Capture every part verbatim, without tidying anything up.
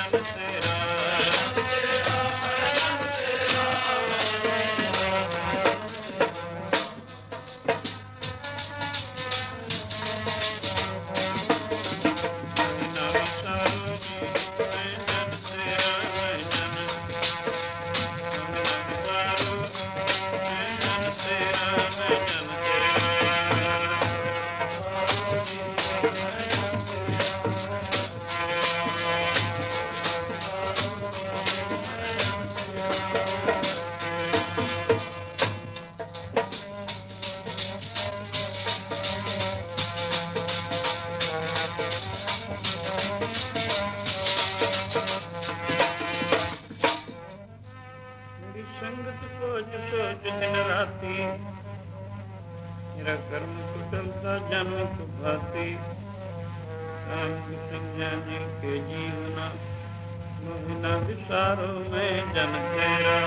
ਮੇਰਾ ਕਰਮ ਕੁਸ਼ਲ ਦਾ ਜਨਮ ਸੁਭਾਤੀ ਰਾਮ ਸੰਗਿਆ ਜੀ ਕੇ ਜੀਵਨਾ ਮੋਹ ਨਾ ਵਿਸਾਰੋ ਮੈਂ ਜਨ ਤੇਰਾ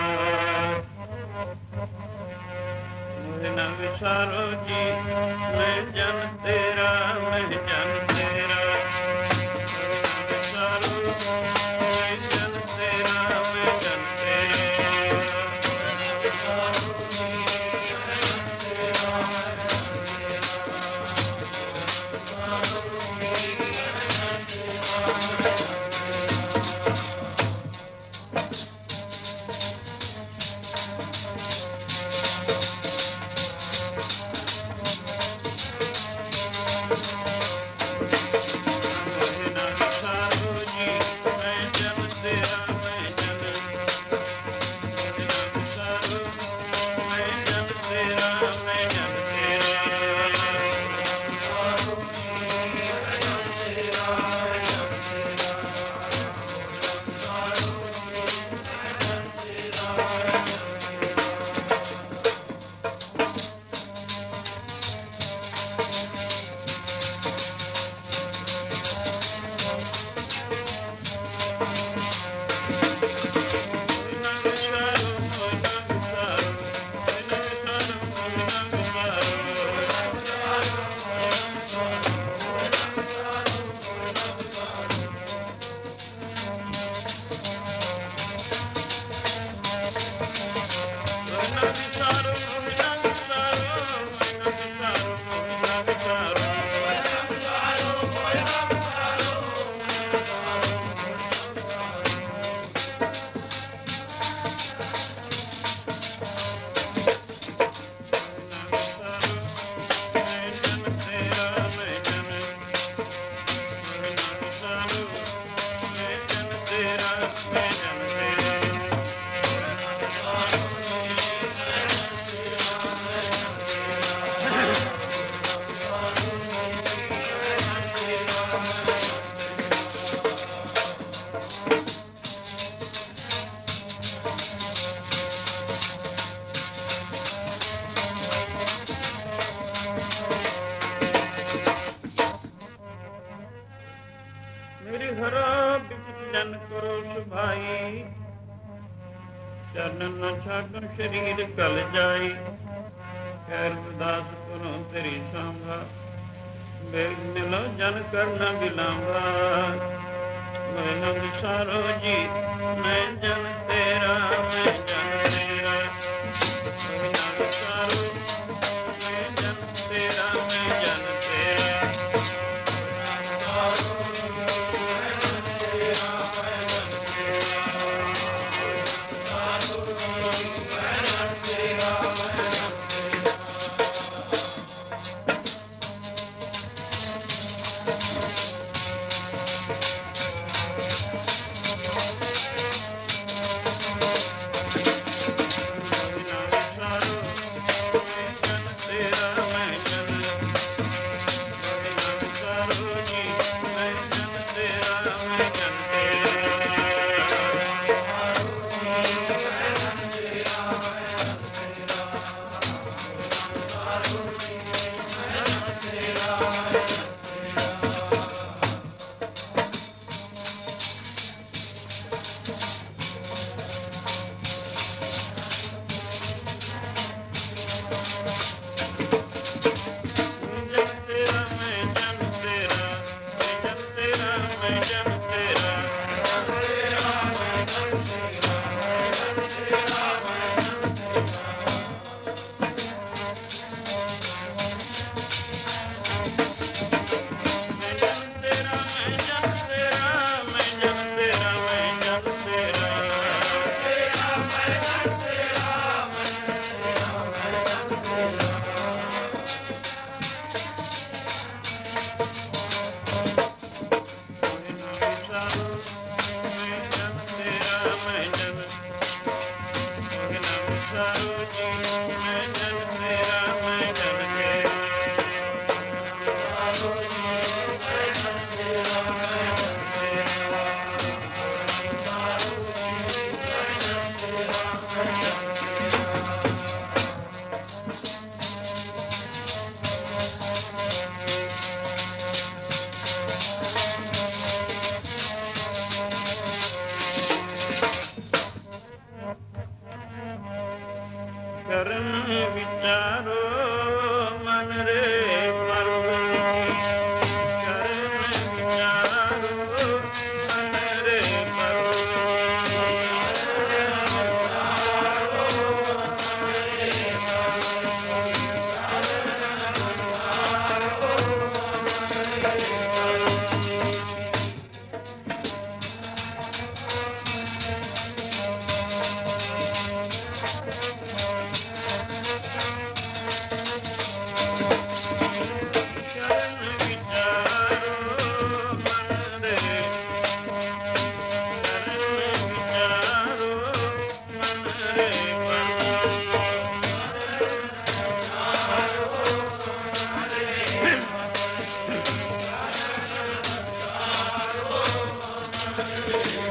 ਮੋਹ ਨਾ ਵਿਸਾਰੋ ਜੀ ਮੈਂ ਜਨ ਤੇਰਾ ਮੈਂ ਜਨ ਤੇਰਾ ਵਿਸਾਰੋ ਮੈਂ ਜਨ ਤੇਰਾ ਮੈਂ ਜਨ ਤੇਰਾ ਚਰਨ ਨ ਛਾਡਨ ਸ਼ਰੀਰ ਕਲ ਜਾਈ ਖੈਰ ਉਦਾਸ ਕਰੋ ਤੇਰੀ ਸਾਂਭਾ ਬੇਗ ਮਿਲੋ ਜਨ ਕਰਨਾ ਬਿਲਾਂਭਾ ਮੈਂ ਨ ਵਿਸਾਰੋ ਜੀ ਮੈਂ ਜਨ ਤੇਰਾ ਮੈਂ ਜਨ ਤੇਰਾ ਮੈਂ ਨ ਵਿਸਾਰੋ ਮੈਂ ਜਨ ਤੇਰਾ ਮੈਂ ਜਨ ਤੇਰਾ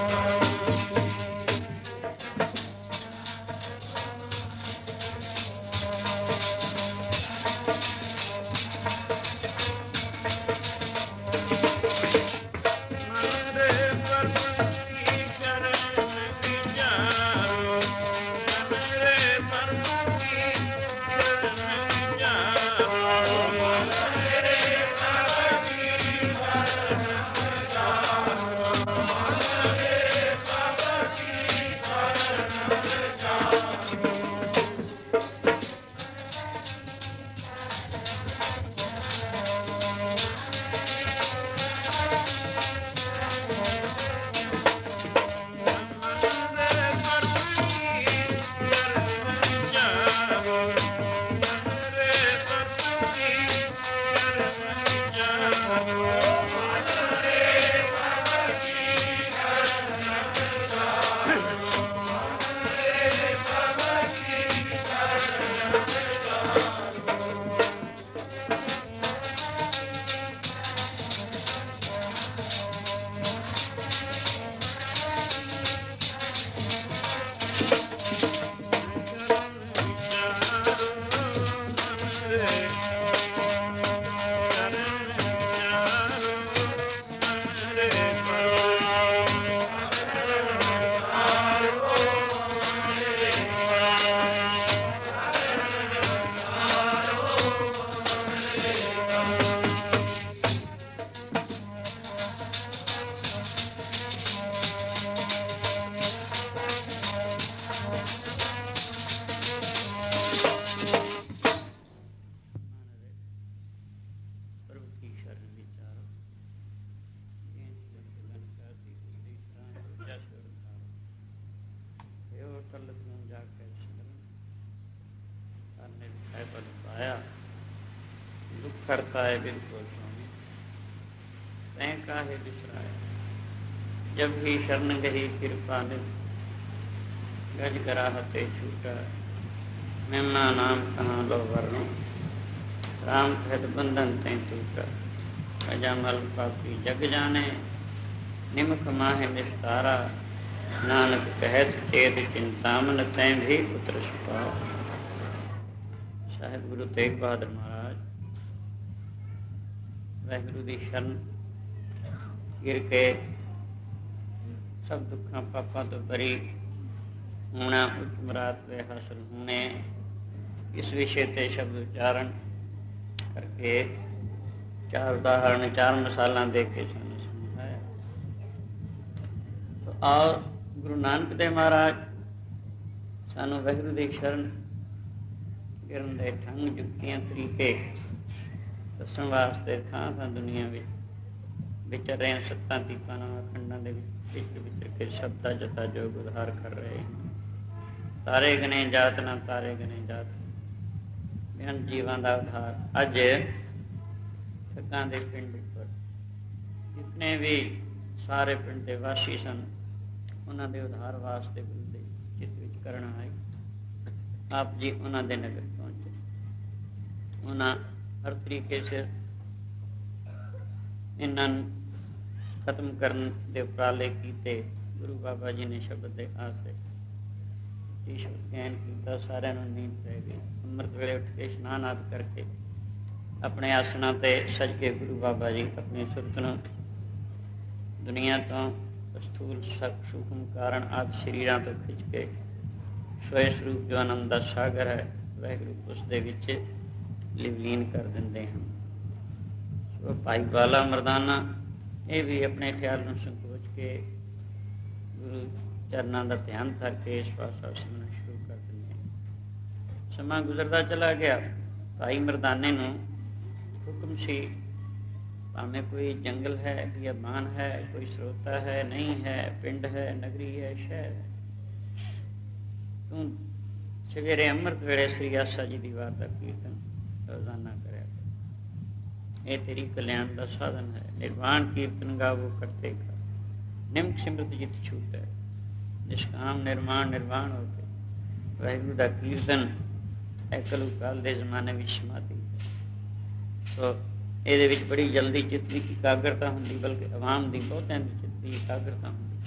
करता है बिल्कुल स्वामी तय काहे बिसराया। जब भी शरण गही कृपा नित गज कराहते छूटा। मेमना नाम कहाँ लो वर्ण राम कहत बंधन तय टूटा। अजामल पापी जग जाने निमक माहे निस्तारा। नानक कहत चेत चिंतामन तय भी पुत्र छुपा। साहिब गुरु तेग बहादुर महाराज वाहिगुरु की शरण गिर के सब दुखों पापों तो बरी होना उच्च मुराद वे हासिल होने इस विषय से शब्द उच्चारण करके चार उदाहरण चार मिसालां दे के सानू समझाया। तो और गुरु नानक देव महाराज सानू वाहिगुरु की शरण गिरन दे ढंग जुक्तियां तरीके दसन वास्ते थां थां दुनिया में विचर रहे हैं। सत्तां तीपां खंडां दे विच विचर के शब्दा जता जोग उधार कर रहे हैं। तारे गने जात ना तारे गने जात बेअंत जीवां दा उधार। अज ठगां दे पिंड पर जितने भी सारे पिंड दे वासी सन उन्हां दे उधार वास्ते गुरु दे चित विच करना है। आप जी उन्हां दे नगर पहुंचे। उन्हां हर तरीके से इन्हां खत्म करने के उपराले किए। गुरु बाबा जी ने शब्द के आसे ईश्वर ज्ञान किया। सारे नींद पै गई। अमृत वेले उठ के स्नान आदि करके अपने आसना ते सज के गुरु बाबा जी अपनी सुरत नूं दुनिया तो स्थूल सूक्ष्म कारण आदि शरीरां तो खिंच के सोए स्वरूप जो आनंद का सागर है वाहिगुरू उस दे विच लिवलीन कर देंदे हैं। सो भाई बाला मरदाना ये भी अपने ख्याल में संकोच के गुरु चरणों का ध्यान करके इस पासा सुनना शुरू कर देंगे। समा गुजरता चला गया। भाई मरदाने नूं हुक्म सी भावें कोई जंगल है बियाबान है कोई स्रोता है नहीं है पिंड है नगरी है शहर है तू सवेरे अमृत वेले श्री आसा जी की वार का कीर्तन रोजाना करे। ये तेरी कल्याण का साधन है। निर्वाण कीर्तन गावो करते का निम्न सिमृत जित छूट है। निष्काम निर्माण निर्वाण होते वाहिगुरू का कीर्तन कलू काल के जमाने में समाधि है। तो ये बड़ी जल्दी चित्त की एकाग्रता होंगी बल्कि आवाम की बहुतों की चित्त की एकाग्रता होंगी।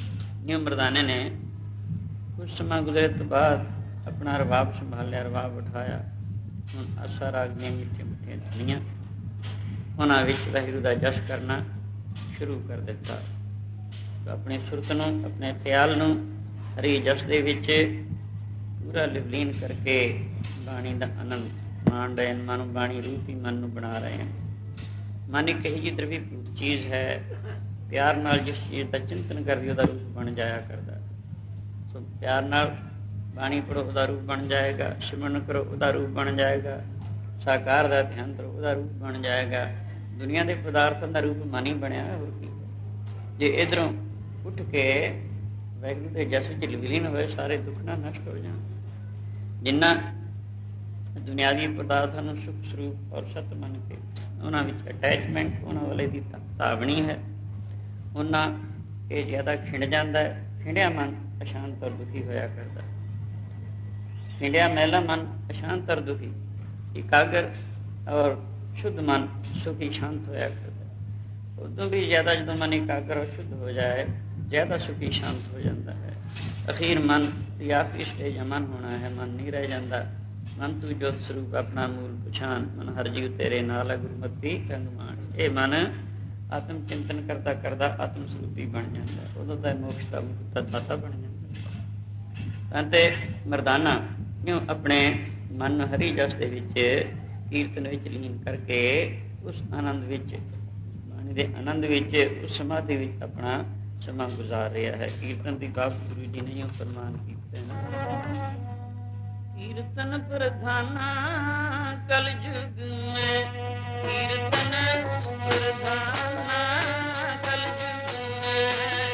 ਨਿਉ ਮਰਦਾਨੇ ਨੇ ਕੁਝ ਸਮਾਂ ਗੁਜ਼ਰੇ ਤੋਂ ਬਾਅਦ ਆਪਣਾ ਰਬਾਬ ਸੰਭਾਲਿਆ, ਰਬਾਬ ਉਠਾਇਆ। ਹੁਣ ਆਸਾ ਰਾਗ ਦੀਆਂ ਮਿੱਠੀਆਂ ਮਿੱਠੀਆਂ ਧੁਨੀਆਂ ਉਹਨਾਂ ਵਿੱਚ ਵਾਹਿਗੁਰੂ ਦਾ ਜਸ ਕਰਨਾ ਸ਼ੁਰੂ ਕਰ ਦਿੱਤਾ। ਆਪਣੀ ਸੁਰਤ ਨੂੰ, ਆਪਣੇ ਖਿਆਲ ਨੂੰ ਹਰੀ ਜਸ ਦੇ ਵਿੱਚ ਪੂਰਾ ਲਿਵਲੀਨ ਕਰਕੇ ਬਾਣੀ ਦਾ ਆਨੰਦ ਮਾਣ ਰਹੇ ਹਨ। ਮਨ ਬਾਣੀ ਰੂਪੀ ਮਨ ਨੂੰ ਬਣਾ ਰਹੇ ਹਨ। ਮਨ ਇੱਕ ਇਹੋ ਜਿਹੀ ਦਰਵੀਭੂਤ ਚੀਜ਼ ਹੈ, ਪਿਆਰ ਨਾਲ ਜਿਸ ਚੀਜ਼ ਦਾ ਚਿੰਤਨ ਕਰਦੀ ਉਹਦਾ ਰੂਪ ਬਣ ਜਾਇਆ ਕਰਦਾ। ਸੋ ਪਿਆਰ ਨਾਲ ਬਾਣੀ ਪੜ੍ਹੋ, ਉਹਦਾ ਰੂਪ ਬਣ ਜਾਏਗਾ। ਸਿਮਰਨ ਕਰੋ, ਉਹਦਾ ਰੂਪ ਬਣ ਜਾਏਗਾ। ਸਾਕਾਰ ਦਾ ਧਿਆਨ ਕਰੋ, ਉਹਦਾ ਰੂਪ ਬਣ ਜਾਏਗਾ। ਦੁਨੀਆ ਦੇ ਪਦਾਰਥਾਂ ਦਾ ਰੂਪ ਮਨ ਹੀ ਬਣਿਆ ਹੋਰ ਕੀ। ਜੇ ਇੱਧਰੋਂ ਉੱਠ ਕੇ ਵਾਹਿਗੁਰੂ ਦੇ ਜਸ ਵਿੱਚ ਵਿਲੀਨ ਹੋਏ, ਸਾਰੇ ਦੁੱਖ ਨਾਲ ਨਸ਼ਟ ਹੋ ਜਾਣ। ਜਿੰਨਾ ਦੁਨਿਆਵੀ ਪਦਾਰਥਾਂ ਨੂੰ ਸੁਖ ਸਰੂਪ ਔਰ ਸਤ ਮੰਨ ਕੇ ਉਹਨਾਂ ਵਿੱਚ ਅਟੈਚਮੈਂਟ ਉਹਨਾਂ ਵਾਲੇ ਦੀ ਧਾਵਣੀ ਹੈ, ਉਹਨਾਂ ਇਹ ਜ਼ਿਆਦਾ ਖਿੰਡ ਜਾਂਦਾ ਹੈ। ਖਿੰਡਿਆ ਮਨ ਅਸ਼ਾਂਤ ਔਰ ਦੁਖੀ ਹੋਇਆ ਕਰਦਾ। ਖਿੰਡਿਆ ਮਹਿਲਾ ਮਨ ਅਸ਼ਾਂਤ ਔਰ ਦੁਖੀ, ਇਕਾਗਰ ਔਰ ਸ਼ੁੱਧ ਮਨ ਸੁਖੀ ਸ਼ਾਂਤ ਹੋਇਆ ਕਰਦਾ। ਉਦੋਂ ਵੀ ਜ਼ਿਆਦਾ ਜਦੋਂ ਮਨ ਇਕਾਗਰ ਔਰ ਸ਼ੁੱਧ ਹੋ ਜਾਏ, ਜ਼ਿਆਦਾ ਸੁਖੀ ਸ਼ਾਂਤ ਹੋ ਜਾਂਦਾ ਹੈ। ਅਖੀਰ ਮਨ ਦੀ ਆਖਰੀ ਸਟੇਜ ਅਮਨ ਹੋਣਾ ਹੈ। ਮਨ ਨਹੀਂ ਰਹਿ ਜਾਂਦਾ। ਮਨ ਤੂੰ ਜੋਤ ਸਰੂਪ ਆਪਣਾ ਮੂਲ ਪਛਾਣ, ਮਨ ਹਰ ਜੀਵ ਤੇਰੇ ਨਾਲ ਹੈ ਗੁਰਮਤਿ ਰੰਗ ਮਾਣ। ਇਹ ਮਨ ਆਤਮ ਚਿੰਤਨ ਕਰਦਾ ਕਰਦਾ ਆਤਮ ਸਰੂਪੀ ਬਣ ਜਾਂਦਾ। ਉਦੋਂ ਤਾਂ ਮੋਕਸ਼ ਦਾ ਦਾਤਾ ਬਣ ਜਾਂਦਾ। ਅਤੇ ਮਰਦਾਨਾ ਕਿਉਂ ਆਪਣੇ ਮਨ ਨੂੰ ਹਰੀ ਜਸ ਦੇ ਵਿੱਚ ਕੀਰਤਨ ਵਿੱਚ ਲੀਨ ਕਰਕੇ ਉਸ ਆਨੰਦ ਵਿੱਚ, ਬਾਣੀ ਦੇ ਆਨੰਦ ਵਿੱਚ, ਉਸ ਸਮਾਧੀ ਵਿੱਚ ਆਪਣਾ ਸਮਾਂ ਗੁਜ਼ਾਰ ਰਿਹਾ ਹੈ। ਕੀਰਤਨ ਦੀ ਬਾਤ ਗੁਰੂ ਜੀ ਨੇ ਫਰਮਾਨ ਕੀਤੇ ਨੇ। ਕੀਰਤਨ ਪ੍ਰਧਾਨਾ ਕਲ ਯੁਗ ਮੇਂ, ਕੀਰਤਨ ਪ੍ਰਧਾਨਾ ਕਲ ਯੁਗ ਮੇਂ।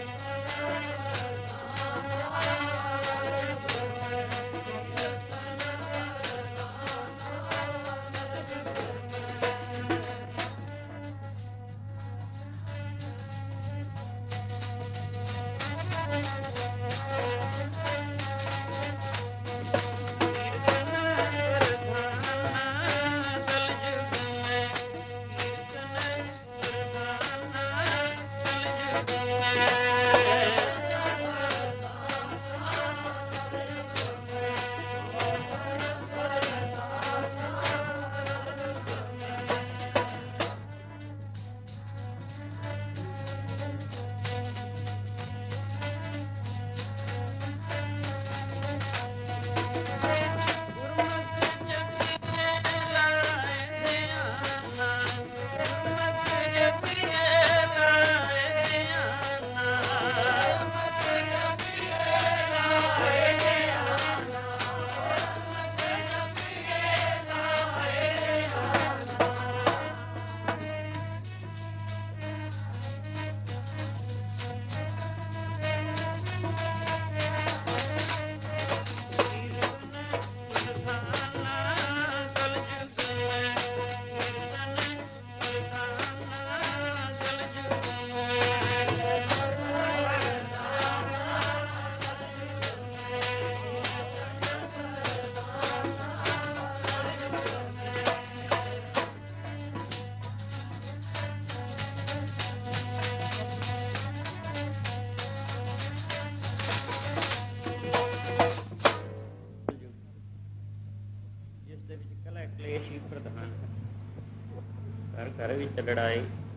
ਘਰ ਵਿੱਚ ਲੜਾਈ,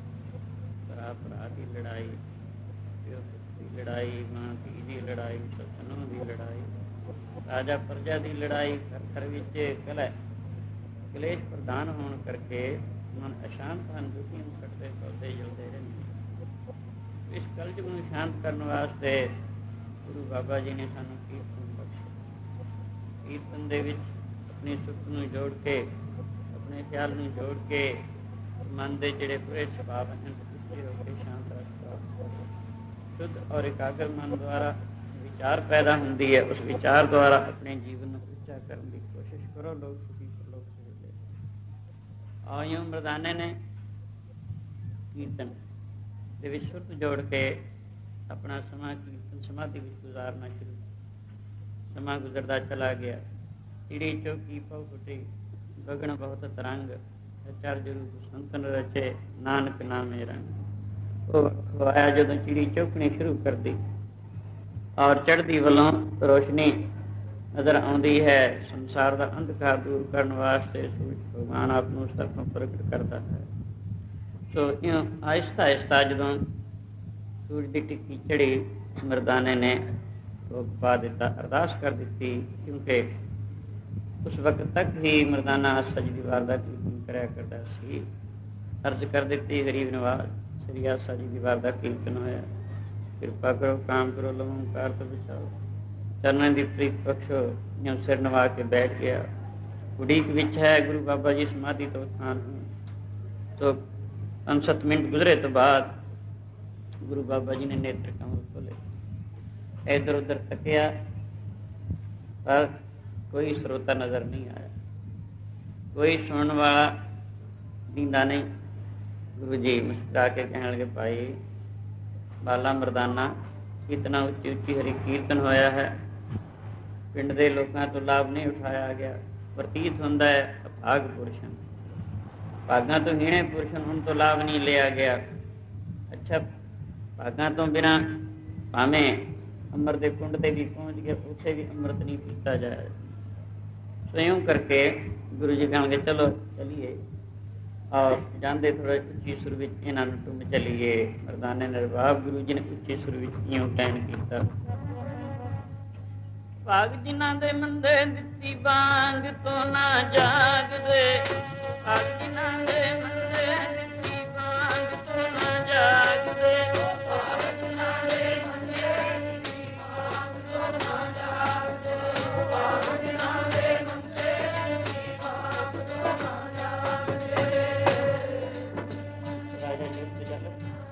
ਭਰਾ ਭਰਾ ਦੀ ਲੜਾਈ, ਪਿਓ ਪੁੱਤ ਦੀ ਲੜਾਈ, ਮਾਂ ਧੀ ਦੀ ਲੜਾਈ, ਸੱਸ ਨੂੰਹ ਦੀ ਲੜਾਈ, ਰਾਜਾ ਪ੍ਰਜਾ ਦੀ ਲੜਾਈ। ਘਰ ਘਰ ਵਿੱਚ ਕਲਹ ਕਲੇਸ਼ ਪ੍ਰਧਾਨ ਹੋਣ ਕਰਕੇ ਮਨ ਅਸ਼ਾਂਤ ਹਨ, ਦੁਖੀ ਨੂੰ ਕੱਟਦੇ ਪਲਦੇ ਜਲਦੇ ਰਹਿੰਦੇ। ਇਸ ਕਲਯੁਗ ਨੂੰ ਸ਼ਾਂਤ ਕਰਨ ਵਾਸਤੇ ਗੁਰੂ ਬਾਬਾ ਜੀ ਨੇ ਸਾਨੂੰ ਕੀਰਤਨ ਬਖਸ਼ਿਆ। ਕੀਰਤਨ ਦੇ ਵਿੱਚ ਆਪਣੀ ਸੁੱਖ ਨੂੰ ਜੋੜ ਕੇ, ਆਪਣੇ ਖਿਆਲ ਨੂੰ ਜੋੜ ਕੇ, ਮਨ ਦੇ ਜਿਹੜੇ ਬੁਰੇ ਸੁਭਾਅ ਹਨ ਉੱਚੇ ਹੋ ਕੇ ਸ਼ਾਂਤ ਰਸਤਾ, ਸ਼ੁੱਧ ਔਰ ਇਕਾਗਰ ਮਨ ਦੁਆਰਾ ਵਿਚਾਰ ਪੈਦਾ ਹੁੰਦੀ ਹੈ। ਉਸ ਵਿਚਾਰ ਦੁਆਰਾ ਆਪਣੇ ਜੀਵਨ ਨੂੰ ਉੱਚਾ ਕਰਨ ਦੀ ਕੋਸ਼ਿਸ਼ ਕਰੋ। ਲੋਕ ਸੁਖੀ ਲੋਕ ਸੁਖੀ। ਆਇਓ ਮਰਦਾਨੇ ਨੇ ਕੀਰਤਨ ਦੇ ਵਿੱਚ ਸੁਰਤ ਜੋੜ ਕੇ ਆਪਣਾ ਸਮਾਂ ਕੀਰਤਨ ਸਮਾਧੀ ਵਿੱਚ ਗੁਜ਼ਾਰਨਾ ਸ਼ੁਰੂ। ਸਮਾਂ ਗੁਜ਼ਰਦਾ ਚਲਾ ਗਿਆ। ਚਿੜੀ ਚੌਕੀ ਪਉ ਫੁੱਟੀ, ਗਗਨ ਬਹੁਤ ਤਰੰਗ, ਚਰਜ ਰੂਪ ਸੰਤਨ ਰਚੇ, ਨਾਨਕ ਨਾਮੇ ਰੰਗ। ਉਹ ਆਇਆ ਜਦੋਂ ਚਿੜੀ ਚੌਕਣੀ ਸ਼ੁਰੂ ਕਰਦੀ, ਔਰ ਚੜ੍ਹਦੀ ਵੱਲੋਂ ਰੋਸ਼ਨੀ ਨਜ਼ਰ ਆਉਂਦੀ ਹੈ। ਸੰਸਾਰ ਦਾ ਅੰਧਕਾਰ ਦੂਰ ਕਰਨ ਵਾਸਤੇ ਸੂਰਜ ਭਗਵਾਨ ਆਪ ਨੂੰ ਉਸ ਤਰਫੋਂ ਪ੍ਰਗਟ ਕਰਦਾ ਹੈ। ਸੋ ਇਉਂ ਆਹਿਸਤਾ ਆਹਿਸਤਾ ਜਦੋਂ ਸੂਰਜ ਦੀ ਟਿੱਕੀ ਚੜੀ, ਮਰਦਾਨੇ ਨੇ ਭੋਗ ਪਾ ਦਿੱਤਾ, ਅਰਦਾਸ ਕਰ ਦਿੱਤੀ, ਕਿਉਂਕਿ ਉਸ ਵਕਤ ਤੱਕ ਹੀ ਮਰਦਾਨਾ ਸੱਚ ਦੀ ਵਾਰ ਦਾ ਕੀਰਤਨ ਕਰਿਆ ਕਰਦਾ ਸੀ। ਅਰਜ਼ ਕਰ ਦਿੱਤੀ, ਗਰੀਬ ਨਵਾਜ਼ ਸ੍ਰੀ ਆਸਾ ਜੀ ਦੀ ਵਾਰ ਦਾ ਕੀਰਤਨ ਹੋਇਆ, ਕਿਰਪਾ ਕਰੋ, ਕਾਮ ਕਰੋ, ਲਵੋ ਓਂਕਾਰ ਤੋਂ ਬਚਾਓ। ਚਰਨਾਂ ਦੀ ਪ੍ਰੀਤ ਬਖਸ਼ੋ। ਜਾਂ ਸਿਰ ਨਵਾ ਕੇ ਬੈਠ ਗਿਆ। ਉਡੀਕ ਵਿੱਚ ਹੈ ਗੁਰੂ ਬਾਬਾ ਜੀ ਸਮਾਧੀ ਤੋਂ ਉਥਾਨ ਹੋਣ। ਸੋ ਪੰਜ ਸੱਤ ਮਿੰਟ ਗੁਜ਼ਰੇ ਤੋਂ ਬਾਅਦ ਗੁਰੂ ਬਾਬਾ ਜੀ ਨੇ ਨੇਤਰ ਕਮਲ ਖੋਲੇ, ਇੱਧਰ ਉੱਧਰ ਤੱਕਿਆ, ਪਰ ਕੋਈ ਸਰੋਤਾ ਨਜ਼ਰ ਨਹੀਂ ਆਇਆ, ਕੋਈ ਸੁਣਨ ਵਾਲਾ ਦੀਂਦਾ ਨਹੀਂ। ਗੁਰੂ ਜੀ ਮੁਸਕਰਾ ਕੇ ਕਹਿਣ ਲੱਗੇ, ਭਾਈ ਬਾਲਾ ਮਰਦਾਨਾ, ਇਤਨਾ ਉੱਚੀ ਉੱਚੀ ਹਰੀ ਕੀਰਤਨ ਹੋਇਆ ਹੈ, ਪਿੰਡ ਦੇ ਲੋਕਾਂ ਤੋਂ ਲਾਭ ਨਹੀਂ ਉਠਾਇਆ ਗਿਆ। ਪ੍ਰਤੀਤ ਹੁੰਦਾ ਹੈ ਅਭਾਗ ਪੁਰਸ਼ਨ, ਭਾਗਾਂ ਤੋਂ ਹੀਣੇ ਪੁਰਸ਼ਨ, ਹੁਣ ਤੋਂ ਲਾਭ ਨਹੀਂ ਲਿਆ ਗਿਆ। ਅੱਛਾ, ਭਾਗਾਂ ਤੋਂ ਬਿਨਾਂ ਭਾਵੇਂ ਅੰਮ੍ਰਿਤ ਦੇ ਕੁੰਡ ਤੇ ਵੀ ਪਹੁੰਚ ਗਿਆ, ਉੱਥੇ ਵੀ ਅੰਮ੍ਰਿਤ ਨਹੀਂ ਪੀਤਾ ਜਾਏ। ਸੋ ਕਰਕੇ ਗੁਰੂ ਜੀ ਕਹਿਣਗੇ, ਚਲੋ ਚਲੀਏ। ਔਰ ਜਾਂਦੇ ਥੋੜ੍ਹਾ ਉੱਚੀ ਸੁਰ ਵਿੱਚ ਇਹਨਾਂ ਨੂੰ ਟੁੰਮ ਚੱਲੀਏ। ਮਰਦਾਨੇ ਨੇ ਰਬਾਬ ਗੁਰੂ ਜੀ ਨੇ ਉੱਚੀ ਸੁਰ ਵਿੱਚ ਇਉਂ ਟੈਨ ਕੀਤਾ, ਭਾਗ ਜਿਨ੍ਹਾਂ ਦੇ ਮੰਦੇ ਦਿੱਤੀ ਬਾਂਗ ਤੋਂ ਨਾ ਜਾਗਦੇ, ਭਾਗ ਜਿਨ੍ਹਾਂ ਦੇ ਮੰਦੇ ਦਿੱਤੀ ਬਾਂਗ ਤੋਂ ਨਾ ਜਾਗਦੇ, ਭਾਗ ਜਿਨ੍ਹਾਂ ਦੇ ਮੰਦੇ ਦਿੱਤੀ ਬਾਂਗ ਤੋਂ ਨਾ ਜਾਗਦੇ, ਭਾਗ ਜਿਨ੍ਹਾਂ ਦੇ ਮੰਦੇ ਦਿੱਤੀ ਬਾਂਗ ਤੋਂ ਨਾ ਜਾਗਦੇ। ਰਾਜਾ ਜੀ ਉੱਤੇ ਚੱਲ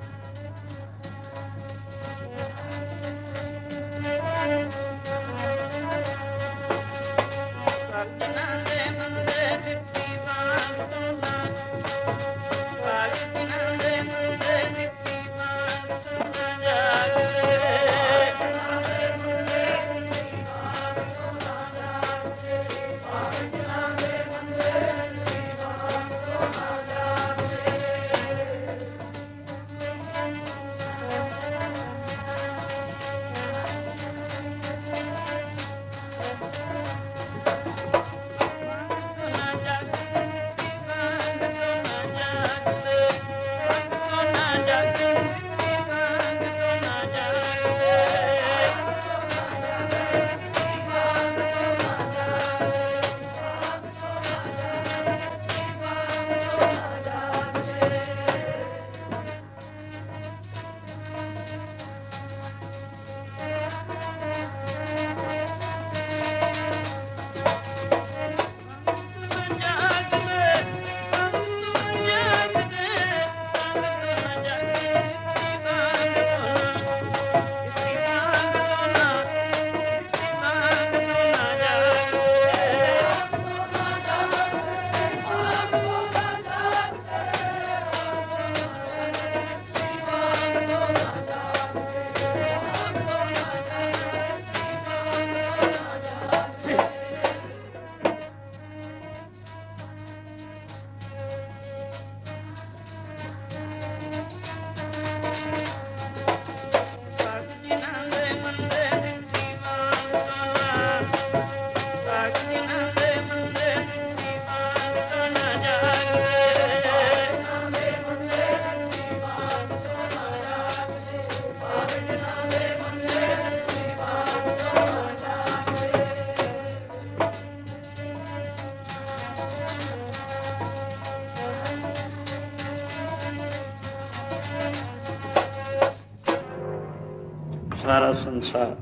ਸਾਰਾ ਸੰਸਾਰ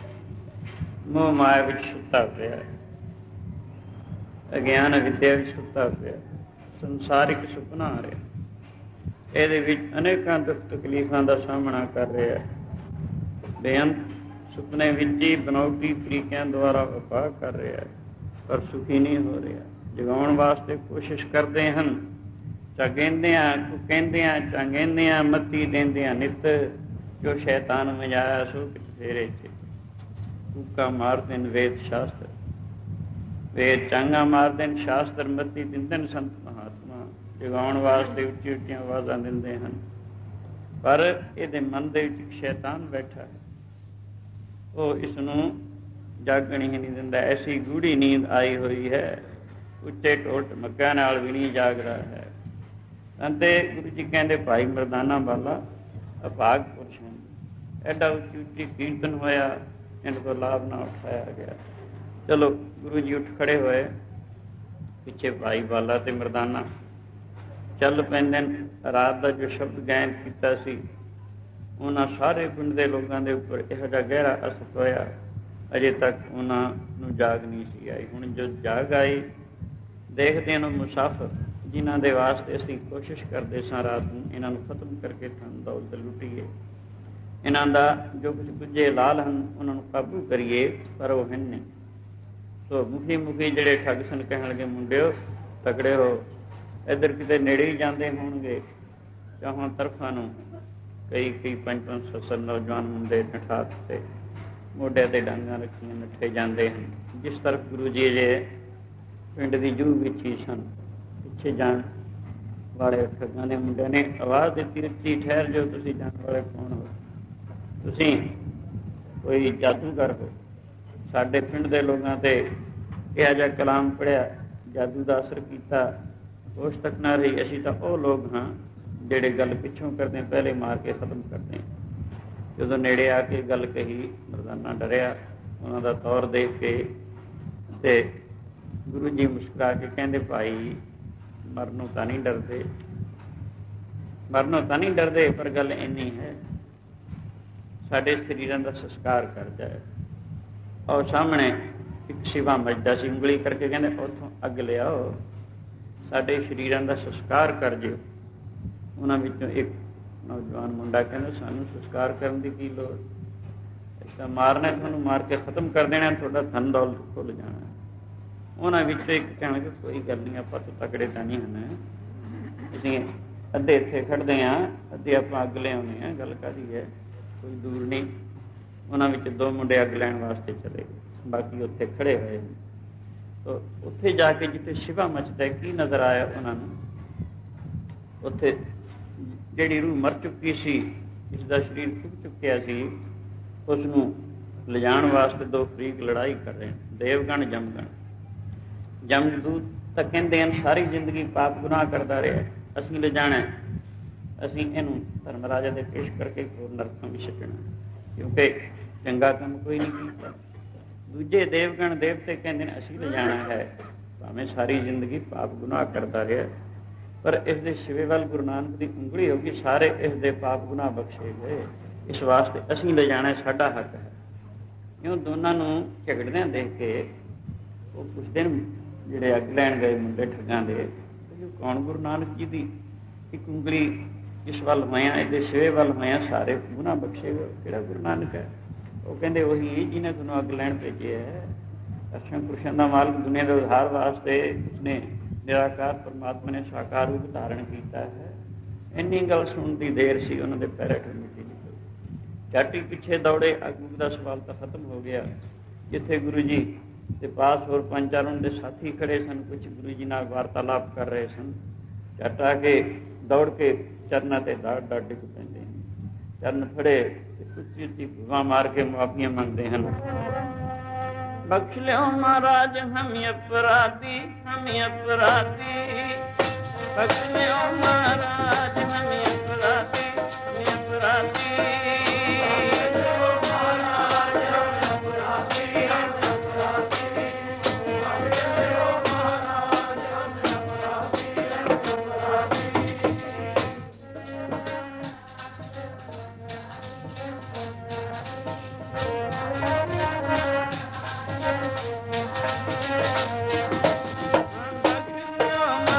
ਮੋਹ ਮਾਇਆ ਵਿੱਚ ਸੁੱਤਾ ਪਿਆ, ਅਗਿਆਨ ਵਿਦਿਆ ਵਿੱਚ ਸੁੱਤਾ ਪਿਆ। ਸੰਸਾਰ ਇੱਕ ਸੁਪਨਾ ਆ ਰਿਹਾ, ਇਹਦੇ ਵਿੱਚ ਅਨੇਕਾਂ ਦੁੱਖ ਤਕਲੀਫਾਂ ਦਾ ਸਾਹਮਣਾ ਕਰ ਰਿਹਾ। ਬੇਅੰਤ ਸੁਪਨੇ ਵਿੱਚ ਹੀ ਬਨਾਵਟੀ ਤਰੀਕਿਆਂ ਦੁਆਰਾ ਵਪਾਰ ਕਰ ਰਿਹਾ, ਪਰ ਸੁਖੀ ਨਹੀਂ ਹੋ ਰਿਹਾ। ਜਗਾਉਣ ਵਾਸਤੇ ਕੋਸ਼ਿਸ਼ ਕਰਦੇ ਹਨ, ਚਗੇਂਦਿਆਂ ਕਹਿੰਦਿਆਂ ਚੰਗੇਂਦਿਆਂ ਮੱਤੀ ਦਿੰਦਿਆਂ ਨਿੱਤ, ਜੋ ਸ਼ੈਤਾਨ ਮਜਾਇਆ ਸੋ ਫੇਰੇ ਚ ਕੂਕਾ ਮਾਰਦੇ ਨੇ ਵੇਦ ਸ਼ਾਸਤਰ, ਵੇਦ ਚਾਂਗਾ ਮਾਰਦੇ ਨੇ ਸ਼ਾਸਤਰ ਮੱਤੀ ਦਿੰਦੇ ਨੇ ਸੰਤ ਮਹਾਤਮਾ। ਜਗਾਉਣ ਵਾਸਤੇ ਉੱਚੀ ਉੱਚੀਆਂ ਆਵਾਜ਼ਾਂ ਦਿੰਦੇ ਹਨ, ਪਰ ਇਹਦੇ ਮਨ ਦੇ ਵਿੱਚ ਸ਼ੈਤਾਨ ਬੈਠਾ ਹੈ। ਉਹ ਇਸ ਨੂੰ ਜਾਗਣ ਹੀ ਨਹੀਂ ਦਿੰਦਾ। ਐਸੀ ਗੂੜੀ ਨੀਂਦ ਆਈ ਹੋਈ ਹੈ, ਉੱਚੇ ਢੋਲ ਢਮੱਕਿਆਂ ਨਾਲ ਵੀ ਨਹੀਂ ਜਾਗਦਾ ਹੈ। ਅਤੇ ਗੁਰੂ ਜੀ ਕਹਿੰਦੇ ਭਾਈ ਮਰਦਾਨਾ ਵਾਲਾ ਅਭਾਗ ਪੁਰਸ਼ ਹਨ। ਐਡਾ ਉੱਚੀ ਉੱਚੀ ਕੀਰਤਨ ਹੋਇਆ, ਇਹਨਾਂ ਕੋਲ ਲਾਭ ਨਾ ਉਠਾਇਆ ਗਿਆ। ਚਲੋ ਗੁਰੂ ਜੀ ਉੱਠ ਖੜੇ ਹੋਏ, ਪਿੱਛੇ ਭਾਈ ਵਾਲਾ ਤੇ ਮਰਦਾਨਾ ਚੱਲ ਪੈਂਦੇ ਨੇ। ਰਾਤ ਦਾ ਜੋ ਸ਼ਬਦ ਗਾਇਨ ਕੀਤਾ ਸੀ, ਉਹਨਾਂ ਸਾਰੇ ਪਿੰਡ ਦੇ ਲੋਕਾਂ ਦੇ ਉੱਪਰ ਇਹੋ ਜਿਹਾ ਗਹਿਰਾ ਅਸਰ ਹੋਇਆ, ਅਜੇ ਤੱਕ ਉਹਨਾਂ ਨੂੰ ਜਾਗ ਨਹੀਂ ਸੀ ਆਈ। ਹੁਣ ਜੋ ਜਾਗ ਆਈ, ਦੇਖਦੇ ਨੂੰ ਮੁਸਾਫਰ ਜਿਨ੍ਹਾਂ ਦੇ ਵਾਸਤੇ ਅਸੀਂ ਕੋਸ਼ਿਸ਼ ਕਰਦੇ ਸਾਂ ਰਾਤ ਨੂੰ ਇਹਨਾਂ ਨੂੰ ਖਤਮ ਕਰਕੇ ਧਨ ਦੌਲਤ ਲੁੱਟੀਏ, ਇਹਨਾਂ ਦਾ ਜੋ ਕੁਝ ਗੁੱਝੇ ਲਾਲ ਹਨ ਉਹਨਾਂ ਨੂੰ ਕਾਬੂ ਕਰੀਏ, ਪਰ ਉਹ ਹਨ ਨਹੀਂ। ਸੋ ਮੁਖੀ ਮੁਖੀ ਜਿਹੜੇ ਠੱਗ ਸਨ ਕਹਿਣ ਲੱਗੇ, ਮੁੰਡਿਓ ਤਕੜੇ ਹੋ, ਇੱਧਰ ਕਿਤੇ ਨੇੜੇ ਹੀ ਜਾਂਦੇ ਹੋਣਗੇ। ਚਾਹਾਂ ਤਰਫਾਂ ਨੂੰ ਕਈ ਕਈ ਪੰਜ ਪੰਜ ਸੱਤ ਸੱਤ ਨੌਜਵਾਨ ਮੁੰਡੇ ਨਠਾ ਦਿੱਤੇ, ਮੋਢਿਆਂ 'ਤੇ ਡਾਂਗਾਂ ਰੱਖੀਆਂ ਨੱਠੇ ਜਾਂਦੇ ਹਨ। ਜਿਸ ਤਰਫ ਗੁਰੂ ਜੀ ਜੇ ਪਿੰਡ ਦੀ ਜੂਹ ਵਿੱਚ ਹੀ ਸਨ, ਪਿੱਛੇ ਜਾਣ ਵਾਲੇ ਠੱਗਾਂ ਦੇ ਮੁੰਡਿਆਂ ਨੇ ਆਵਾਜ਼ ਦਿੱਤੀ, ਉੱਚੀ ਠਹਿਰ ਜੋ, ਤੁਸੀਂ ਜਾਣ ਵਾਲੇ ਕੌਣ ਹੋ? ਤੁਸੀਂ ਕੋਈ ਜਾਦੂਗਰ ਹੋ? ਸਾਡੇ ਪਿੰਡ ਦੇ ਲੋਕਾਂ 'ਤੇ ਇਹੋ ਜਿਹਾ ਕਲਾਮ ਪੜ੍ਹਿਆ, ਜਾਦੂ ਦਾ ਅਸਰ ਕੀਤਾ, ਹੋਸ਼ ਤੱਕ ਨਾ ਰਹੀ। ਅਸੀਂ ਤਾਂ ਉਹ ਲੋਕ ਹਾਂ ਜਿਹੜੇ ਗੱਲ ਪਿੱਛੋਂ ਕਰਦੇ, ਪਹਿਲੇ ਮਾਰ ਕੇ ਖਤਮ ਕਰਦੇ। ਜਦੋਂ ਨੇੜੇ ਆ ਕੇ ਗੱਲ ਕਹੀ, ਮਰਦਾਨਾ ਡਰਿਆ ਉਹਨਾਂ ਦਾ ਤੌਰ ਦੇਖ ਕੇ, ਤੇ ਗੁਰੂ ਜੀ ਮੁਸਕਰਾ ਕੇ ਕਹਿੰਦੇ, ਭਾਈ ਮਰਨੋਂ ਤਾਂ ਨਹੀਂ ਡਰਦੇ, ਮਰਨੋਂ ਤਾਂ ਨਹੀਂ ਡਰਦੇ, ਪਰ ਗੱਲ ਇੰਨੀ ਹੈ, ਸਾਡੇ ਸਰੀਰਾਂ ਦਾ ਸੰਸਕਾਰ ਕਰ ਜਾਏ। ਔਰ ਸਾਹਮਣੇ ਇੱਕ ਸਿਵਾ ਮੱਜਦਾ ਸੀ, ਉਂਗਲੀ ਕਰਕੇ ਕਹਿੰਦੇ, ਉੱਥੋਂ ਅੱਗ ਲਿਆਓ, ਸਾਡੇ ਸਰੀਰਾਂ ਦਾ ਸੰਸਕਾਰ ਕਰ ਜਿਓ। ਉਹਨਾਂ ਵਿੱਚੋਂ ਇੱਕ ਨੌਜਵਾਨ ਮੁੰਡਾ ਕਹਿੰਦਾ, ਸਾਨੂੰ ਸੰਸਕਾਰ ਕਰਨ ਦੀ ਕੀ ਲੋੜ, ਇਸ ਤਾਂ ਮਾਰਨਾ, ਤੁਹਾਨੂੰ ਮਾਰ ਕੇ ਖਤਮ ਕਰ ਦੇਣਾ, ਤੁਹਾਡਾ ਧਨ ਦੌਲਤ ਖੁੱਲ ਜਾਣਾ। ਉਹਨਾਂ ਵਿੱਚੋਂ ਇੱਕ ਕਹਿਣਗੇ, ਕੋਈ ਗੱਲ ਨਹੀਂ, ਆਪਾਂ ਤਾਂ ਤਕੜੇ ਤਾਂ ਨਹੀਂ ਹਨ, ਅਸੀਂ ਅੱਧੇ ਇੱਥੇ ਖੜਦੇ ਹਾਂ, ਅੱਧੇ ਆਪਾਂ ਅੱਗ ਲਿਆਉਂਦੇ ਹਾਂ, ਗੱਲ ਕਾਹਦੀ ਹੈ, ਕੋਈ ਦੂਰ ਨਹੀਂ। ਉਹਨਾਂ ਵਿੱਚ ਦੋ ਮੁੰਡੇ ਅੱਗ ਲੈਣ ਵਾਸਤੇ ਚਲੇ ਗਏ, ਬਾਕੀ ਉੱਥੇ ਖੜੇ ਹੋਏ। ਤੋ ਉੱਥੇ ਜਾ ਕੇ ਜਿੱਥੇ ਸ਼ਿਵਾ ਮਚਦਾ, ਕੀ ਨਜ਼ਰ ਆਇਆ ਉਹਨਾਂ ਨੂੰ? ਉੱਥੇ ਜਿਹੜੀ ਰੂਹ ਮਰ ਚੁੱਕੀ ਸੀ, ਜਿਸ ਦਾ ਸਰੀਰ ਫੁੱਕ ਚੁੱਕਿਆ ਸੀ, ਉਸ ਨੂੰ ਲਿਜਾਣ ਵਾਸਤੇ ਦੋ ਫਰੀਕ ਲੜਾਈ ਕਰ ਰਹੇ, ਦੇਵਗਣ ਜਮਗਣ। ਜਮਦੂਤ ਤਾਂ ਕਹਿੰਦੇ ਹਨ ਸਾਰੀ ਜ਼ਿੰਦਗੀ ਪਾਪ ਗੁਨਾਹ ਕਰਦਾ ਰਿਹਾ, ਅਸੀਂ ਲਿਜਾਣਾ, ਅਸੀਂ ਇਹਨੂੰ ਧਰਮ ਰਾਜਾ ਦੇ ਪੇਸ਼ ਕਰਕੇ ਹੋਰ ਨਰਕਾਂ ਵੀ ਛੱਡਣਾ, ਕਿਉਂਕਿ ਚੰਗਾ ਕੰਮ ਕੋਈ ਨਹੀਂ ਕੀਤਾ। ਦੂਜੇ ਦੇਵਗਣ ਦੇਵਤੇ ਕਹਿੰਦੇ ਨੇ ਅਸੀਂ ਲਿਜਾਣਾ ਹੈ, ਭਾਵੇਂ ਸਾਰੀ ਜ਼ਿੰਦਗੀ ਪਾਪ ਗੁਨਾਹ ਕਰਦਾ ਰਿਹਾ, ਪਰ ਇਸ ਦੇ ਸਿਵੇ ਵੱਲ ਗੁਰੂ ਨਾਨਕ ਦੀ ਉਂਗਲੀ ਹੋ ਗਈ, ਸਾਰੇ ਇਸ ਦੇ ਪਾਪ ਗੁਨਾਹ ਬਖਸ਼ੇ ਗਏ, ਇਸ ਵਾਸਤੇ ਅਸੀਂ ਲਿਜਾਣਾ, ਸਾਡਾ ਹੱਕ ਹੈ। ਇਉਂ ਦੋਨਾਂ ਨੂੰ ਝਗੜਦਿਆਂ ਦੇਖ ਕੇ ਉਹ ਪੁੱਛਦੇ ਨੇ, ਜਿਹੜੇ ਅੱਗ ਲੈਣ ਗਏ ਮੁੰਡੇ ਠੱਗਾਂ ਦੇ, ਕੌਣ? ਗੁਰੂ ਨਾਨਕ ਜੀ ਦੀ ਇੱਕ ਉਂਗਲੀ ਇਸ ਵੱਲ ਹੋਇਆ, ਇਹਦੇ ਸਿਵੇ ਵੱਲ ਹੋਇਆ, ਸਾਰੇ ਗੁਨਾਹ ਬਖਸ਼ੇ ਗਏ, ਕਿਹੜਾ ਗੁਰੂ ਨਾਨਕ ਹੈ? ਉਹ ਕਹਿੰਦੇ ਉਹੀ ਜਿਹਨੇ ਤੁਹਾਨੂੰ ਅੱਗ ਲੈਣ ਭੇਜਿਆ ਹੈ। ਅਰਸ਼ਾਂ ਪੁਰਸ਼ਾਂ ਦਾ ਮਾਲਕ, ਦੁਨੀਆ ਦੇ ਉਧਾਰ ਵਾਸਤੇ ਉਸਨੇ ਨਿਰਾਕਾਰ ਪਰਮਾਤਮਾ ਨੇ ਸਾਕਾਰ ਰੂਪ ਧਾਰਨ ਕੀਤਾ ਹੈ। ਇੰਨੀ ਗੱਲ ਸੁਣਨ ਦੀ ਦੇਰ ਸੀ, ਉਹਨਾਂ ਦੇ ਪੈਰਾਂ ਤੋਂ ਮਿੱਟੀ ਨਿਕਲ, ਝਾਟੀ ਪਿੱਛੇ ਦੌੜੇ। ਅੱਗ ਦਾ ਸਵਾਲ ਤਾਂ ਖਤਮ ਹੋ ਗਿਆ। ਜਿੱਥੇ ਗੁਰੂ ਜੀ ਦੇ ਪਾਸ ਹੋਰ ਪੰਜ ਚਾਰ ਉਹਨਾਂ ਦੇ ਸਾਥੀ ਖੜੇ ਸਨ, ਕੁਝ ਗੁਰੂ ਜੀ ਨਾਲ ਵਾਰਤਾਲਾਪ ਕਰ ਰਹੇ ਸਨ, ਝੱਟ ਆ ਕੇ ਦੌੜ ਕੇ ਚਰਨਾਂ ਤੇ ਦਾੜ ਦਾੜ ਡਿੱਗ ਪੈਂਦੇ ਹਨ, ਚਰਨ ਫੜੇ ਤੇ ਉੱਚੀ ਉੱਚੀ ਭੁਵਾ ਮਾਰ ਕੇ ਮੁਆਫੀਆਂ ਮੰਗਦੇ ਹਨ। ਬਖਸ਼ ਲਿਓ ਮਹਾਰਾਜ ਹਮ ਅਪਰਾਧੀ, ਹਮ ਅਪਰਾਧੀ, ਬਖਸ਼ ਲਿਓ ਮਹਾਰਾਜ ਹਮ ਅਪਰਾਧੀ, ਹਮ ਅਪਰਾਧੀ।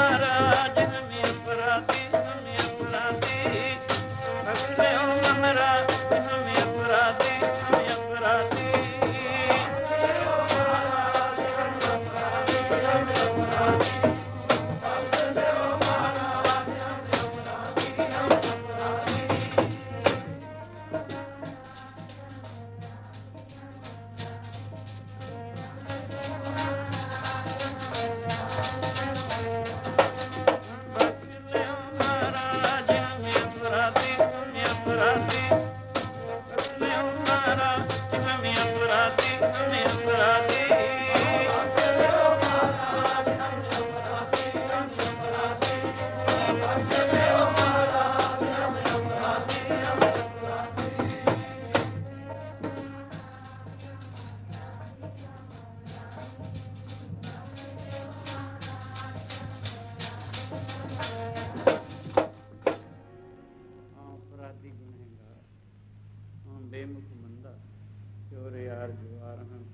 Mara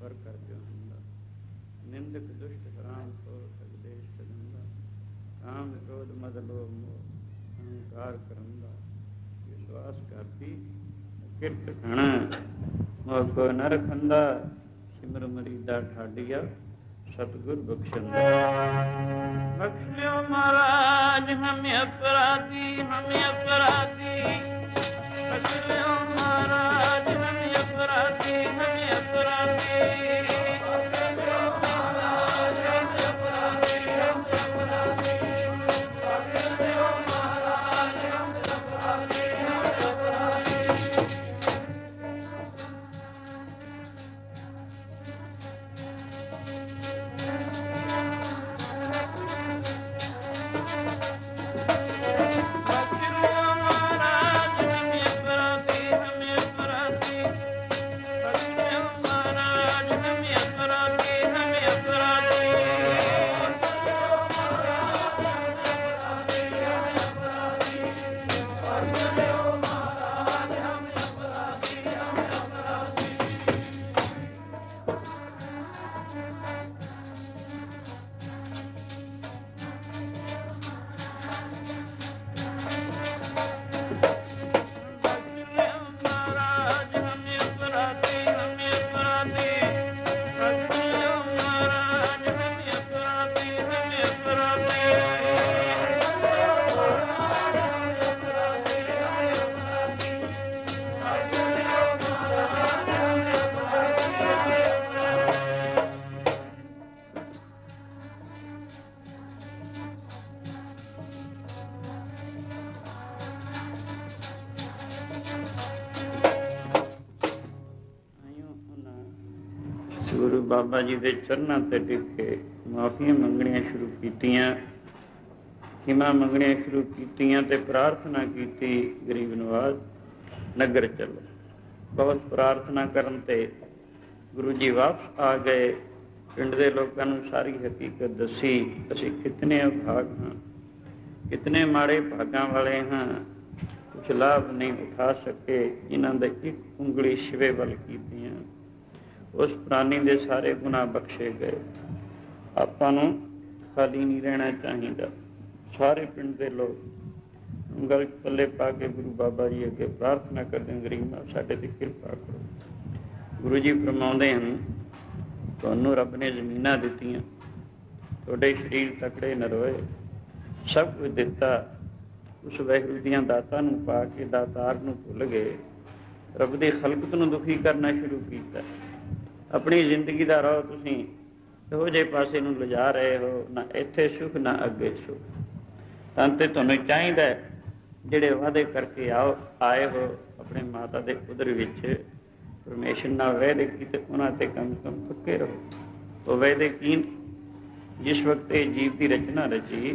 ਪਰ ਕਰ ਜੋ ਹੁੰਦਾ। ਨਿੰਦਕ ਦੁਸ਼ਟ ਹਰਾਮ ਕੋ ਸਗਦੇਸ਼ ਸਦੰਦਾ। ਕਾਮ ਕ੍ਰੋਧ ਮਦ ਲੋਭ ਮੋਹ ਅਹੰਕਾਰ ਕਰੰਦਾ। ਵਿਸ਼ਵਾਸ ਕਰਦੀ ਕਿਰਤ ਖਾਣਾ ਮੋਹ ਕੋ ਨ ਰਖੰਦਾ। ਸਿਮਰ ਮਰੀਦਾ ਠਾਡੀਆ ਸਤਿਗੁਰ ਬਖਸ਼ੰਦਾ। ਬਖਸ਼ ਲਿਓ ਮਹਾਰਾਜ ਹਮ ਅਪਰਾਧੀ ਹਮ ਅਪਰਾਧੀ। ਬਖਸ਼ ਲਿਓ ਮਹਾਰਾਜ ਹਮ ਅਪਰਾਧੀ ਹਮ ਅਪਰਾਧੀ। ਗੁਰੂ ਬਾਬਾ ਜੀ ਦੇ ਚਰਨਾਂ ਤੇ ਟਿਕ ਕੇ ਮਾਫੀਆਂ ਮੰਗਣੀਆਂ ਸ਼ੁਰੂ ਕੀਤੀਆਂ, ਖਿਮਾ ਮੰਗਣੀਆਂ ਸ਼ੁਰੂ ਕੀਤੀਆਂ ਤੇ ਪ੍ਰਾਰਥਨਾ ਕੀਤੀ, ਗਰੀਬ ਨਵਾਜ਼ ਨਗਰ ਚੱਲੋ। ਬਹੁਤ ਪ੍ਰਾਰਥਨਾ ਕਰਨ ਤੇ ਗੁਰੂ ਜੀ ਵਾਪਸ ਆ ਗਏ। ਪਿੰਡ ਦੇ ਲੋਕਾਂ ਨੂੰ ਸਾਰੀ ਹਕੀਕਤ ਦੱਸੀ। ਅਸੀਂ ਕਿਤਨੇ ਅਭਾਗ ਹਾਂ, ਕਿਤਨੇ ਮਾੜੇ ਭਾਗਾਂ ਵਾਲੇ ਹਾਂ, ਕੁਛ ਲਾਭ ਨਹੀਂ ਉਠਾ ਸਕੇ। ਇਹਨਾਂ ਦੇ ਇੱਕ ਉਂਗਲੀ ਸ਼ਿਵੇ ਵੱਲ ਕੀਤੀਆਂ, ਉਸ ਪ੍ਰਾਣੀ ਦੇ ਸਾਰੇ ਗੁਨਾਹ ਬਖਸ਼ੇ ਗਏ। ਆਪਾਂ ਨੂੰ ਖਾਲੀ ਨਹੀਂ ਰਹਿਣਾ ਚਾਹੀਦਾ। ਸਾਰੇ ਪਿੰਡ ਦੇ ਲੋਕ ਉਂਗਲ ਪੱਲੇ ਪਾ ਕੇ ਗੁਰੂ ਬਾਬਾ ਜੀ ਅੱਗੇ ਪ੍ਰਾਰਥਨਾ ਕਰਦੇ, ਗਰੀਬ ਸਾਡੇ ਤੇ ਕਿਰਪਾ ਕਰੋ। ਗੁਰੂ ਜੀ ਫਰਮਾਉਂਦੇ ਹਨ, ਤੁਹਾਨੂੰ ਰੱਬ ਨੇ ਜ਼ਮੀਨਾਂ ਦਿੱਤੀਆਂ, ਤੁਹਾਡੇ ਸਰੀਰ ਤਕੜੇ ਨਰੋਏ, ਸਭ ਕੁਝ ਦਿੱਤਾ। ਉਸ ਵਾਹਿਗੁਰੂ ਦੀਆਂ ਦਾਤਾਂ ਨੂੰ ਪਾ ਕੇ ਦਾਤਾਰ ਨੂੰ ਭੁੱਲ ਗਏ, ਰੱਬ ਦੀ ਖਲਕਤ ਨੂੰ ਦੁਖੀ ਕਰਨਾ ਸ਼ੁਰੂ ਕੀਤਾ। ਆਪਣੀ ਜ਼ਿੰਦਗੀ ਦਾ ਰਾਹ ਤੁਸੀਂ ਇਹੋ ਜਿਹੇ ਪਾਸੇ ਨੂੰ ਲਿਜਾ ਰਹੇ ਹੋ, ਨਾ ਇੱਥੇ ਸੁੱਖ ਨਾ ਅੱਗੇ ਸੁੱਖ। ਤਾਂ ਤੇ ਤੁਹਾਨੂੰ ਚਾਹੀਦਾ ਜਿਹੜੇ ਵਾਅਦੇ ਕਰਕੇ ਆਓ ਆਏ ਹੋ ਆਪਣੇ ਮਾਤਾ ਦੇ ਉਦਰ ਵਿੱਚ ਪਰਮੇਸ਼ਰ ਨਾਲ ਵਾਅਦੇ ਕੀਤੇ, ਉਹਨਾਂ ਤੇ ਕਮ ਸੇ ਕਮ ਪੱਕੇ ਰਹੋ। ਉਹ ਵਾਅਦੇ ਕੀ? ਜਿਸ ਵਕਤ ਇਹ ਜੀਵ ਦੀ ਰਚਨਾ ਰਚੀ,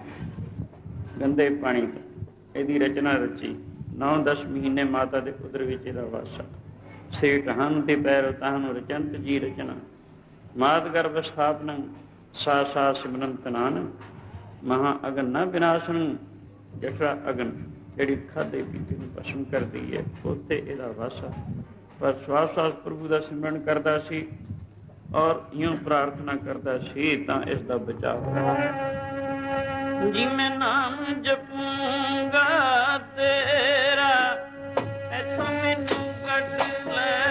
ਗੰਦੇ ਪਾਣੀ ਤੋਂ ਇਹਦੀ ਰਚਨਾ ਰਚੀ, ਨੌ ਦਸ ਮਹੀਨੇ ਮਾਤਾ ਦੇ ਉਦਰ ਵਿੱਚ ਇਹਦਾ ਵਾਸਾ। ਸੇ ਕਹਾਨ ਤੇ ਪੈਰੋ ਤਾਹਨ ਰਚੰਤ ਜੀ ਰਚਨਾ, ਮਾਤ ਗਰਭ ਸਥਾਪਨ ਸਾ ਸਾ ਸਿਮਰਨ ਤਨਾਨ, ਮਹਾ ਅਗਨ ਨਾ ਵਿਨਾਸ਼ਨ। ਜਠਰਾ ਅਗਨ ਜਿਹੜੀ ਖਾਧੇ ਪੀਤੇ ਨੂੰ ਭਸਮ ਕਰਦੀ ਹੈ, ਉੱਥੇ ਇਹਦਾ ਵਾਸਾ। ਪਰ ਸਵਾਸ ਸਵਾਸ ਪ੍ਰਭੂ ਦਾ ਸਿਮਰਨ ਕਰਦਾ ਸੀ ਔਰ ਇਉਂ ਪ੍ਰਾਰਥਨਾ ਕਰਦਾ ਸੀ ਤਾਂ ਇਸ ਦਾ ਬਚਾਅ। ਜੀ ਮੈਂ ਨਾਮ ਜਪੂੰਗਾ ਤੇਰਾ, ਇੱਥੋਂ ਮੈਨੂੰ ਕੱਢ ਲੈ।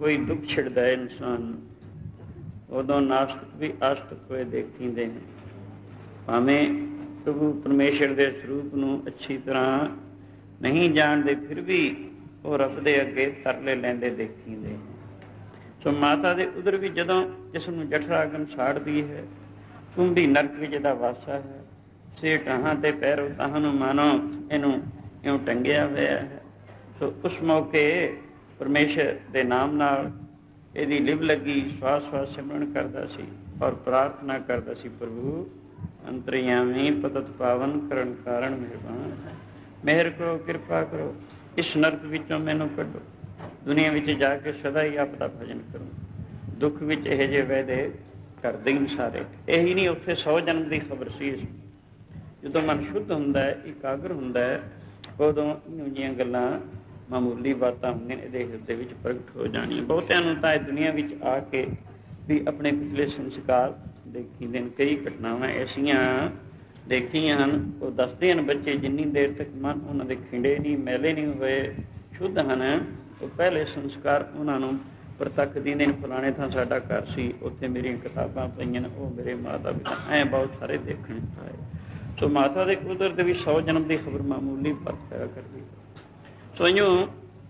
ਕੋਈ ਦੁੱਖ ਛਿੜਦਾ ਹੈ ਇਨਸਾਨ, ਉਦੋਂ ਨਾਸਤਿਕ ਵੀ ਆਸਤਿਕ ਹੋਏ ਦੇਖੀਂਦੇ ਨੇ। ਭਾਵੇਂ ਪ੍ਰਭੂ ਪਰਮੇਸ਼ਰ ਦੇ ਸਰੂਪ ਨੂੰ ਅੱਛੀ ਤਰ੍ਹਾਂ ਨਹੀਂ ਜਾਣਦੇ, ਫਿਰ ਵੀ ਉਹ ਰੱਬ ਦੇ ਅੱਗੇ ਤਰਲੇ ਲੈਂਦੇ ਦੇਖੀਂਦੇ। ਸੋ ਮਾਤਾ ਦੇ ਉਦਰ ਵੀ ਜਦੋਂ ਜਿਸ ਨੂੰ ਜਠਰਾਗਮ ਸਾੜਦੀ ਹੈ, ਕੁੰਭੀ ਨਰਕ ਵਿੱਚ ਦਾ ਵਾਸਾ ਹੈ, ਸੇ ਟਾਹਾਂ ਤੇ ਪੈਰੋ ਤਾਹਾਂ ਨੂੰ ਮਾਨੋ ਇਹਨੂੰ ਇਉਂ ਟੰਗਿਆ ਹੋਇਆ ਹੈ। ਸੋ ਉਸ ਮੌਕੇ ਪਰਮੇਸ਼ਰ ਦੇ ਨਾਮ ਨਾਲ ਇਹਦੀ ਲਿਵ ਲੱਗੀ, ਸਵਾਸ ਸਵਾਸ ਸਿਮਰਨ ਕਰਦਾ ਸੀ ਔਰ ਪ੍ਰਾਰਥਨਾ ਕਰਦਾ ਸੀ, ਪ੍ਰਭੂ ਅੰਤਰਯਾਮੀ ਪਤਤ ਪਾਵਨ ਕਰਨ ਕਾਰਨ ਮਿਹਰਬਾਨ, ਮਿਹਰ ਕਰੋ, ਕਿਰਪਾ ਕਰੋ, ਇਸ ਨਰਕ ਵਿੱਚੋਂ ਮੈਨੂੰ ਕੱਢੋ, ਦੁਨੀਆ ਵਿੱਚ ਜਾ ਕੇ ਸਦਾ ਹੀ ਆਪ ਦਾ ਭਜਨ ਕਰੋ। ਦੁੱਖ ਵਿੱਚ ਇਹੋ ਜਿਹੇ ਵਾਅਦੇ ਕਰਦੇ ਹੀ ਸਾਰੇ। ਇਹੀ ਨਹੀਂ, ਉੱਥੇ ਸੌ ਜਨਮ ਦੀ ਖਬਰ ਸੀ। ਜਦੋਂ ਮਨ ਸ਼ੁੱਧ ਹੁੰਦਾ ਹੈ, ਇਕਾਗਰ ਹੁੰਦਾ ਹੈ, ਉਦੋਂ ਇਹੋ ਜਿਹੀਆਂ ਗੱਲਾਂ ਮਾਮੂਲੀ ਬਾਤਾਂ ਹੁੰਦੀਆਂ ਇਹਦੇ ਹਿਰਦੇ ਵਿੱਚ ਪ੍ਰਗਟ ਹੋ ਜਾਣੀਆਂ। ਬਹੁਤਿਆਂ ਨੂੰ ਤਾਂ ਇਹ ਦੁਨੀਆ ਵਿੱਚ ਆ ਕੇ ਵੀ ਆਪਣੇ ਪਿਛਲੇ ਸੰਸਕਾਰ ਦੇਖੀਦੇ ਨੇ। ਕਈ ਘਟਨਾਵਾਂ ਐਸੀਆਂ ਦੇਖੀਆਂ ਹਨ, ਉਹ ਦੱਸਦੇ ਹਨ ਬੱਚੇ ਜਿੰਨੀ ਦੇਰ ਤੱਕ ਮਨ ਉਹਨਾਂ ਦੇ ਖਿੰਡੇ ਨਹੀਂ, ਮੈਲੇ ਨਹੀਂ ਹੋਏ, ਸ਼ੁੱਧ ਹਨ, ਉਹ ਪਹਿਲੇ ਸੰਸਕਾਰ ਉਹਨਾਂ ਨੂੰ ਪ੍ਰਤੱਖ ਦਿੰਦੇ ਨੇ। ਫਲਾਣੇ ਥਾਂ ਸਾਡਾ ਘਰ ਸੀ, ਉੱਥੇ ਮੇਰੀਆਂ ਕਿਤਾਬਾਂ ਪਈਆਂ ਨੇ, ਉਹ ਮੇਰੇ ਮਾਤਾ ਪਿਤਾ, ਐਂ ਬਹੁਤ ਸਾਰੇ ਦੇਖਣ ਆਏ। ਸੋ ਮਾਤਾ ਦੇ ਕੁਦਰਤ ਵੀ ਸੌ ਜਨਮ ਦੀ ਖਬਰ ਮਾਮੂਲੀ ਫਰਕ ਪੈਦਾ ਕਰਦੀ। ਸੋ ਇਉਂ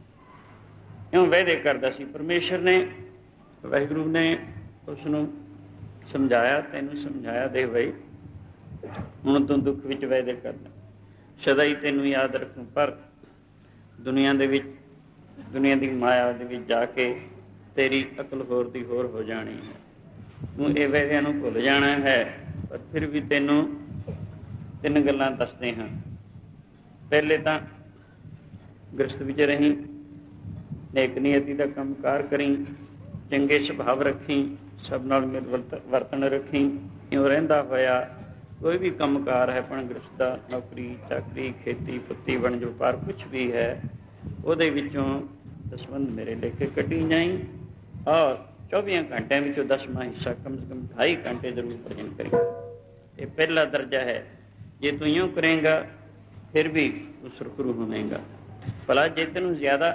ਇਉਂ ਵਾਅਦੇ ਕਰਦਾ ਸੀ ਪਰਮੇਸ਼ਰ ਨੇ। ਵਾਹਿਗੁਰੂ ਨੇ ਉਸ ਨੂੰ ਸਮਝਾਇਆ, ਤੈਨੂੰ ਸਮਝਾਇਆ ਦੇ ਬਈ ਹੁਣ ਤੂੰ ਦੁੱਖ ਵਿੱਚ ਵਾਅਦੇ ਕਰਨਾ, ਸਦਾ ਹੀ ਤੈਨੂੰ ਯਾਦ ਰੱਖੂ, ਪਰ ਦੁਨੀਆ ਦੇ ਵਿੱਚ ਦੁਨੀਆ ਦੀ ਮਾਇਆ ਦੇ ਵਿੱਚ ਜਾ ਕੇ ਤੇਰੀ ਅਕਲ ਹੋਰ ਦੀ ਹੋਰ ਹੋ ਜਾਣੀ ਹੈ। ਤੂੰ ਇਹ ਵਾਅਦਿਆਂ ਨੂੰ ਭੁੱਲ ਜਾਣਾ ਹੈ, ਪਰ ਫਿਰ ਵੀ ਤੈਨੂੰ ਤਿੰਨ ਗੱਲਾਂ ਦੱਸਦੇ ਹਾਂ। ਪਹਿਲੇ ਤਾਂ ਗ੍ਰਸਤ ਵਿੱਚ ਰਹੀ, ਨੇਕ ਨੀਅਤੀ ਦਾ ਕੰਮ ਕਾਰ ਕਰੀ, ਚੰਗੇ ਸੁਭਾਵ ਰੱਖੀ, ਸਭ ਨਾਲ ਮਿਲ ਵਰਤਣ ਰੱਖੀ। ਇਉਂ ਰਹਿੰਦਾ ਹੋਇਆ ਕੋਈ ਵੀ ਕੰਮ ਕਾਰ ਹੈ, ਆਪਣਾ ਗ੍ਰਸਤ ਦਾ, ਨੌਕਰੀ ਚਾਕਰੀ, ਖੇਤੀ ਪੱਤੀ ਵਣਜ ਵਪਾਰ ਕੁਛ ਵੀ ਹੈ, ਉਹਦੇ ਵਿੱਚੋਂ ਦਸਵੰਧ ਮੇਰੇ ਲੇਖੇ ਕੱਢੀ ਜਾਈ ਔਰ ਚੌਵੀਆਂ ਘੰਟਿਆਂ ਵਿੱਚੋਂ ਦਸਵਾਂ ਹਿੱਸਾ ਕਮ ਸੇ ਕਮ ਢਾਈ ਘੰਟੇ ਜ਼ਰੂਰ ਭਜਨ ਕਰੀ। ਇਹ ਪਹਿਲਾ ਦਰਜਾ ਹੈ। ਜੇ ਤੂੰ ਇਉਂ ਕਰੇਂਗਾ ਫਿਰ ਵੀ ਤੂੰ ਸੁਰਖਰੂ ਹੋਵੇਂਗਾ। ਭਲਾ ਜੇ ਤੈਨੂੰ ਜ਼ਿਆਦਾ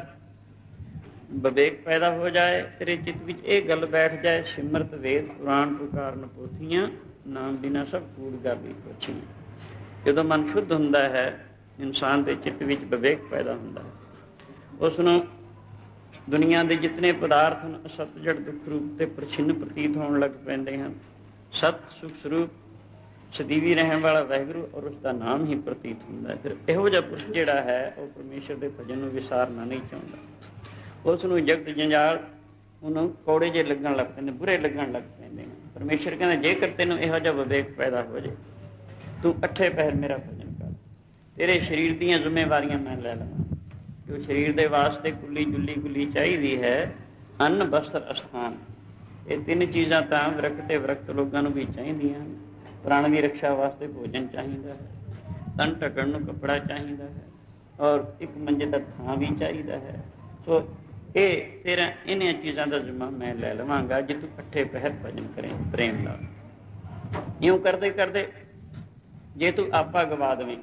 ਵਿਵੇਕ ਪੈਦਾ ਹੋ ਜਾਏ, ਤੇਰੇ ਚਿੱਤ ਵਿੱਚ ਇਹ ਗੱਲ ਬੈਠ ਜਾਏ, ਸਿਮਰਤ ਵੇਦ ਪੁਰਾਣ ਪੁਕਾਰਨ ਪੋਥੀਆਂ, ਨਾਮ ਬਿਨਾ ਸਭ ਕੂੜ ਗਾਬੀ ਕੋਛੀਆਂ। ਜਦੋਂ ਮਨ ਸ਼ੁੱਧ ਹੁੰਦਾ ਹੈ, ਇਨਸਾਨ ਦੇ ਚਿੱਤ ਵਿੱਚ ਵਿਵੇਕ ਪੈਦਾ ਹੁੰਦਾ ਹੈ, ਉਸ ਨੂੰ ਦੁਨੀਆ ਦੇ ਜਿਤਨੇ ਪਦਾਰਥ ਹਨ ਅਸਤ ਜੜ ਦੁੱਖ ਰੂਪ ਤੇ ਪ੍ਰਛਿੰਨ ਪ੍ਰਤੀਤ ਹੋਣ ਲੱਗ ਪੈਂਦੇ ਹਨ। ਸਤ ਸੁਖ ਸਰੂਪ ਸਦੀਵੀ ਰਹਿਣ ਵਾਲਾ ਵਾਹਿਗੁਰੂ ਔਰ ਉਸਦਾ ਨਾਮ ਹੀ ਪ੍ਰਤੀਤ ਹੁੰਦਾ ਹੈ। ਫਿਰ ਇਹੋ ਜਿਹਾ ਪੁਰਸ਼ ਜਿਹੜਾ ਹੈ ਉਹ ਪਰਮੇਸ਼ਰ ਦੇ ਭਜਨ ਨੂੰ ਵਿਸਾਰਨਾ ਨਹੀਂ ਚਾਹੁੰਦਾ। ਉਸ ਨੂੰ ਜਗਤ ਜੰਜਾਲ ਉਹਨੂੰ ਕੌੜੇ ਜਿਹੇ ਲੱਗਣ ਲੱਗ ਪੈਂਦੇ, ਬੁਰੇ ਲੱਗਣ ਲੱਗ ਪੈਂਦੇ ਨੇ। ਪਰਮੇਸ਼ਰ ਕਹਿੰਦਾ ਜੇਕਰ ਤੈਨੂੰ ਇਹੋ ਜਿਹਾ ਵਿਵੇਕ ਪੈਦਾ ਹੋ ਜਾਏ, ਤੂੰ ਅੱਠੇ ਪਹਿਰ ਮੇਰਾ ਭਜਨ ਕਰ, ਤੇਰੇ ਸਰੀਰ ਦੀਆਂ ਜ਼ਿੰਮੇਵਾਰੀਆਂ ਮੈਂ ਲੈ ਲਵਾਂ। ਜੋ ਸਰੀਰ ਦੇ ਵਾਸਤੇ ਕੁੱਲੀ ਜੁੱਲੀ ਗੁੱਲੀ ਚਾਹੀਦੀ ਹੈ, ਅੰਨ ਬਸਤਰ ਅਸਥਾਨ, ਇਹ ਤਿੰਨ ਚੀਜ਼ਾਂ ਤਾਂ ਵਿਰਕਤ ਤੇ ਵਿਰਕਤ ਲੋਕਾਂ ਨੂੰ ਵੀ ਚਾਹੀਦੀਆਂ ਹਨ। ਪ੍ਰਾਣ ਦੀ ਰੱਖਿਆ ਵਾਸਤੇ ਭੋਜਨ ਚਾਹੀਦਾ ਹੈ, ਤਨ ਢੱਕਣ ਨੂੰ ਕੱਪੜਾ ਚਾਹੀਦਾ ਹੈ, ਔਰ ਇੱਕ ਮੰਜੇ ਦਾ ਥਾਂ ਵੀ ਚਾਹੀਦਾ ਹੈ। ਸੋ ਇਹ ਤੇਰਾ ਇਹਨਾਂ ਚੀਜ਼ਾਂ ਦਾ ਜ਼ਿੰਮਾ ਮੈਂ ਲੈ ਲਵਾਂਗਾ ਜੇ ਤੂੰ ਇਕੱਠੇ ਪਹਿਰ ਭਜਨ ਕਰੇ ਪ੍ਰੇਮ ਨਾਲ। ਇਉਂ ਕਰਦੇ ਕਰਦੇ ਜੇ ਤੂੰ ਆਪਾ ਗਵਾ ਦੇਵੇਂ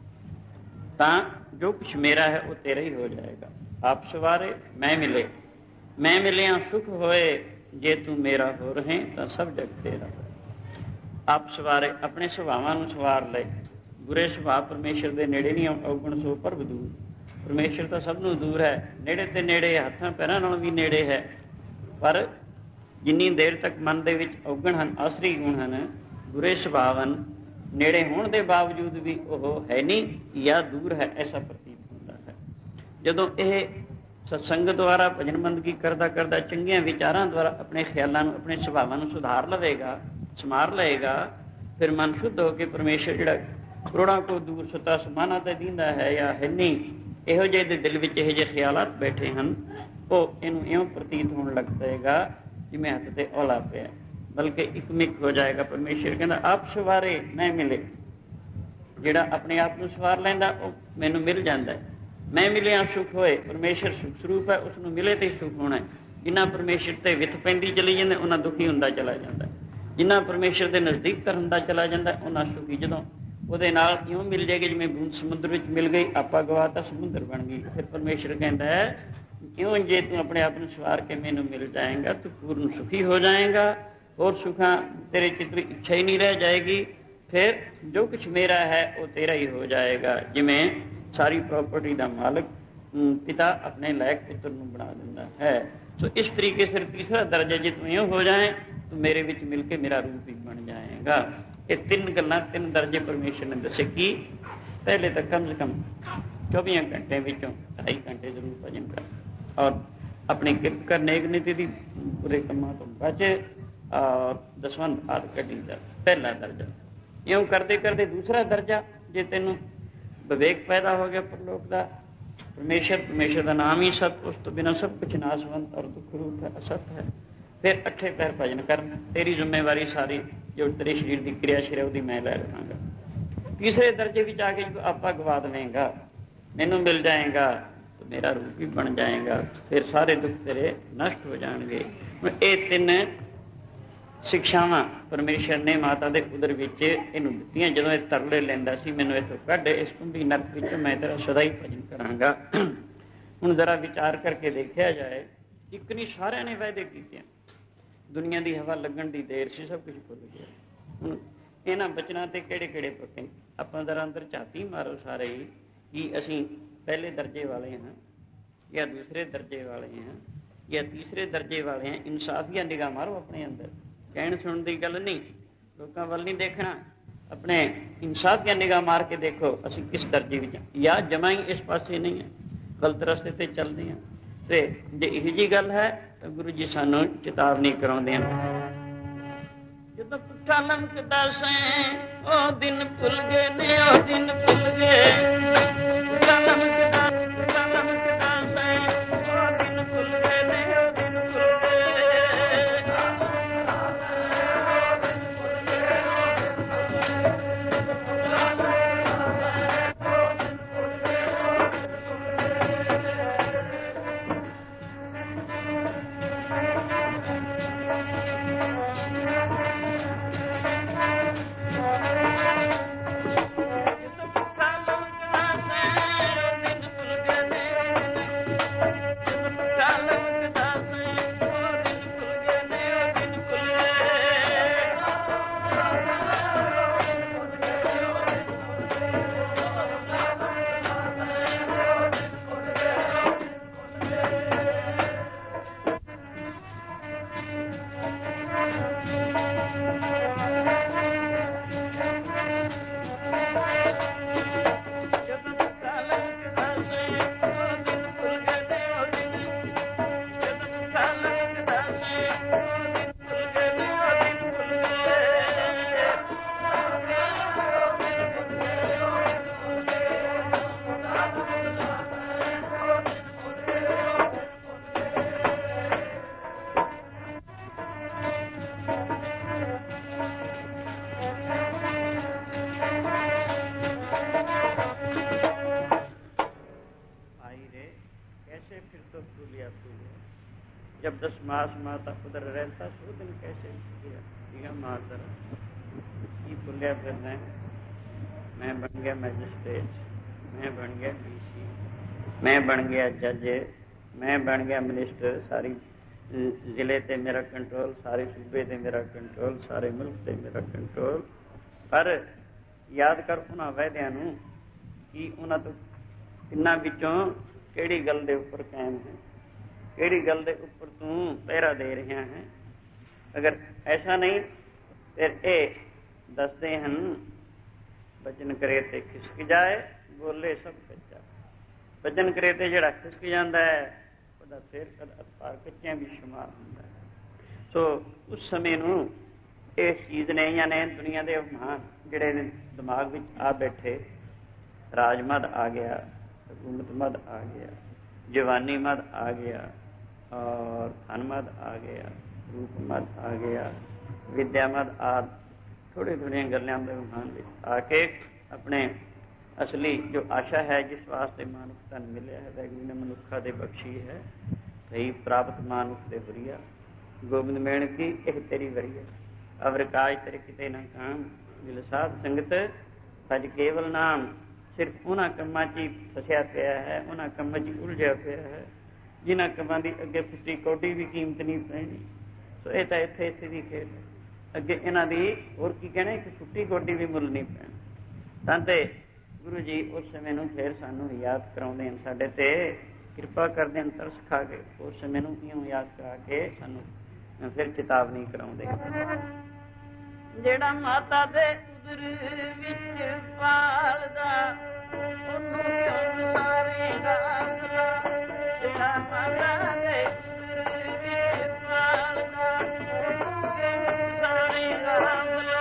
ਤਾਂ ਜੋ ਕੁਛ ਮੇਰਾ ਹੈ ਉਹ ਤੇਰਾ ਹੀ ਹੋ ਜਾਏਗਾ। ਆਪ ਸਵਾਰੇ ਮੈਂ ਮਿਲੇ, ਮੈਂ ਮਿਲਿਆ ਸੁਖ ਹੋਏ, ਜੇ ਤੂੰ ਮੇਰਾ ਹੋ ਰਹੇ ਤਾਂ ਸਭ ਜਗ ਤੇਰਾ। ਆਪ ਸਵਾਰੇ ਆਪਣੇ ਸੁਭਾਵਾਂ ਨੂੰ ਸਵਾਰ ਲਏ। ਬੁਰੇ ਸੁਭਾਅ ਪਰਮੇਸ਼ਰ ਦੇ ਨੇੜੇ ਨਹੀਂ, ਔਗਣ ਸੋ ਪਰਬ ਦੂਰ। ਪਰਮੇਸ਼ਰ ਤਾਂ ਸਭ ਨੂੰ ਦੂਰ ਹੈ, ਨੇੜੇ ਤੇ ਨੇੜੇ, ਹੱਥਾਂ ਪੈਰਾਂ ਨਾਲੋਂ ਵੀ ਨੇੜੇ ਹੈ। ਪਰ ਜਿੰਨੀ ਦੇਰ ਤੱਕ ਮਨ ਦੇ ਵਿੱਚ ਔਗਣ ਹਨ, ਆਸਰੀ ਗੁਣ ਹਨ, ਬੁਰੇ ਸੁਭਾਅ ਹਨ, ਨੇੜੇ ਹੋਣ ਦੇ ਬਾਵਜੂਦ ਵੀ ਉਹ ਹੈ ਨਹੀਂ ਜਾਂ ਦੂਰ ਹੈ, ਐਸਾ ਪ੍ਰਤੀਤ ਹੁੰਦਾ ਹੈ। ਜਦੋਂ ਇਹ ਸਤਸੰਗ ਦੁਆਰਾ ਭਜਨ ਬੰਦਗੀ ਕਰਦਾ ਕਰਦਾ ਚੰਗੀਆਂ ਵਿਚਾਰਾਂ ਦੁਆਰਾ ਆਪਣੇ ਖਿਆਲਾਂ ਨੂੰ, ਆਪਣੇ ਸੁਭਾਵਾਂ ਨੂੰ ਸੁਧਾਰ ਲਵੇਗਾ, ਸਮਾਰ ਲਏਗਾ, ਫਿਰ ਮਨ ਸ਼ੁੱਧ ਹੋ ਕੇ ਪਰਮੇਸ਼ਰ ਜਿਹੜਾ ਕਰੋੜਾਂ ਕੋ ਦੂਰ ਸੁੱਤਾ ਸਮਾਨਾ ਤੇ ਦਿੰਦਾ ਹੈ ਜਾਂ ਹੈ ਨਹੀਂ, ਇਹੋ ਜਿਹੇ ਦੇ ਦਿਲ ਵਿੱਚ ਇਹੋ ਜਿਹੇ ਖਿਆਲਾਤ ਬੈਠੇ ਹਨ, ਉਹ ਇਹਨੂੰ ਇਉਂ ਪ੍ਰਤੀਤ ਹੋਣ ਲੱਗ ਪਏਗਾ ਜਿਵੇਂ ਹੱਥ ਤੇ ਔਲਾ ਪਿਆ, ਬਲਕਿ ਇਕਮਿਕ ਹੋ ਜਾਏਗਾ। ਪਰਮੇਸ਼ਰ ਕਹਿੰਦਾ ਆਪ ਸਵਾਰੇ ਮੈਂ ਮਿਲੇ। ਜਿਹੜਾ ਆਪਣੇ ਆਪ ਨੂੰ ਸਵਾਰ ਲੈਂਦਾ ਉਹ ਮੈਨੂੰ ਮਿਲ ਜਾਂਦਾ। ਮੈਂ ਮਿਲਿਆ ਸੁਖ ਹੋਏ, ਪਰਮੇਸ਼ਰ ਸੁਖ ਸਰੂਪ ਹੈ, ਉਸ ਨੂੰ ਮਿਲੇ ਤੇ ਸੁਖ ਹੋਣਾ। ਜਿੰਨਾ ਪਰਮੇਸ਼ਰ ਤੇ ਵਿੱਥ ਪੈਂਦੀ ਚਲੀ ਜਾਂਦੇ ਉਹਨਾਂ ਦੁਖੀ ਹੁੰਦਾ ਚਲਾ ਜਾਂਦਾ, ਜਿੰਨਾ ਪਰਮੇਸ਼ਰ ਦੇ ਨਜ਼ਦੀਕ ਹੁੰਦਾ ਚਲਾ ਜਾਂਦਾ ਉਹਨਾਂ ਸੁਖੀ। ਜਦੋਂ ਉਹਦੇ ਨਾਲ ਇਉਂ ਮਿਲ ਜਾਏਗੀ ਜਿਵੇਂ ਬੂੰਦ ਸਮੁੰਦਰ ਵਿੱਚ ਮਿਲ ਗਈ, ਆਪਾਂ ਗਵਾ ਤਾਂ ਸਮੁੰਦਰ ਬਣ ਗਈ। ਫਿਰ ਪਰਮੇਸ਼ਰ ਕਹਿੰਦਾ ਹੈ क्यों जे तू अपने आप ਨੂੰ ਸਵਾਰ ਕੇ ਮੈਨੂੰ ਮਿਲ ਜਾਏਗਾ ਤੂੰ ਪੂਰਨ ਸੁਖੀ ਹੋ ਜਾਏਗਾ। ਹੋਰ ਸੁਖਾਂ ਤੇਰੇ ਚਿੱਤ ਵਿੱਚ ਇੱਛਾ ਹੀ ਨਹੀਂ ਰਹਿ ਜਾਏਗੀ। ਫਿਰ ਜੋ ਕੁਛ ਮੇਰਾ ਹੈ ਉਹ ਤੇਰਾ ਹੀ ਹੋ ਜਾਏਗਾ। ਜਿਵੇਂ ਸਾਰੀ ਪ੍ਰੋਪਰਟੀ ਦਾ ਮਾਲਕ पिता अपने लायक पुत्र ਨੂੰ ਬਣਾ ਦਿੰਦਾ है। सो इस तरीके से तीसरा दर्जा जे तू यूं हो जाए तो मेरे विच मिल के मेरा रूप ही बन जाएगा। ये तीन गल्लां तीन दर्जे परमेश्वर ने दसे कि पहले तो कम से कम चौबीस घंटे विचों ढाई घंटे जरूर भजन कर और अपनी किरत कर नेक नीति की पूरे कामों तो बच और दसवंत आदि कढ़ी दा पहला दर्जा। यूं करते करते दूसरा दर्जा जे तेनों विवेक पैदा हो गया परलोक का परमेश्वर परमेश्वर का नाम ही सत उस तो बिना सब कुछ नाशवंत और दुख रूप है असत है। फिर अठे पैर भजन कर तेरी जिम्मेवारी सारी जो तेरे शरीर की क्रियाशील है वो मैं लै रखांगा। तीसरे दर्जे में आके जो आपा गवा देगा मैनू मिल जाएगा तो मेरा रूप भी बन जाएगा। फिर सारे दुख तेरे नष्ट हो जाएंगे। ये तीन सिक्षावां परमेश्वर ने माता के उदर विच इहनूं दित्तियां। जदों ये तरले लैंदा सी मैनूं इत्थों कढ इस कुंभी नरक विचों मैं तेरा सदा ही भजन करांगा। हुण जरा विचार करके देखा जाए एक नहीं सारिਆਂ ने वायदे कीते दुनिया की हवा लगन की देर से सब कुछ भुल गया। हुण इन्हां बचनां ते किहड़े किहड़े पक्के आपां जरा अंदर झाती मारो सारे ही कि असीं पहले दर्जे वाले हाँ या दूसरे दर्जे वाले हैं या तीसरे दर्जे वाले हैं। इंसाफिया निगाह मारो अपने अंदर कहण सुन की गल नहीं लोगों वाल नहीं देखना अपने इंसाफ या निगाह मार के देखो असी किस दर्जे में या जमा ही इस पासे नहीं है गलत रस्ते ते चलते हैं। तो जे इहो जी गल है तो गुरु जी सानू चेतावनी कराउंदे हैं। जदों पुट्ठा लमकदा सैं ओ दिन भुल गए ने ओ दिन भुल गए पुट्ठा लमकदा पुट्ठा लमकदा सैं ओ दिन भुल गए ने ओ दिन भुल गए। जब दस मास माता उधर रहता सो दिन कैसे किया माता की भुलिया फिर मैं मैं बन गया मैजिस्ट्रेट मैं बन गया डीसी मैं बन गया जज मैं बन गया मिनिस्टर सारी जिले ते मेरा कंट्रोल सारे सूबे ते मेरा कंट्रोल सारे मुल्क ते मेरा कंट्रोल। पर याद कर उन्हां वायदियां नूं कि उन्हां तो तिन्हां विचों किहड़ी गल दे उपर कायम है किहड़ी गल दे उपर तू पहरा दे रहा है। अगर ऐसा नहीं फिर ये दसते हैं बचन करे ते खिसक जाए बोले सब कच्चा। बचन करे ते जिहड़ा खिसक जाता है वह फिर अपार कच्चियां भी शुमार होता है। सो उस समय नूं इस चीज़ ने या ने दुनिया के महान जिहड़े दिमाग में आ बैठे राज मद आ गया हुकूमत मद आ गया जवानी मद आ गया और धन मद आ गया रूप मद आ गया विद्या मद आदि थोड़ी थोड़िया गल्लां दे महान आके अपने असली जो आशा है जिस वास्ते मानुख धन मिले है वैगुरू ने मनुखा दे बख्शी है सही प्राप्त मानुख दे वरिया गोबिंद मेण की एक तेरी वरिया अवर काज तेरे किते ना काम मिल साध संगत भज केवल नाम। सिर्फ उन्हां कम्मां च ही फसिया पिया है उन्हां कम्मां च उलझिया पिया है ਜਿਨ੍ਹਾਂ ਕੰਮਾਂ ਦੀ ਅੱਗੇ ਫੁੱਟੀ ਕੌਡੀ ਵੀ ਕੀਮਤ ਨਹੀਂ ਪੈਣੀ। ਸੋ ਇਹ ਤਾਂ ਇੱਥੇ ਇੱਥੇ ਦੀ ਖੇਡ ਅੱਗੇ ਇਹਨਾਂ ਦੀ ਹੋਰ ਕੀ ਕਹਿਣਾ ਕਿ ਫੁੱਟੀ ਕੌਡੀ ਵੀ ਮੁੱਲ ਨਹੀਂ ਪੈਣੀ। ਤਾਂ ਤੇ ਗੁਰੂ ਜੀ ਉਸ ਸਮੇਂ ਨੂੰ ਫਿਰ ਸਾਨੂੰ ਯਾਦ ਕਰਾਉਂਦੇ ਹਨ, ਸਾਡੇ ਤੇ ਕਿਰਪਾ ਕਰਦੇ ਹਨ, ਤਰਸ ਖਾ ਕੇ ਉਸ ਸਮੇਂ ਨੂੰ ਇਉਂ ਯਾਦ ਕਰਾ ਕੇ ਸਾਨੂੰ ਫਿਰ ਚੇਤਾਵਨੀ ਕਰਾਉਂਦੇ। ਜਿਹੜਾ ਮਾਤਾ ਦੇ ਉਦਰ ਵਿੱਚ ਪਾਲਦਾ ਉਹਨੂੰ ਕਿਉਂ ਵਿਸਾਰੇਗਾ ਅਗਲਾ। ਜਿਹੜਾ ਮਾਤਾ ਦੇ ਉਦਰ ਵਿੱਚ ਪਾਲਦਾ ਉਹਨੂੰ ਕਿਉਂ ਵਿਸਾਰੇਗਾ ਅਗਲਾ।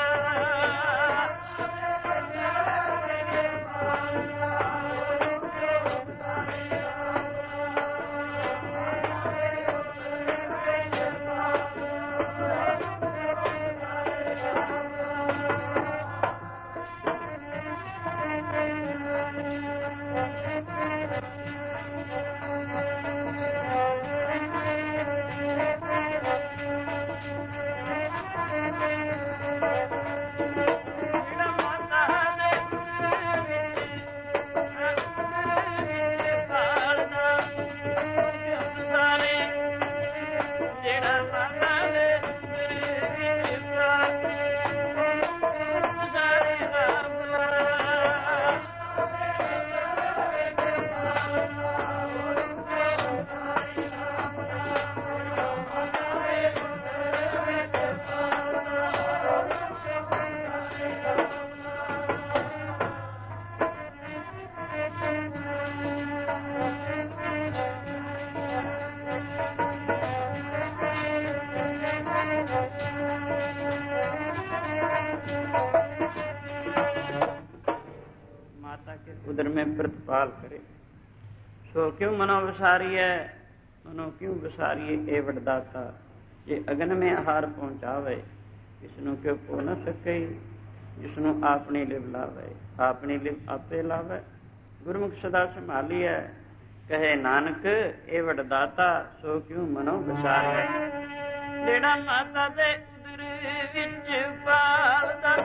उधर में प्रतिपाल करे सो क्यों मनो विसारिए मनो क्यों विसारिए ए वडदाता जे अगन में आहार पहुंचावे इसनों क्यों पो न सके जिसनों आपनी लिव लावे आपनी लिव आपे लावे गुरमुख सदा संभालिए कहे नानक ए वडदाता सो क्यों मनो विसारिए जेड़ा माता दे उदर विच पालदा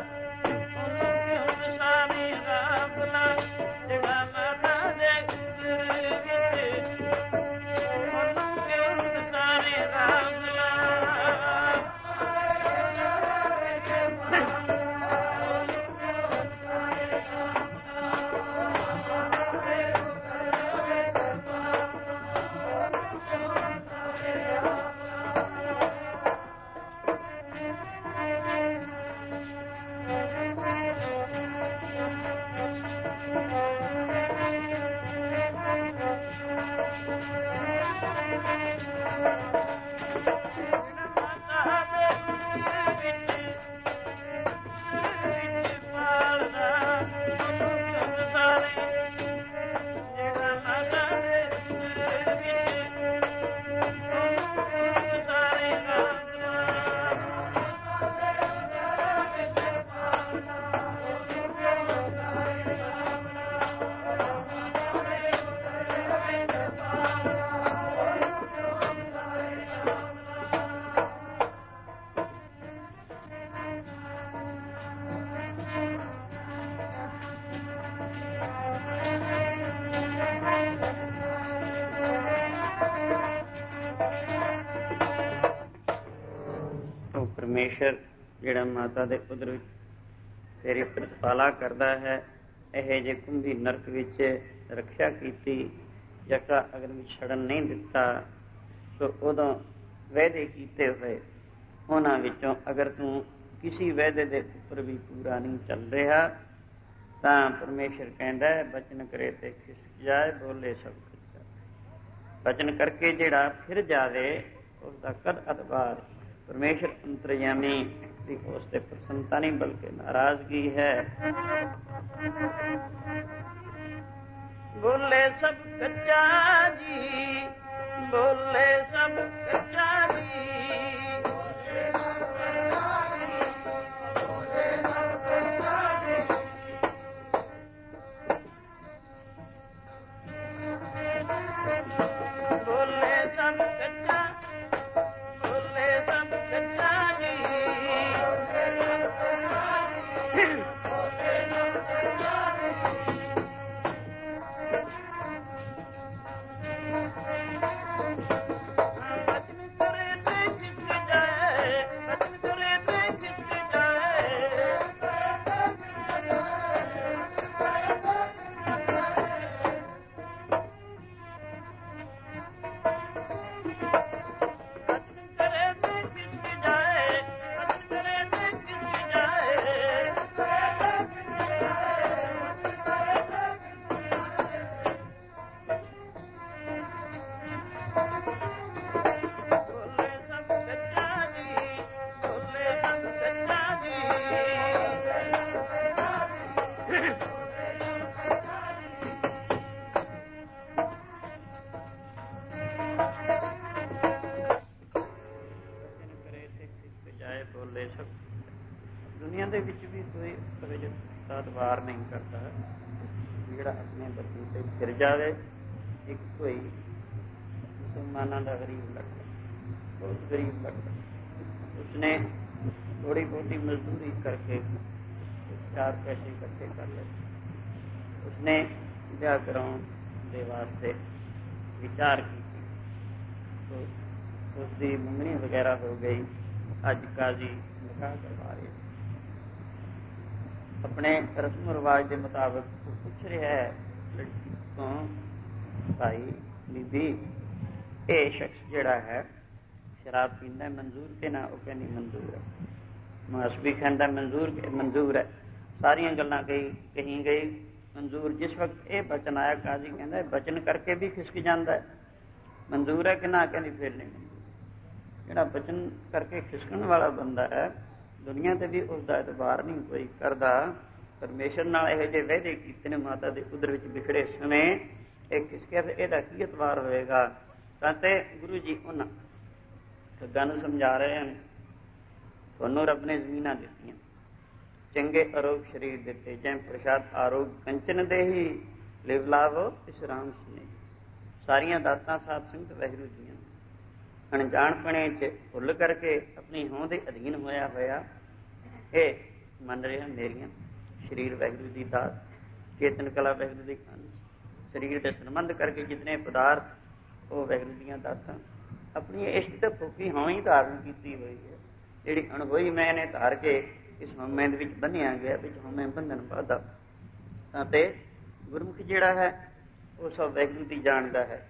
परमेश्वर जिहड़ा माता दे उदर विच तेरी प्रतिपाला करता है यह जे कुंभी नरक विच रखिया कीती जका अगर विच छड़न नहीं दिता सो उदों वायदे कीते हुए उन्हां विचों अगर तू किसी वायदे दे उपर भी पूरा नहीं चल रहा तां परमेश्वर कहंदा है बचन करे ते खिसक जाए बोले सब खिसक बचन करके जिहड़ा फिर जावे उसका कद अतबार परमेश्वर अंतर्यामी की उससे प्रसन्नता नहीं बल्कि नाराजगी है। बोले सब कच्चा जी बोले सब कच्चा जी बोले सब कच्चा बोले सब कच्चा जी ਦੇ ਵਿੱਚ ਵੀ ਕੋਈ ਐਤਬਾਰ ਨਹੀਂ ਕਰਦਾ, ਜਿਹੜਾ ਆਪਣੇ ਬੱਚੇ ਤੇ ਫਿਰ ਜਾਵੇ। ਇੱਕ ਕੋਈ ਮੁਸਲਮਾਨਾਂ ਦਾ ਗਰੀਬ ਲੜਕਾ, ਬਹੁਤ ਗਰੀਬ ਲੜਕਾ, ਉਸਨੇ ਥੋੜੀ ਬਹੁਤੀ ਮਜ਼ਦੂਰੀ ਕਰਕੇ ਚਾਰ ਪੈਸੇ ਇਕੱਠੇ ਕਰ ਲਏ। ਉਸਨੇ ਵਿਆਹ ਕਰਾਉਣ ਦੇ ਵਾਸਤੇ ਵਿਚਾਰ ਕੀਤੀ, ਉਸਦੀ ਮੰਗਣੀ ਵਗੈਰਾ ਹੋ ਗਈ। ਅੱਜ ਕਾਜ਼ੀ ਨਿਕਾਹ ਕਰਵਾ ਰਹੇ, ਆਪਣੇ ਰਸਮ ਰਿਵਾਜ ਦੇ ਮੁਤਾਬਕ ਪੁੱਛ ਰਿਹਾ ਹੈ ਲੜਕੀ ਤੋਂ, ਭਾਈ ਬੀਬੀ ਇਹ ਸ਼ਖਸ ਜਿਹੜਾ ਹੈ ਸ਼ਰਾਬ ਪੀਂਦਾ ਮਨਜ਼ੂਰ ਕਿ ਨਾ? ਉਹ ਕਹਿੰਦੀ ਮਨਜ਼ੂਰ ਹੈ। ਮਾਸ ਵੀ ਖਾਂਦਾ ਮਨਜ਼ੂਰ ਮਨਜ਼ੂਰ ਹੈ। ਸਾਰੀਆਂ ਗੱਲਾਂ ਕਹੀ ਕਹੀ ਗਈ ਮਨਜ਼ੂਰ। ਜਿਸ ਵਕਤ ਇਹ ਬਚਨ ਆਇਆ, ਕਾਜ਼ੀ ਕਹਿੰਦਾ ਬਚਨ ਕਰਕੇ ਵੀ ਖਿਸਕ ਜਾਂਦਾ ਹੈ, ਮਨਜ਼ੂਰ ਹੈ ਕਿ ਨਾ? ਕਹਿੰਦੀ ਫਿਰ ਨਹੀਂ ਮਨਜ਼ੂਰ। ਜਿਹੜਾ ਬਚਨ ਕਰਕੇ ਖਿਸਕਣ ਵਾਲਾ ਬੰਦਾ ਹੈ, ਦੁਨੀਆ ਤੇ ਵੀ ਉਸਦਾ ਐਤਬਾਰ ਨਹੀਂ ਕੋਈ ਕਰਦਾ। ਪਰਮੇਸ਼ਰ ਨਾਲ ਇਹੋ ਜਿਹੇ ਵਾਅਦੇ ਕੀਤੇ ਨੇ, ਮਾਤਾ ਦੇ ਉਦਰ ਵਿੱਚ ਵਿਖੜੇ ਸਮੇਂ ਇਹ ਖਿਸਕਿਆ, ਫਿਰ ਇਹਦਾ ਕੀ ਐਤਬਾਰ ਹੋਏਗਾ? ਤਾਂ ਤੇ ਗੁਰੂ ਜੀ ਉਹਨਾਂ ਠੱਗਾਂ ਨੂੰ ਸਮਝਾ ਰਹੇ ਹਨ, ਤੁਹਾਨੂੰ ਰੱਬ ਨੇ ਜ਼ਮੀਨਾਂ ਦਿੱਤੀਆਂ, ਚੰਗੇ ਅਰੋਗ ਸਰੀਰ ਦਿੱਤੇ, ਜੈ ਪ੍ਰਸ਼ਾਦ ਆਰੋਗ ਕੰਚਨ ਦੇਹੀ ਲਿਵ ਲਾਵੋ ਇਸਰਾਮ ਸੁਨੇ। ਸਾਰੀਆਂ ਦਾਤਾਂ ਸਾਧ ਸੰਗਤ ਵਾਹਿਗੁਰੂ ਦੀਆਂ, ਅਣਜਾਣਪਣੇ ਚ ਭੁੱਲ ਕਰਕੇ ਆਪਣੀ ਹੋਂਦ ਦੇ ਅਧੀਨ ਹੋਇਆ ਹੋਇਆ ਇਹ ਮੰਨ ਰਿਹਾ ਮੇਰੀਆਂ ਸਰੀਰ ਵਾਹਿਗੁਰੂ ਦੀ ਦਾਤ, ਚੇਤਨ ਕਲਾ ਵਾਹਿਗੁਰੂ ਦੀ ਖਾਨ, ਸਰੀਰ ਦੇ ਸੰਬੰਧ ਕਰਕੇ ਜਿਤਨੇ ਪਦਾਰਥ ਉਹ ਵਾਹਿਗੁਰੂ ਦੀਆਂ ਦਾਤਾਂ, ਆਪਣੀ ਇਸ਼ਟ ਤੇ ਭੁੱਖੀ ਹੋਣੀ ਧਾਰਨ ਕੀਤੀ ਹੋਈ ਹੈ। ਜਿਹੜੀ ਅਣਹੋਈ ਮੈਂ ਨੇ ਧਾਰ ਕੇ ਇਸ ਹਉਮੈ ਦੇ ਵਿੱਚ ਬੰਨਿਆ ਗਿਆ, ਵਿੱਚ ਹਉਮੈ ਬੰਧਨ ਵਾਧਾ। ਤਾਂ ਤੇ ਗੁਰਮੁਖ ਜਿਹੜਾ ਹੈ ਉਹ ਸਭ ਵਾਹਿਗੁਰੂ ਦੀ ਜਾਣਦਾ ਹੈ।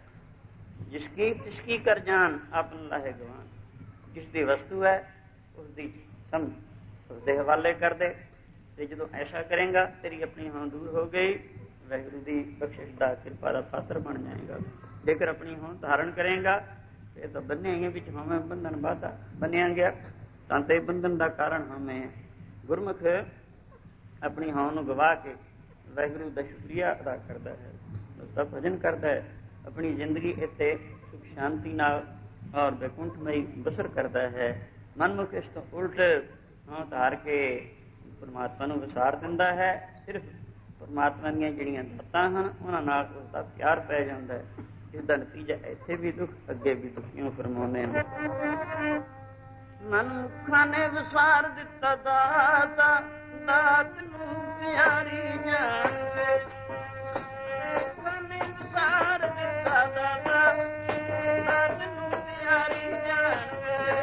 ਜਿਸਕੀ ਤਿਸਕੀ ਕਰ ਜਾਣ ਆਪਨ ਲਾਹੇ ਗਵਾਨ, ਜਿਸ ਦੀ ਵਸਤੂ ਹੈ ਉਸਦੀ ਸਮਝ ਉਸਦੇ ਹਵਾਲੇ ਕਰ ਦੇ। ਤੇ ਜਦੋਂ ਐਸਾ ਕਰੇਗਾ ਤੇਰੀ ਆਪਣੀ ਹੋਂਦ ਦੂਰ ਹੋ ਗਈ, ਵਾਹਿਗੁਰੂ ਦੀ ਬਖਸ਼ਿਸ਼ ਦਾ ਕਿਰਪਾ ਦਾ ਪਾਤਰ ਬਣ ਜਾਏਗਾ। ਜੇਕਰ ਆਪਣੀ ਹੋਂਦ ਧਾਰਨ ਕਰੇਗਾ ਇਹ ਤਾਂ ਬੰਨਿਆ ਵਿੱਚ ਹਉਮੈ ਬੰਧਨ ਵਾਧਾ ਬੰਨਿਆ ਗਿਆ। ਤਾਂ ਤੇ ਬੰਧਨ ਦਾ ਕਾਰਨ ਹਉਮੈ। ਗੁਰਮੁਖ ਆਪਣੀ ਹੋਂਦ ਨੂੰ ਗਵਾ ਕੇ ਵਾਹਿਗੁਰੂ ਦਾ ਸ਼ੁਕਰੀਆ ਅਦਾ ਕਰਦਾ ਹੈ, ਉਸਦਾ ਭਜਨ ਕਰਦਾ ਹੈ, ਆਪਣੀ ਜ਼ਿੰਦਗੀ ਇੱਥੇ ਸੁਖ ਸ਼ਾਂਤੀ ਨਾਲ ਔਰ ਬੈਕੁੰਠਮਈ ਬਸਰ ਕਰਦਾ ਹੈ। ਮਨਮੁਖ ਇਸ ਤੋਂ ਉਲਟ ਹੋਂਦ ਧਾਰ ਕੇ ਪਰਮਾਤਮਾ ਨੂੰ ਵਿਸਾਰ ਦਿੰਦਾ ਹੈ। ਸਿਰਫ ਪਰਮਾਤਮਾ ਦੀਆਂ ਜਿਹੜੀਆਂ ਦਾਤਾਂ ਹਨ ਉਹਨਾਂ ਨਾਲ ਉਸਦਾ ਪਿਆਰ ਪੈ ਜਾਂਦਾ ਹੈ, ਜਿਸਦਾ ਨਤੀਜਾ ਇੱਥੇ ਵੀ ਦੁੱਖ ਅੱਗੇ ਵੀ ਦੁਖੀਆਂ ਫਰਮਾਉਂਦੇ ਨੇ। ਮਨੁੱਖਾਂ ਨੇ ਵਿਸਾਰ ਦਿੱਤਾ ਦਾਤਾ, ਦਾਤ ਨੂੰ ਪਿਆਰੀ ਜਾਣਦੇ, ਨੇ ਵਿਸਾਰ ਦਿੱਤਾ ਦਾਤਾ, ਦਾਤ ਨੂੰ ਪਿਆਰੀ ਜਾਣਦੇ।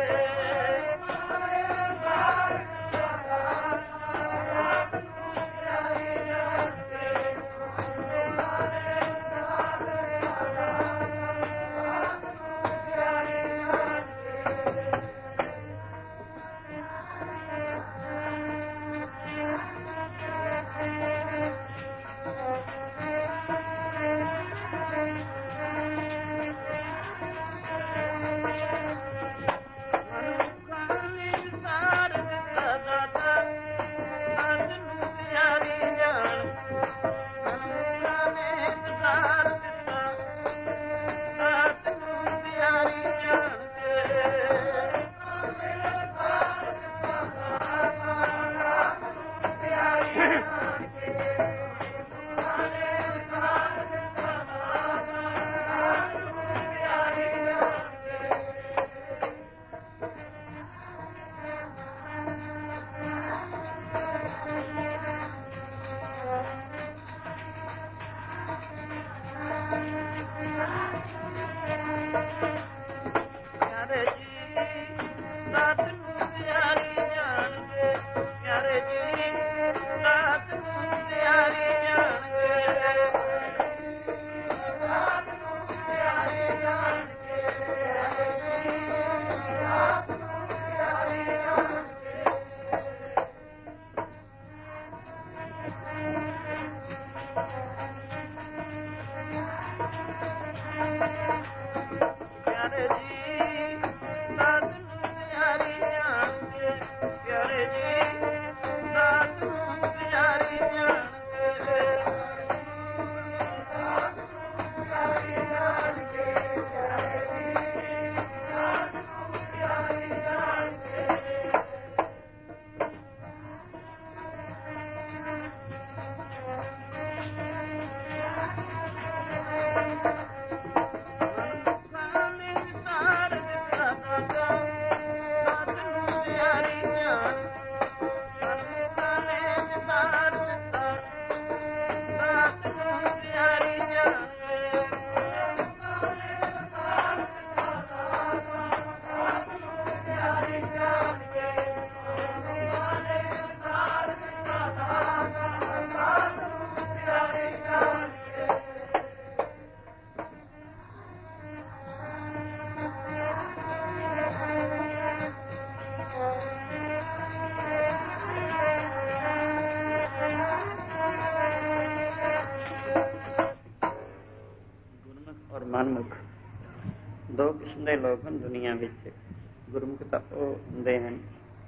ਦੋ ਕਿਸਮ ਦੇ ਲੋਕ ਹਨ ਦੁਨੀਆ ਵਿੱਚ। ਗੁਰਮੁਖ ਤਾਂ ਉਹ ਹੁੰਦੇ ਹਨ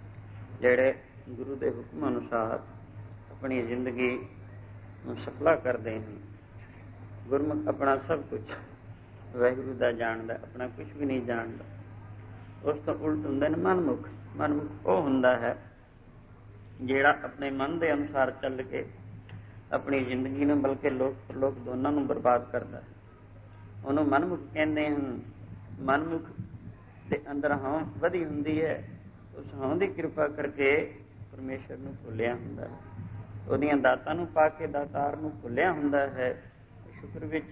ਜਿਹੜੇ ਗੁਰੂ ਦੇ ਹੁਕਮ ਅਨੁਸਾਰ ਆਪਣੀ ਜ਼ਿੰਦਗੀ ਨੂੰ ਸਫਲਾ ਕਰਦੇ ਹਨ। ਗੁਰਮੁਖ ਆਪਣਾ ਸਭ ਕੁਛ ਵਾਹਿਗੁਰੂ ਦਾ ਜਾਣਦਾ, ਆਪਣਾ ਕੁਛ ਵੀ ਨਹੀਂ ਜਾਣਦਾ। ਉਸ ਤੋਂ ਉਲਟ ਹੁੰਦੇ ਨੇ ਮਨਮੁਖ। ਮਨਮੁਖ ਉਹ ਹੁੰਦਾ ਹੈ ਜਿਹੜਾ ਆਪਣੇ ਮਨ ਦੇ ਅਨੁਸਾਰ ਚੱਲ ਕੇ ਆਪਣੀ ਜ਼ਿੰਦਗੀ ਨੂੰ ਬਲਕਿ ਲੋਕ ਪਰਲੋਕ ਦੋਨਾਂ ਨੂੰ ਬਰਬਾਦ ਕਰਦਾ ਹੈ। ਉਹਨੂੰ ਮਨਮੁਖ ਕਹਿੰਦੇ ਹਨ। ਮਨਮੁਖ ਦੇ ਅੰਦਰ ਹਉਂ ਵਧੀ ਹੁੰਦੀ ਹੈ। ਉਸ ਹਉਂ ਦੀ ਕਿਰਪਾ ਕਰਕੇ ਪਰਮੇਸ਼ਰ ਨੂੰ ਭੁੱਲਿਆ ਹੁੰਦਾ ਹੈ। ਉਹਦੀਆਂ ਦਾਤਾਂ ਨੂੰ ਪਾ ਕੇ ਦਾਤਾਰ ਨੂੰ ਭੁੱਲਿਆ ਹੁੰਦਾ ਹੈ। ਸ਼ੁਕਰ ਵਿੱਚ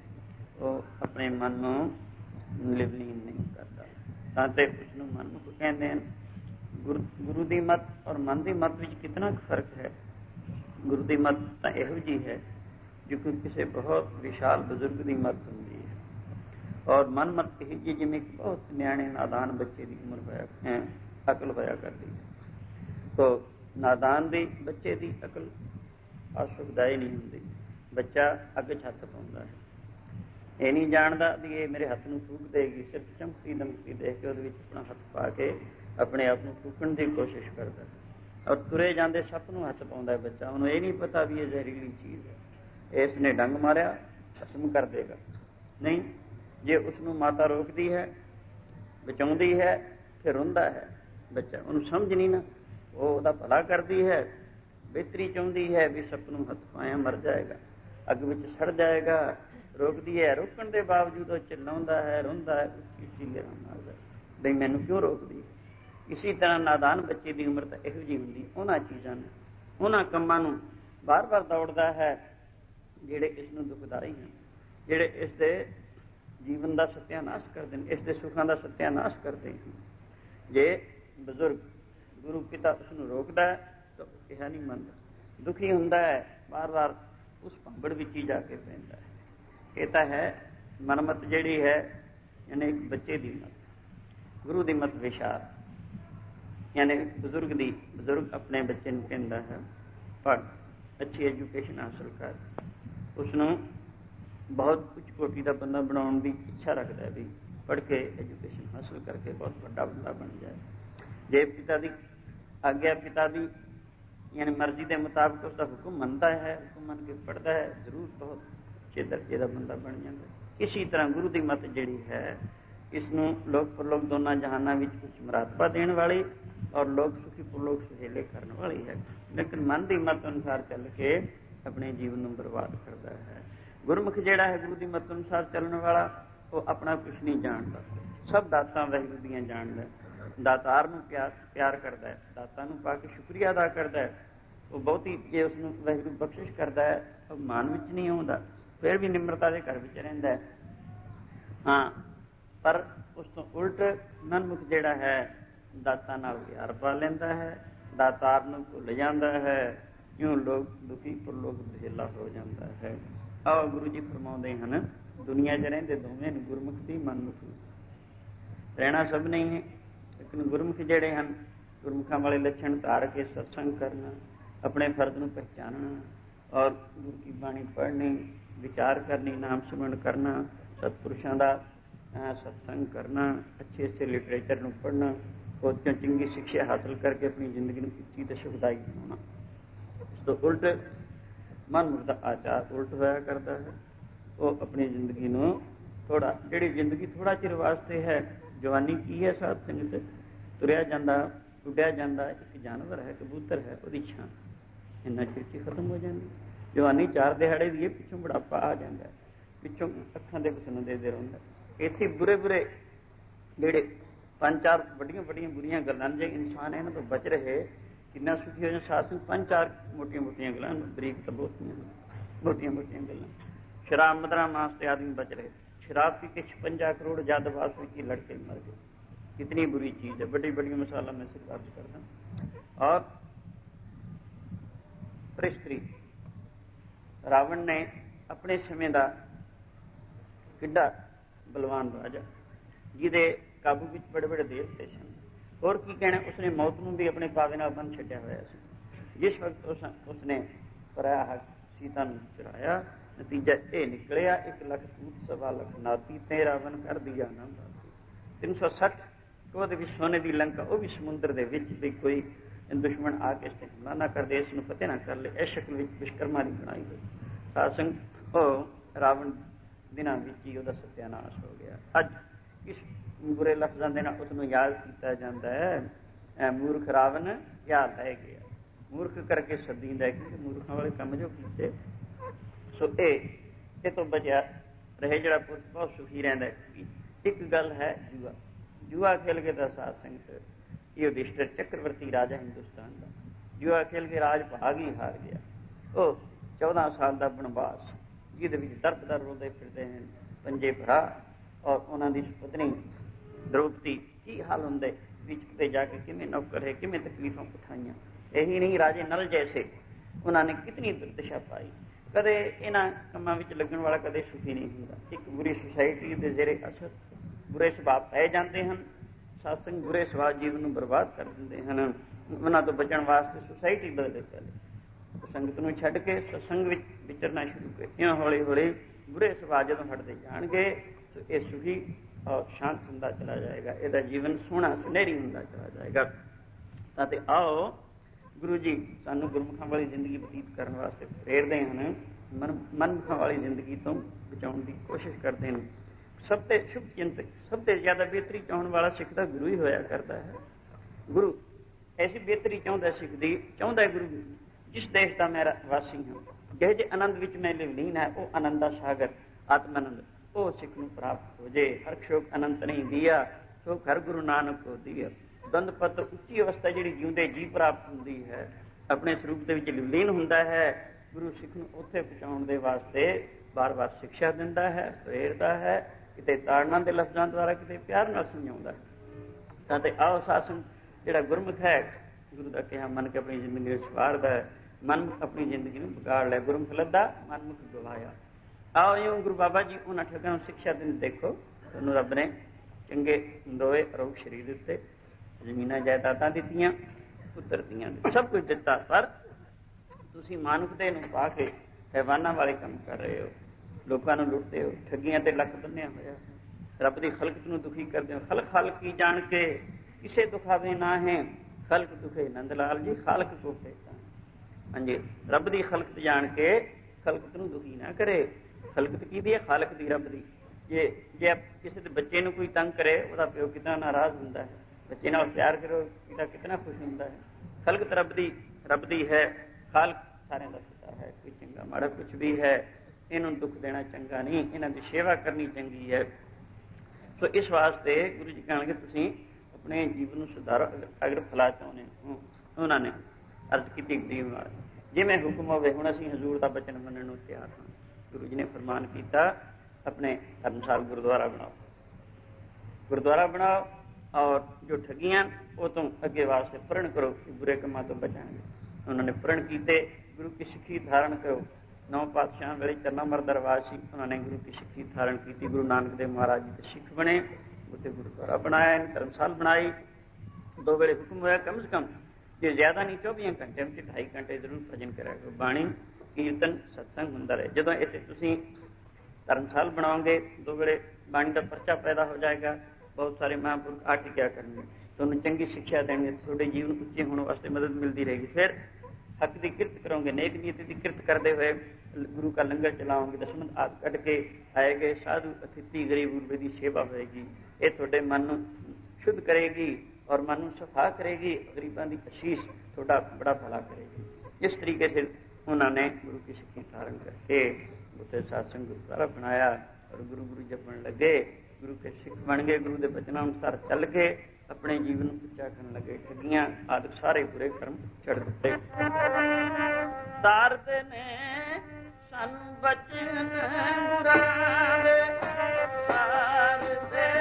ਉਹ ਆਪਣੇ ਮਨ ਨੂੰ ਲਿਵਲੀਨ ਨਹੀਂ ਕਰਦਾ, ਤਾਂ ਤੇ ਉਸਨੂੰ ਮਨਮੁਖ ਕਹਿੰਦੇ ਹਨ। ਗੁਰੂ ਗੁਰੂ ਦੀ ਮੱਤ ਔਰ ਮਨ ਦੀ ਮੱਤ ਵਿੱਚ ਕਿਤਨਾ ਕੁ ਫਰਕ ਹੈ। ਗੁਰੂ ਦੀ ਮੱਤ ਤਾਂ ਇਹੋ ਜਿਹੀ ਹੈ ਜੋ ਕਿ ਕਿਸੇ ਬਹੁਤ ਵਿਸ਼ਾਲ ਬਜ਼ੁਰਗ ਦੀ ਮੱਤ ਹੁੰਦੀ ਹੈ। ਔਰ ਮਨ ਮੱਤ ਇਹੋ ਜਿਹੀ ਜਿਵੇਂ ਕਿ ਬਹੁਤ ਨਿਆਣੇ ਨਾਦਾਨ ਬੱਚੇ ਦੀ ਉਮਰ ਹੋਇਆ ਅਕਲ ਹੋਇਆ ਕਰਦੀ ਹੈ। ਤੋ ਨਾਦਾਨ ਦੀ ਬੱਚੇ ਦੀ ਅਕਲ ਅਸੁਵਿਧਾਈ ਨਹੀਂ ਹੁੰਦੀ। ਬੱਚਾ ਅੱਗ ਛੱਤ ਪਾਉਂਦਾ ਹੈ, ਇਹ ਨਹੀਂ ਜਾਣਦਾ ਵੀ ਇਹ ਮੇਰੇ ਹੱਥ ਨੂੰ ਫੂਕ ਦੇਗੀ। ਸਿਰਫ ਚਮਕਦੀ ਦਮਕਦੀ ਦੇਖ ਕੇ ਉਹਦੇ ਵਿੱਚ ਆਪਣਾ ਹੱਥ ਪਾ ਕੇ ਆਪਣੇ ਆਪ ਨੂੰ ਫੂਕਣ ਦੀ ਕੋਸ਼ਿਸ਼ ਕਰਦਾ ਹੈ। ਔਰ ਤੁਰੇ ਜਾਂਦੇ ਸੱਪ ਨੂੰ ਹੱਥ ਪਾਉਂਦਾ ਬੱਚਾ। ਉਹਨੂੰ ਇਹ ਨਹੀਂ ਪਤਾ ਵੀ ਇਹ ਜ਼ਹਿਰੀਲੀ ਚੀਜ਼ ਹੈ। ਇਸ ਨੇ ਡੰਗ ਮਾਰਿਆ, ਖਤਮ ਕਰ ਦੇਗਾ। ਨਹੀਂ, ਜੇ ਉਸਨੂੰ ਮਾਤਾ ਰੋਕਦੀ ਹੈ, ਬਚਾਉਂਦੀ ਹੈ, ਫਿਰ ਰੋਂਦਾ ਹੈ ਬੱਚਾ। ਉਹਨੂੰ ਸਮਝ ਨਹੀਂ ਨਾ, ਉਹ ਉਹਦਾ ਭਲਾ ਕਰਦੀ ਹੈ, ਬਿਹਤਰੀ ਚਾਹੁੰਦੀ ਹੈ ਵੀ ਸੱਪ ਨੂੰ ਹੱਥ ਪਾਇਆ ਮਰ ਜਾਏਗਾ, ਅੱਗ ਵਿੱਚ ਸੜ ਜਾਏਗਾ। ਰੋਕਦੀ ਹੈ, ਰੋਕਣ ਦੇ ਬਾਵਜੂਦ ਉਹ ਚਿਲਾਉਂਦਾ ਹੈ, ਰੋਂਦਾ ਹੈ, ਉੱਚੀ ਲੇਰਾਂ ਮਾਰਦਾ ਬਈ ਮੈਨੂੰ ਕਿਉਂ ਰੋਕਦੀ। ਇਸੀ ਤਰ੍ਹਾਂ ਨਾਦਾਨ ਬੱਚੇ ਦੀ ਉਮਰ ਤਾਂ ਇਹੋ ਜਿਹੀ ਹੁੰਦੀ। ਉਹਨਾਂ ਚੀਜ਼ਾਂ ਨੂੰ, ਉਹਨਾਂ ਕੰਮਾਂ ਨੂੰ ਬਾਰ ਬਾਰ ਦੌੜਦਾ ਹੈ ਜਿਹੜੇ ਇਸ ਨੂੰ ਦੁਖਦਾਈ ਹਨ, ਜਿਹੜੇ ਇਸ ਦੇ ਜੀਵਨ ਦਾ ਸਤਿਆਨਾਸ਼ ਕਰਦੇ ਨੇ, ਇਸ ਦੇ ਸੁੱਖਾਂ ਦਾ ਸਤਿਆਨਾਸ਼ ਕਰਦੇ ਹਨ। ਜੇ ਬਜ਼ੁਰਗ ਗੁਰੂ ਪਿਤਾ ਉਸਨੂੰ ਰੋਕਦਾ ਹੈ ਤਾਂ ਇਹ ਨਹੀਂ ਮੰਨਦਾ, ਦੁਖੀ ਹੁੰਦਾ ਹੈ, ਬਾਰ ਬਾਰ ਉਸ ਭੰਬੜ ਵਿੱਚ ਹੀ ਜਾ ਕੇ ਪੈਂਦਾ ਹੈ। ਇਹ ਤਾਂ ਹੈ ਮਨਮਤ ਜਿਹੜੀ ਹੈ, ਯਾਨੀ ਇੱਕ ਬੱਚੇ ਦੀ ਮਤ। ਗੁਰੂ ਦੀ ਮਤ ਵਿਸ਼ਾਲ, ਯਾਨੀ ਬਜ਼ੁਰਗ ਦੀ। ਬਜ਼ੁਰਗ ਆਪਣੇ ਬੱਚੇ ਨੂੰ ਕਹਿੰਦਾ ਹੈ ਪੜ੍ਹ, ਅੱਛੀ ਐਜੂਕੇਸ਼ਨ ਹਾਸਲ ਕਰ। ਉਸਨੂੰ ਬਹੁਤ ਉੱਚ ਕੋਟੀ ਦਾ ਬੰਦਾ ਬਣਾਉਣ ਦੀ ਇੱਛਾ ਰੱਖਦਾ ਵੀ ਪੜ੍ਹ ਕੇ ਐਜੂਕੇਸ਼ਨ ਹਾਸਲ ਕਰਕੇ ਬਹੁਤ ਵੱਡਾ ਬੰਦਾ ਬਣ ਜਾਏ। ਜੇ ਪਿਤਾ ਦੀ ਆਗਿਆ, ਪਿਤਾ ਦੀ ਯਾਨੀ ਮਰਜ਼ੀ ਦੇ ਮੁਤਾਬਕ ਉਸਦਾ ਹੁਕਮ ਮੰਨਦਾ ਹੈ, ਹੁਕਮ ਮੰਨ ਕੇ ਪੜ੍ਹਦਾ ਹੈ, ਜ਼ਰੂਰ ਬਹੁਤ ਅੱਛੇ ਦਰਜੇ ਦਾ ਬੰਦਾ ਬਣ ਜਾਂਦਾ। ਇਸੀ ਤਰ੍ਹਾਂ ਗੁਰੂ ਦੀ ਮੱਤ ਜਿਹੜੀ ਹੈ, ਇਸ ਨੂੰ ਲੋਕ ਪਰਲੋਕ ਦੋਨਾਂ ਜਹਾਨਾਂ ਵਿੱਚ ਕੁਛ ਮਰਾਤਬਾ ਦੇਣ ਵਾਲੀ ਔਰ ਲੋਕ ਸੁਖੀ ਪਰਲੋਕ ਸੁਹੇਲੇ ਕਰਨ ਵਾਲੀ ਹੈ। ਲੇਕਿਨ ਮਨ ਦੀ ਮੱਤ ਅਨੁਸਾਰ ਚੱਲ ਕੇ ਆਪਣੇ ਜੀਵਨ ਨੂੰ ਬਰਬਾਦ ਕਰਦਾ ਹੈ। ਗੁਰਮੁਖ ਜਿਹੜਾ ਹੈ, ਗੁਰੂ ਦੀ ਮੱਤ ਅਨੁਸਾਰ ਚੱਲਣ ਵਾਲਾ, ਉਹ ਆਪਣਾ ਕੁਛ ਨਹੀਂ ਜਾਣਦਾ, ਸਭ ਦਾਤਾਂ ਵਾਹਿਗੁਰੂ ਦੀਆਂ ਜਾਣਦਾ। ਦਾਤਾਰ ਨੂੰ ਪਿਆਰ ਪਿਆਰ ਕਰਦਾ ਹੈ, ਦਾਤਾਂ ਨੂੰ ਪਾ ਕੇ ਸ਼ੁਕਰੀਆ ਅਦਾ ਕਰਦਾ ਹੈ। ਉਹ ਬਹੁਤੀ ਜੇ ਉਸਨੂੰ ਵਾਹਿਗੁਰੂ ਬਖਸ਼ਿਸ਼ ਕਰਦਾ ਹੈ, ਉਹ ਮਾਨ ਵਿੱਚ ਨਹੀਂ ਆਉਂਦਾ, ਫਿਰ ਵੀ ਨਿਮਰਤਾ ਦੇ ਘਰ ਵਿੱਚ ਰਹਿੰਦਾ ਹੈ। ਹਾਂ, ਪਰ ਉਸ ਤੋਂ ਉਲਟ ਮਨਮੁਖ ਜਿਹੜਾ ਹੈ, ਦਾਤਾਂ ਨਾਲ ਪਿਆਰ ਪਾ ਲੈਂਦਾ ਹੈ, ਦਾਤਾਰ ਨੂੰ ਭੁੱਲ ਜਾਂਦਾ ਹੈ। ਇਉਂ ਲੋਕ ਦੁਖੀ ਪਰਲੋਕ ਬਹੇਲਾ ਹੋ ਜਾਂਦਾ ਹੈ। ਆਓ ਗੁਰੂ ਜੀ ਫਰਮਾਉਂਦੇ ਹਨ, ਦੁਨੀਆ 'ਚ ਰਹਿੰਦੇ ਦੋਵੇਂ ਨੇ, ਗੁਰਮੁਖ ਦੀ ਮਨਮੁਖ ਦੀ। ਰਹਿਣਾ ਸਭ ਨਹੀਂ ਹੈ, ਲੇਕਿਨ ਗੁਰਮੁਖ ਜਿਹੜੇ ਹਨ, ਗੁਰਮੁਖਾਂ ਵਾਲੇ ਲੱਛਣ ਧਾਰ ਕੇ ਸਤਸੰਗ ਕਰਨਾ, ਆਪਣੇ ਫਰਜ਼ ਨੂੰ ਪਹਿਚਾਨਣਾ ਔਰ ਗੁਰੂ ਕੀ ਬਾਣੀ ਪੜ੍ਹਨੀ, ਵਿਚਾਰ ਕਰਨੀ, ਨਾਮ ਸਿਮਰਨ ਕਰਨਾ, ਸਤਿਪੁਰਸ਼ਾਂ ਦਾ ਸਤਸੰਗ ਕਰਨਾ, ਅੱਛੇ ਅੱਛੇ ਲਿਟਰੇਚਰ ਨੂੰ ਪੜ੍ਹਨਾ, ਉਹ ਤੋਂ ਚੰਗੀ ਸਿੱਖਿਆ ਹਾਸਲ ਕਰਕੇ ਆਪਣੀ ਜ਼ਿੰਦਗੀ ਨੂੰ ਉੱਚੀ ਤੇ ਸੁਖਦਾਈ ਬਣਾਉਣਾ। ਇਸ ਤੋਂ ਉਲਟ ਮਨਮੁਖ ਦਾ ਆਚਾਰ ਉਲਟ ਹੋਇਆ ਕਰਦਾ ਹੈ। ਉਹ ਆਪਣੀ ਜ਼ਿੰਦਗੀ ਨੂੰ ਥੋੜ੍ਹਾ, ਜਿਹੜੀ ਜ਼ਿੰਦਗੀ ਥੋੜ੍ਹਾ ਚਿਰ ਵਾਸਤੇ ਹੈ, ਜਵਾਨੀ ਕੀ ਹੈ, ਸਾਧ ਸੰਗਤ, ਤੁਰਿਆ ਜਾਂਦਾ, ਉੱਡਿਆ ਜਾਂਦਾ, ਇੱਕ ਜਾਨਵਰ ਹੈ, ਕਬੂਤਰ ਹੈ, ਉਹਦੀ ਛਾਂ ਇੰਨਾ ਚਿਰ 'ਚ ਖਤਮ ਹੋ ਜਾਂਦੀ। ਜਵਾਨੀ ਚਾਰ ਦਿਹਾੜੇ ਦੀ ਹੈ, ਪਿੱਛੋਂ ਬੁਢਾਪਾ ਆ ਜਾਂਦਾ, ਪਿੱਛੋਂ ਅੱਖਾਂ ਦੇ ਕੁਛ ਨੂੰ ਦੇ ਦੇ ਰਹਿੰਦਾ। ਇੱਥੇ ਬੁਰੇ ਬੁਰੇ ਜਿਹੜੇ ਪੰਜ ਚਾਰ ਵੱਡੀਆਂ ਵੱਡੀਆਂ ਬੁਰੀਆਂ ਗੱਲਾਂ, ਜੇ ਇਨਸਾਨ ਇਹਨਾਂ ਤੋਂ ਬਚ ਰਹੇ ਕਿੰਨਾ ਸੁਖੀ ਹੋ ਜਾਂਦਾ। ਸਾਧ ਸੰਗਤ ਪੰਜ ਚਾਰ ਮੋਟੀਆਂ ਮੋਟੀਆਂ ਗੱਲਾਂ, ਬਰੀਕ ਤਾਂ ਬਹੁਤੀਆਂ ਮੋਟੀਆਂ ਮੋਟੀਆਂ ਗੱਲਾਂ, ਸ਼ਰਾਬ ਮਦਰਾ ਮਾਸ ਤੇ ਆਦਮੀ ਬਚ ਰਹੇ। ਸ਼ਰਾਬ ਪੀ ਕੇ ਛਪੰਜਾ ਕਰੋੜ ਜਾਦਵਾਸ ਵਿੱਚ ਹੀ ਲੜਕੇ ਮਰ ਗਏ। कितनी बुरी चीज है। बड़ी बड़ी मिसाला मैं सिर्फ अर्ज करता। और परिस्त्री रावण ने अपने समय का किड्डा बलवान राजा जिहदे काबू विच बड़े बड़े देवते सन। और की कहना, उसने मौत नूं भी अपने पावे नाल बंध छड्डिया होया सी। जिस वक्त उस, उसने पराया सीता नूं चुराया ਨਤੀਜਾ ਇਹ ਨਿਕਲਿਆ, ਇੱਕ ਲੱਖ ਤੂਤ ਸਵਾ ਲੱਖ ਨਾਤੀ ਤੇ ਰਾਵਣ ਕਰ ਦਿਆ ਨਾ ਬਾਤੀ। ਤਿੰਨ ਸੌ ਸੱਠ ਉਹਦੇ ਵਿੱਚ ਸੋਨੇ ਦੀ ਲੰਕਾ, ਉਹ ਵੀ ਸਮੁੰਦਰ ਦੇ ਵਿੱਚ, ਵੀ ਕੋਈ ਦੁਸ਼ਮਣ ਆ ਕੇ ਇਸ ਤੇ ਹਮਲਾ ਨਾ ਕਰਦੇ, ਇਸ ਨੂੰ ਫਤਿਹ ਨਾ ਕਰ ਲੈ, ਇਸ ਸ਼ਕਲ ਵਿੱਚ ਵਿਸ਼ਕਰਮਾ ਦੀ ਬਣਾਈ ਹੋਈ ਸਾਧ ਸੰਗਤ। ਉਹ ਰਾਵਣ ਦਿਨਾਂ ਵਿੱਚ ਹੀ ਉਹਦਾ ਸਤਿਆਨਾਸ਼ ਹੋ ਗਿਆ। ਅੱਜ ਇਸ ਬੁਰੇ ਲਫ਼ਜ਼ਾਂ ਦੇ ਨਾਲ ਉਸਨੂੰ ਯਾਦ ਕੀਤਾ ਜਾਂਦਾ ਹੈ, ਮੂਰਖ ਰਾਵਣ ਯਾਦ ਲੈ ਗਿਆ, ਮੂਰਖ ਕਰਕੇ ਸਦੀਂਦਾ, ਕਿਉਂਕਿ ਮੂਰਖਾਂ ਵਾਲੇ ਕੰਮ ਜੋ ਕੀਤੇ। ਸੋ ਇਹ ਇਹ ਤੋਂ ਬਚਿਆ ਰਹੇ ਜਿਹੜਾ ਪੁਰਖ ਬਹੁਤ ਸੁਖੀ ਰਹਿੰਦਾ। ਇੱਕ ਗੱਲ ਹੈ ਜੂਆ, ਜੂਆ ਖੇਲ ਕੇ ਦਾ ਸਾਧ ਸੰਗਤ, ਇਹ ਯੁਧਿਸ਼ਠਿਰ ਚੱਕਰਵਰਤੀ ਰਾਜਾ ਹਿੰਦੁਸਤਾਨ ਦਾ, ਜੂਆ ਖੇਲ ਕੇ ਰਾਜ ਭਾਗ ਹੀ ਹਾਰ ਗਿਆ। ਉਹ ਚੌਦਾਂ ਸਾਲ ਦਾ ਬਨਵਾਸ, ਜਿਹਦੇ ਵਿੱਚ ਦਰ ਬਦਰ ਰੋਂਦੇ ਫਿਰਦੇ ਹਨ ਪੰਜੇ ਭਰਾ, ਔਰ ਉਹਨਾਂ ਦੀ ਪਤਨੀ ਦ੍ਰੋਪਦੀ ਕੀ ਹਾਲ ਹੁੰਦੇ, ਵਿੱਚ ਕਿਤੇ ਜਾ ਕੇ ਕਿਵੇਂ ਨੌਕਰ ਹੈ, ਕਿਵੇਂ ਤਕਲੀਫਾਂ ਉਠਾਈਆਂ। ਇਹੀ ਨਹੀਂ, ਰਾਜੇ ਨਲ ਜੈਸੇ ਉਹਨਾਂ ਨੇ ਕਿਤਨੀ ਦੁਰਦਸ਼ਾ ਪਾਈ। ਕਦੇ ਇਹਨਾਂ ਕੰਮਾਂ ਵਿੱਚ ਲੱਗਣ ਵਾਲਾ ਕਦੇ ਸੁਖੀ ਨਹੀਂ ਹੁੰਦਾ। ਇੱਕ ਬੁਰੀ ਸੁਸਾਇਟੀ ਦੇ ਜ਼ੇਰੇ ਅਸਰ ਬੁਰੇ ਸੁਭਾਅ ਪੈ ਜਾਂਦੇ ਹਨ। ਸਾਸੰਗ ਬੁਰੇ ਸੁਭਾਅ ਜੀਵਨ ਨੂੰ ਬਰਬਾਦ ਕਰ ਦਿੰਦੇ ਹਨ। ਉਹਨਾਂ ਤੋਂ ਬਚਣ ਵਾਸਤੇ ਸੁਸਾਇਟੀ ਬਦਲੇ ਪਹਿਲੇ ਸੰਗਤ ਨੂੰ ਛੱਡ ਕੇ ਸਤਸੰਗ ਵਿੱਚ ਵਿਚਰਨਾ ਸ਼ੁਰੂ ਕਰੇ। ਇਉਂ ਹੌਲੀ ਹੌਲੀ ਬੁਰੇ ਸੁਭਾਅ ਜਦੋਂ ਹਟਦੇ ਜਾਣਗੇ ਤਾਂ ਇਹ ਸੁਖੀ ਔਰ ਸ਼ਾਂਤ ਹੁੰਦਾ ਚਲਾ ਜਾਏਗਾ, ਇਹਦਾ ਜੀਵਨ ਸੋਹਣਾ ਸੁਨਹਿਰੀ ਹੁੰਦਾ ਚਲਾ ਜਾਏਗਾ। ਤਾਂ ਤੇ ਆਓ ਗੁਰੂ ਜੀ ਸਾਨੂੰ ਗੁਰਮੁਖਾਂ ਵਾਲੀ ਜ਼ਿੰਦਗੀ ਬਤੀਤ ਕਰਨ ਵਾਸਤੇ ਪ੍ਰੇਰਦੇ ਹਨ, ਮਨ ਮਨਮੁਖਾਂ ਵਾਲੀ ਜ਼ਿੰਦਗੀ ਤੋਂ ਬਚਾਉਣ ਦੀ ਕੋਸ਼ਿਸ਼ ਕਰਦੇ ਨੇ। ਸਭ ਤੋਂ ਸ਼ੁਭ ਚਿੰਤਕ, ਸਭ ਤੋਂ ਜ਼ਿਆਦਾ ਬਿਹਤਰੀ ਚਾਹੁਣ ਵਾਲਾ ਸਿੱਖ ਦਾ ਗੁਰੂ ਹੀ ਹੋਇਆ ਕਰਦਾ ਹੈ। ਗੁਰੂ ਐਸੀ ਬਿਹਤਰੀ ਚਾਹੁੰਦਾ ਸਿੱਖ ਦੀ, ਚਾਹੁੰਦਾ ਗੁਰੂ ਜਿਸ ਦੇਸ਼ ਦਾ ਮੈਂ ਵਾਸੀ ਹਾਂ, ਜਿਹੇ ਜਿਹੇ ਆਨੰਦ ਵਿੱਚ ਮੈਂ ਲੀਨ ਹੈ, ਉਹ ਆਨੰਦ ਦਾ ਸਾਗਰ ਆਤਮ ਆਨੰਦ ਉਹ ਸਿੱਖ ਨੂੰ ਪ੍ਰਾਪਤ ਹੋ ਜੇ। ਹਰ ਸ਼ੋਕ ਅਨੰਤ ਨਹੀਂ ਦੀਆ, ਸੋ ਹਰ ਗੁਰੂ ਨਾਨਕ ਕੋ ਦੀਆ। ਦੰਦ ਪੱਤਰ ਉੱਚੀ ਅਵਸਥਾ ਜਿਹੜੀ ਜਿਉਂਦੇ ਜੀ ਪ੍ਰਾਪਤ ਹੁੰਦੀ ਹੈ, ਆਪਣੇ ਸਰੂਪ ਦੇ ਵਿੱਚ ਲੀਨ ਹੁੰਦਾ ਹੈ। ਗੁਰੂ ਸਿੱਖ ਨੂੰ ਉੱਥੇ ਪਹੁੰਚਾਉਣ ਦੇ ਵਾਸਤੇ ਬਾਰ ਬਾਰ ਸਿੱਖਿਆ ਦਿੰਦਾ ਹੈ, ਪ੍ਰੇਰਦਾ ਹੈ, ਕਿਤੇ ਤਾੜਨਾ ਦੇ ਲਫ਼ਜ਼ਾਂ ਦੁਆਰਾ, ਕਿਤੇ ਪਿਆਰ ਨਾਲ ਸਮਝਾਉਂਦਾ ਹੈ। ਤਾਂ ਤੇ ਆਓ ਸਾਸਨ ਜਿਹੜਾ ਗੁਰਮੁਖ ਹੈ, ਗੁਰੂ ਦਾ ਕਿਹਾ ਮੰਨ ਕੇ ਆਪਣੀ ਜ਼ਿੰਦਗੀ ਵਿੱਚ ਵਾਰਦਾ ਹੈ। ਮਨ ਆਪਣੀ ਜ਼ਿੰਦਗੀ ਨੂੰ ਵਿਗਾੜ ਲਿਆ, ਗੁਰਮੁਖ ਲੱਦਾ ਮਨਮੁਖ ਗਵਾਇਆ। ਆਓ ਇਉਂ ਗੁਰੂ ਬਾਬਾ ਜੀ ਉਹਨਾਂ ਠੱਗਾਂ ਨੂੰ ਸਿੱਖਿਆ ਦਿੰਦੇ। ਦੇਖੋ ਤੁਹਾਨੂੰ ਰੱਬ ਨੇ ਚੰਗੇ ਦੋਏ ਅਰੋਗ ਸਰੀਰ ਦਿੱਤੇ, ਜ਼ਮੀਨਾਂ ਜਾਇਦਾਦਾਂ ਦਿੱਤੀਆਂ, ਪੁੱਤਰ ਦੀਆਂ ਸਭ ਕੁਝ ਦਿੱਤਾ, ਪਰ ਤੁਸੀਂ ਮਾਨੁਖਤੇ ਨੂੰ ਪਾ ਕੇ ਹੈਵਾਨਾਂ ਵਾਲੇ ਕੰਮ ਕਰ ਰਹੇ ਹੋ, ਲੋਕਾਂ ਨੂੰ ਲੁੱਟਦੇ ਹੋ, ਠੱਗੀਆਂ ਤੇ ਲੱਕ ਬੰਨਿਆ ਹੋਇਆ, ਰੱਬ ਦੀ ਖਲਕਤ ਨੂੰ ਦੁਖੀ ਕਰਦੇ ਹੋ। ਖਲਕ ਖਲਕ ਕੀ ਜਾਣ ਕੇ ਕਿਸੇ ਦੁਖਾਵੇ ਨਾ ਹੈ, ਖਲਕ ਦੁਖੇ ਨੰਦ ਲਾਲ ਜੀ ਖਾਲਕ ਕੋ ਭੇਟਾ। ਹਾਂਜੀ, ਰੱਬ ਦੀ ਖਲਕਤ ਜਾਣ ਕੇ ਖਲਕਤ ਨੂੰ ਦੁਖੀ ਨਾ ਕਰੇ। ਖਲਕਤ ਕੀ ਹੈ? ਖਾਲਕ ਦੀ, ਰੱਬ ਦੀ। ਜੇ ਜੇ ਕਿਸੇ ਦੇ ਬੱਚੇ ਨੂੰ ਕੋਈ ਤੰਗ ਕਰੇ, ਉਹਦਾ ਪਿਓ ਕਿੰਨਾ ਨਾਰਾਜ਼ ਹੁੰਦਾ ਹੈ, ਬੱਚੇ ਨਾਲ ਪਿਆਰ ਕਰੋ, ਪਿਤਾ ਕਿਤਨਾ ਖੁਸ਼ ਹੁੰਦਾ ਹੈ। ਖਲਕਤ ਰੱਬ ਦੀ, ਰੱਬ ਦੀ ਹੈ। ਖਾਲਕ ਸਾਰਿਆਂ ਦਾ ਪਿਤਾ ਹੈ। ਕੋਈ ਚੰਗਾ ਮਾੜਾ ਕੁਛ ਵੀ ਹੈ, ਇਹਨੂੰ ਦੁੱਖ ਦੇਣਾ ਚੰਗਾ ਨਹੀਂ, ਇਹਨਾਂ ਦੀ ਸੇਵਾ ਕਰਨੀ ਚੰਗੀ ਹੈ। ਸੋ ਇਸ ਵਾਸਤੇ ਗੁਰੂ ਜੀ ਕਹਿਣਗੇ ਤੁਸੀਂ ਆਪਣੇ ਜੀਵਨ ਨੂੰ ਸੁਧਾਰੋ ਅਗਰ ਫਲਾ ਚਾਹੁੰਦੇ ਹੋ। ਉਹਨਾਂ ਨੇ ਅਰਜ਼ ਕੀਤੀ ਗਰੀਬ ਨਾਲ, ਜਿਵੇਂ ਹੁਕਮ ਹੋਵੇ। ਹੁਣ ਅਸੀਂ ਹਜ਼ੂਰ ਦਾ ਬਚਨ ਮੰਨਣ ਨੂੰ ਤਿਆਰ ਹਾਂ। ਗੁਰੂ ਜੀ ਨੇ ਫਰਮਾਨ ਕੀਤਾ, ਆਪਣੇ ਧਰਮਸਾਲ ਗੁਰਦੁਆਰਾ ਬਣਾਓ, ਗੁਰਦੁਆਰਾ ਬਣਾਓ, ਔਰ ਜੋ ਠੱਗੀਆਂ ਉਹ ਤੋਂ ਅੱਗੇ ਵਾਸਤੇ ਪ੍ਰਣ ਕਰੋ ਕਿ ਬੁਰੇ ਕੰਮਾਂ ਤੋਂ ਬਚਾਂਗੇ। ਉਹਨਾਂ ਨੇ ਪ੍ਰਣ ਕੀਤੇ, ਗੁਰੂ ਕੀ ਸਿੱਖੀ ਧਾਰਨ ਕਰੋ। ਨੌ ਪਾਤਸ਼ਾਹਾਂ ਵੇਲੇ ਚਰਨਾਮਰ ਦਰਬਾਰ ਸੀ, ਉਹਨਾਂ ਨੇ ਗੁਰੂ ਕੀ ਸਿੱਖੀ ਧਾਰਨ ਕੀਤੀ। ਗੁਰੂ ਨਾਨਕ ਦੇਵ ਮਹਾਰਾਜ ਜੀ ਦੇ ਸਿੱਖ ਬਣੇ, ਉੱਥੇ ਗੁਰਦੁਆਰਾ ਬਣਾਇਆ, ਧਰਮਸਾਲ ਬਣਾਈ। ਦੋ ਵੇਲੇ ਹੁਕਮ ਹੋਇਆ ਕਮ ਸੇ ਕਮ, ਜੇ ਜ਼ਿਆਦਾ ਨਹੀਂ ਚੌਵੀਆਂ ਘੰਟਿਆਂ ਵਿੱਚ ਢਾਈ ਘੰਟੇ ਜ਼ਰੂਰ ਭਜਨ ਕਰਿਆ ਕਰੋ, ਬਾਣੀ ਕੀਰਤਨ ਸਤਸੰਗ ਹੁੰਦਾ ਰਹੇ। ਜਦੋਂ ਇੱਥੇ ਤੁਸੀਂ ਧਰਮਸਾਲ ਬਣਾਓਗੇ, ਦੋ ਵੇਲੇ ਬਾਣੀ ਦਾ ਪਰਚਾ ਪੈਦਾ ਹੋ ਜਾਏਗਾ, ਬਹੁਤ ਸਾਰੇ ਮਹਾਂਪੁਰਖ ਆ ਕੇ ਕਿਆ ਕਰਨਗੇ, ਤੁਹਾਨੂੰ ਚੰਗੀ ਸਿੱਖਿਆ ਦੇਣਗੇ, ਤੁਹਾਡੇ ਜੀਵਨ ਉੱਚੇ ਹੋਣ ਵਾਸਤੇ ਮਦਦ ਮਿਲਦੀ ਰਹੇਗੀ। ਫਿਰ ਹੱਕ ਦੀ ਕਿਰਤ ਕਰੋਗੇ, ਨੇਕ ਨੀਤੀ ਦੀ ਕਿਰਤ ਕਰਦੇ ਹੋਏ ਗੁਰੂ ਕਾ ਲੰਗਰ ਚਲਾਓਗੇ, ਦਸਮੰਦ ਆਦਿ ਕੱਢ ਕੇ ਆਏਗੇ, ਸਾਧੂ ਅਤਿਥੀ ਗਰੀਬ ਗੁਰਬੇ ਦੀ ਸੇਵਾ ਹੋਏਗੀ। ਇਹ ਤੁਹਾਡੇ ਮਨ ਨੂੰ ਸ਼ੁੱਧ ਕਰੇਗੀ ਔਰ ਮਨ ਨੂੰ ਸਫਾ ਕਰੇਗੀ, ਗਰੀਬਾਂ ਦੀ ਅਸ਼ੀਸ਼ ਤੁਹਾਡਾ ਬੜਾ ਭਲਾ ਕਰੇਗੀ। ਇਸ ਤਰੀਕੇ से ਉਹਨਾਂ ਨੇ ਗੁਰੂ ਕੀ ਸਿੱਖੀ ਧਾਰਨ ਕਰਕੇ ਉੱਥੇ ਸਾਧਸੰਗ ਗੁਰਦੁਆਰਾ ਬਣਾਇਆ ਔਰ ਗੁਰੂ ਗੁਰੂ ਜਪਣ ਲੱਗੇ, ਗੁਰੂ ਕੇ ਸਿੱਖ ਬਣ ਗਏ, ਗੁਰੂ ਦੇ ਬਚਨਾਂ ਅਨੁਸਾਰ ਚੱਲ ਕੇ ਆਪਣੇ ਜੀਵਨ ਨੂੰ ਉੱਚਾ ਕਰਨ ਲੱਗੇ। ਠੱਗੀਆਂ ਆਦਿ ਸਾਰੇ ਬੁਰੇ ਕਰਮ ਛੱਡ ਦਿੱਤੇ। ਤਾਰਦੇ ਨੇ ਸਾਨੂੰ ਬਚਨ ਗੁਰਾਂ ਦੇ, ਤਾਰਦੇ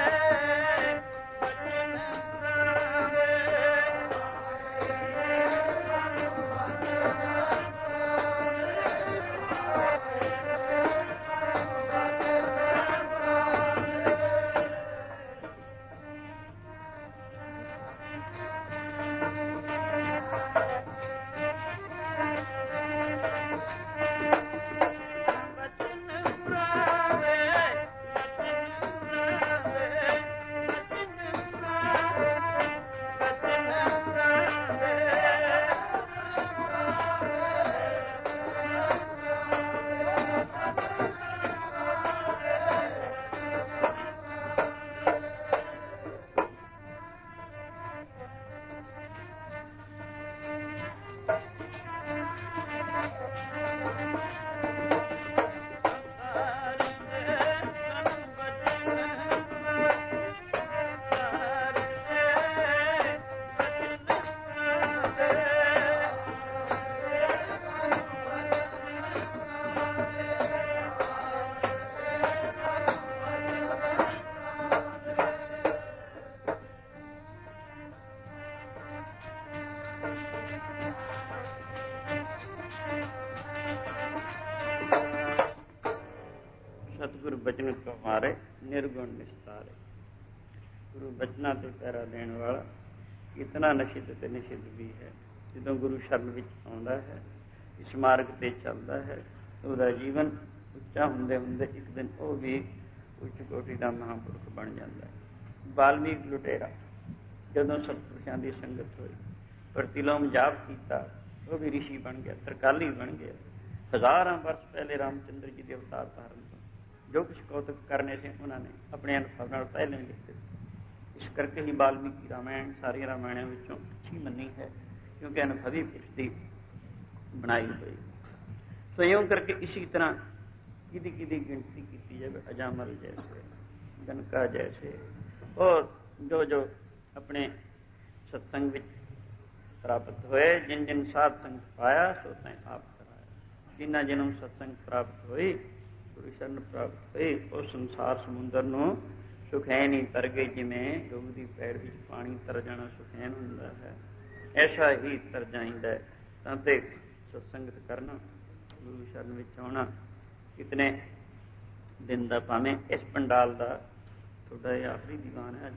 ਬਚਨ ਤੁਮਾਰੇ ਨਿਰਗੁਣ ਨਿਸਤਾਰੇ। ਗੁਰੂ ਬਚਨਾਂ ਤੇ ਪਹਿਰਾ ਦੇਣ ਵਾਲਾ ਇਤਨਾ ਨਿਸ਼ਿੱਧ ਤੇ ਨਿਸ਼ਿੱਧ ਵੀ ਹੈ। ਜਦੋਂ ਗੁਰੂ ਸ਼ਰਨ ਵਿੱਚ ਆਉਂਦਾ ਹੈ, ਇਸ ਮਾਰਗ ਤੇ ਚੱਲਦਾ ਹੈ, ਉਹਦਾ ਜੀਵਨ ਉੱਚਾ ਹੁੰਦੇ ਹੁੰਦੇ ਇੱਕ ਦਿਨ ਉਹ ਵੀ ਉੱਚ ਕੋਟੀ ਦਾ ਮਹਾਂਪੁਰਖ ਬਣ ਜਾਂਦਾ ਹੈ। ਵਾਲਮੀਕ ਲੁਟੇਰਾ ਜਦੋਂ ਸਤਪੁਰਸ਼ਾਂ ਦੀ ਸੰਗਤ ਹੋਈ, ਪ੍ਰਤੀਲੋਮ ਜਾਪ ਕੀਤਾ, ਉਹ ਵੀ ਰਿਸ਼ੀ ਬਣ ਗਿਆ, ਤਰਕਾਲੀ ਬਣ ਗਿਆ। ਹਜ਼ਾਰਾਂ ਵਰਸ ਪਹਿਲੇ ਰਾਮਚੰਦਰ ਜੀ ਦੇ ਅਵਤਾਰ ਧਾਰਨ ਤੋਂ ਜੋ ਕੁਛ ਕੌਤਕ ਕਰਨੇ ਸੀ ਉਹਨਾਂ ਨੇ ਆਪਣੇ ਅਨੁਭਵ ਨਾਲ ਪਹਿਲੇ ਲਿਖ ਦਿੱਤੇ। ਇਸ ਕਰਕੇ ਹੀ ਵਾਲਮੀਕੀ ਰਾਮਾਇਣ ਸਾਰੀਆਂ ਰਾਮਾਇਣਾਂ ਵਿੱਚੋਂ ਅੱਛੀ ਮੰਨੀ ਹੈ, ਕਿਉਂਕਿ ਅਨੁਭਵੀ ਪੁਰਸ਼ ਦੀ ਬਣਾਈ ਹੋਈ। ਸੋ ਇਉਂ ਕਰਕੇ ਇਸੀ ਤਰ੍ਹਾਂ ਕਿਹਦੀ ਕਿਹਦੀ ਗਿਣਤੀ ਕੀਤੀ ਜਾਵੇ, ਅਜਾਮਲ ਜੈਸੇ, ਗਨਕਾ ਜੈਸੇ, ਔਰ ਜੋ ਜੋ ਆਪਣੇ ਸਤਸੰਗ ਵਿੱਚ ਪ੍ਰਾਪਤ ਹੋਏ, ਜਿਨ ਜਿਨ ਸਾਧ ਸੰਗ ਪਾਇਆ ਸੋ ਤੈਂ ਆਪ ਕਰਾਇਆ। ਜਿਨ੍ਹਾਂ ਜਿਹਨੂੰ ਸਤਸੰਗ ਪ੍ਰਾਪਤ ਹੋਈ, ਗੁਰੂ ਸ਼ਰਨ ਪ੍ਰਾਪਤ ਹੋਈ, ਉਹ ਸੰਸਾਰ ਸਮੁੰਦਰ ਨੂੰ ਸੁਖੈਨ ਹੀ ਤਰ ਗਏ। ਜਿਵੇਂ ਗਊ ਦੀ ਪੈੜ ਵਿੱਚ ਪਾਣੀ ਤਰ ਜਾਣਾ ਸੁਖੈਨ ਹੁੰਦਾ ਹੈ, ਐਸਾ ਹੀ ਤਰ ਜਾਂਦਾ। ਤਾਂ ਤੇ ਸਤਸੰਗਤ ਕਰਨਾ, ਗੁਰੂ ਸ਼ਰਨ ਵਿੱਚ ਆਉਣਾ, ਕਿਤਨੇ ਦਿਨ ਦਾ ਭਾਵੇਂ ਇਸ ਪੰਡਾਲ ਦਾ ਤੁਹਾਡਾ ਇਹ ਆਖਰੀ ਦੀਵਾਨ ਹੈ। ਅੱਜ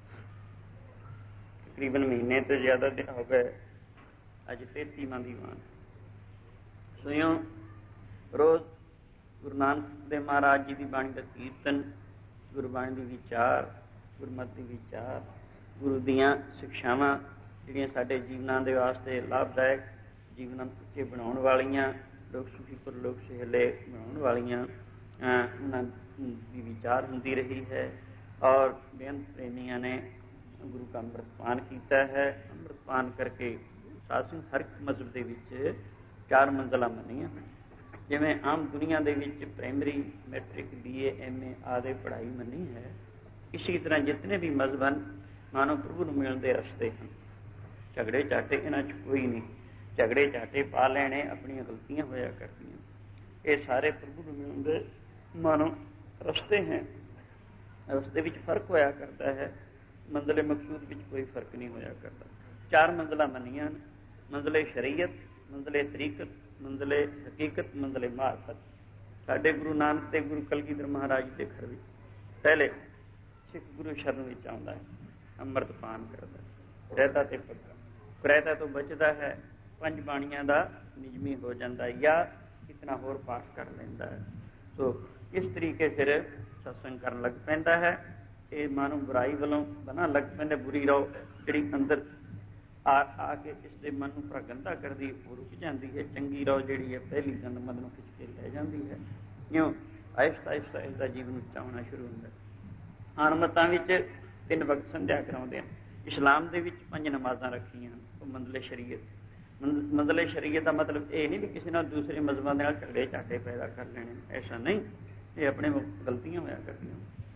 ਤਕਰੀਬਨ ਮਹੀਨੇ ਤੋਂ ਜ਼ਿਆਦਾ ਦਿਨ ਹੋ ਗਏ, ਅੱਜ ਤੇਤੀਵਾਂ ਦੀਵਾਨ। ਸੋ ਇਉਂ ਰੋਜ਼ ਗੁਰੂ ਨਾਨਕ ਦੇਵ ਮਹਾਰਾਜ ਜੀ ਦੀ ਬਾਣੀ ਦਾ ਕੀਰਤਨ, ਗੁਰਬਾਣੀ ਦੀ ਵਿਚਾਰ, ਗੁਰਮਤਿ ਦੀ ਵਿਚਾਰ, ਗੁਰੂ ਦੀਆਂ ਸਿੱਖਿਆਵਾਂ ਜਿਹੜੀਆਂ ਸਾਡੇ ਜੀਵਨਾਂ ਦੇ ਵਾਸਤੇ ਲਾਭਦਾਇਕ, ਜੀਵਨਾਂ ਉੱਚੇ ਬਣਾਉਣ ਵਾਲੀਆਂ, ਲੋਕ ਸੁਖੀ ਪਰ ਲੋਕ ਸੁਹੇਲੇ ਬਣਾਉਣ ਵਾਲੀਆਂ, ਉਹਨਾਂ ਦੀ ਵਿਚਾਰ ਹੁੰਦੀ ਰਹੀ ਹੈ। ਔਰ ਬੇਅੰਤ ਪ੍ਰੇਮੀਆਂ ਨੇ ਗੁਰੂ ਕਾ ਅੰਮ੍ਰਿਤਪਾਨ ਕੀਤਾ ਹੈ। ਅੰਮ੍ਰਿਤਪਾਨ ਕਰਕੇ ਸਾਧ ਸੰਗਤ ਹਰ ਇੱਕ ਮਜ਼ਹਬ ਦੇ ਵਿੱਚ ਚਾਰ ਮੰਜ਼ਲਾਂ ਮੰਨੀਆਂ ਹਨ। ਜਿਵੇਂ ਆਮ ਦੁਨੀਆ ਦੇ ਵਿੱਚ primary, matric, B A, M A ਆਦਿ ਪੜ੍ਹਾਈ ਮੰਨੀ ਹੈ, ਇਸੀ ਤਰ੍ਹਾਂ ਜਿਤਨੇ ਵੀ ਮਜ਼ਹਬ ਹਨ ਮਾਨੋ ਪ੍ਰਭੂ ਨੂੰ ਮਿਲਣ ਦੇ ਰਸਤੇ ਹਨ। ਝਗੜੇ ਝਾਟੇ ਇਹਨਾਂ 'ਚ ਕੋਈ ਨਹੀਂ। ਝਗੜੇ ਝਾਟੇ ਪਾ ਲੈਣੇ ਆਪਣੀਆਂ ਗਲਤੀਆਂ ਹੋਇਆ ਕਰਦੀਆਂ। ਇਹ ਸਾਰੇ ਪ੍ਰਭੂ ਨੂੰ ਮਿਲਣ ਦੇ ਮਾਨੋ ਰਸਤੇ ਹੈ। ਰਸਤੇ ਵਿੱਚ ਫਰਕ ਹੋਇਆ ਕਰਦਾ ਹੈ, ਮੰਜ਼ਲੇ ਮਕਸੂਦ ਵਿੱਚ ਕੋਈ ਫਰਕ ਨਹੀਂ ਹੋਇਆ ਕਰਦਾ। ਚਾਰ ਮੰਜ਼ਲਾਂ ਮੰਨੀਆਂ ਹਨ, ਮੰਜ਼ਲੇ ਸ਼ਰੀਅਤ, ਮੰਜ਼ਲੇ ਤਰੀਕਤ, ਮੰਜ਼ਲੇ ਹਕੀਕਤ, ਮੰਜ਼ਲੇ ਮਾਰਫਤ। ਸਾਡੇ ਗੁਰੂ ਨਾਨਕ ਤੇ ਗੁਰੂ ਕਲਗੀਧਰ ਮਹਾਰਾਜ ਦੇ ਘਰ ਵਿੱਚ ਪਹਿਲੇ ਸਿੱਖ ਗੁਰੂ ਸ਼ਰਨ ਵਿੱਚ ਆਉਂਦਾ ਹੈ, ਅੰਮ੍ਰਿਤਪਾਨ ਕਰਦਾ, ਰਹਿਤਾ ਤੇ ਪੱਕਾ, ਕੁਰੈਤਾ ਤੋਂ ਬਚਦਾ ਹੈ, ਪੰਜ ਬਾਣੀਆਂ ਦਾ ਨਿਯਮੀ ਹੋ ਜਾਂਦਾ ਜਾਂ ਕਿਤਨਾ ਹੋਰ ਪਾਠ ਕਰ ਲੈਂਦਾ ਹੈ। ਸੋ ਇਸ ਤਰੀਕੇ ਫਿਰ ਸਤਸੰਗ ਕਰਨ ਲੱਗ ਪੈਂਦਾ ਹੈ। ਇਹ ਮਾਨੋ ਬੁਰਾਈ ਵੱਲੋਂ ਬਣਾ ਲੱਗ ਪੈਂਦਾ। ਬੁਰੀ ਰੋ ਜਿਹੜੀ ਅੰਦਰ ਆ ਆ ਕੇ ਇਸ ਦੇ ਮਨ ਨੂੰ ਪੂਰਾ ਗੰਦਾ ਕਰਦੀ, ਉਹ ਰੁਕ ਜਾਂਦੀ ਹੈ। ਚੰਗੀ ਰੋ ਜਿਹੜੀ ਹੈ ਪਹਿਲੀ ਗੰਦ ਮਨ ਨੂੰ ਖਿੱਚ ਕੇ ਲੈ ਜਾਂਦੀ ਹੈ। ਇਉਂ ਆਹਿਸਤਾ ਆਹਿਸਤਾ ਇਸਦਾ ਜੀਵਨ ਉੱਚਾ ਹੋਣਾ ਸ਼ੁਰੂ ਹੁੰਦਾ ਹੈ। ਆਨਮਤਾਂ ਵਿੱਚ ਤਿੰਨ ਵਕਤ ਸੰਧਿਆ ਕਰਾਉਂਦੇ ਹਨ। ਇਸਲਾਮ ਦੇ ਵਿੱਚ ਪੰਜ ਨਮਾਜ਼ਾਂ ਰੱਖੀਆਂ ਹਨ, ਉਹ ਮੰਜ਼ਲੇ ਸ਼ਰੀਅਤ। ਮੰਜ਼ਲੇ ਸ਼ਰੀਅਤ ਦਾ ਮਤਲਬ ਇਹ ਨਹੀਂ ਵੀ ਕਿਸੇ ਨਾਲ ਦੂਸਰੇ ਮਜ਼ਹਬਾਂ ਦੇ ਨਾਲ ਝਗੜੇ ਝਾਟੇ ਪੈਦਾ ਕਰ ਲੈਣੇ, ਐਸਾ ਨਹੀਂ। ਇਹ ਆਪਣੇ ਗਲਤੀਆਂ ਹੋਇਆ ਕਰਦੀਆਂ।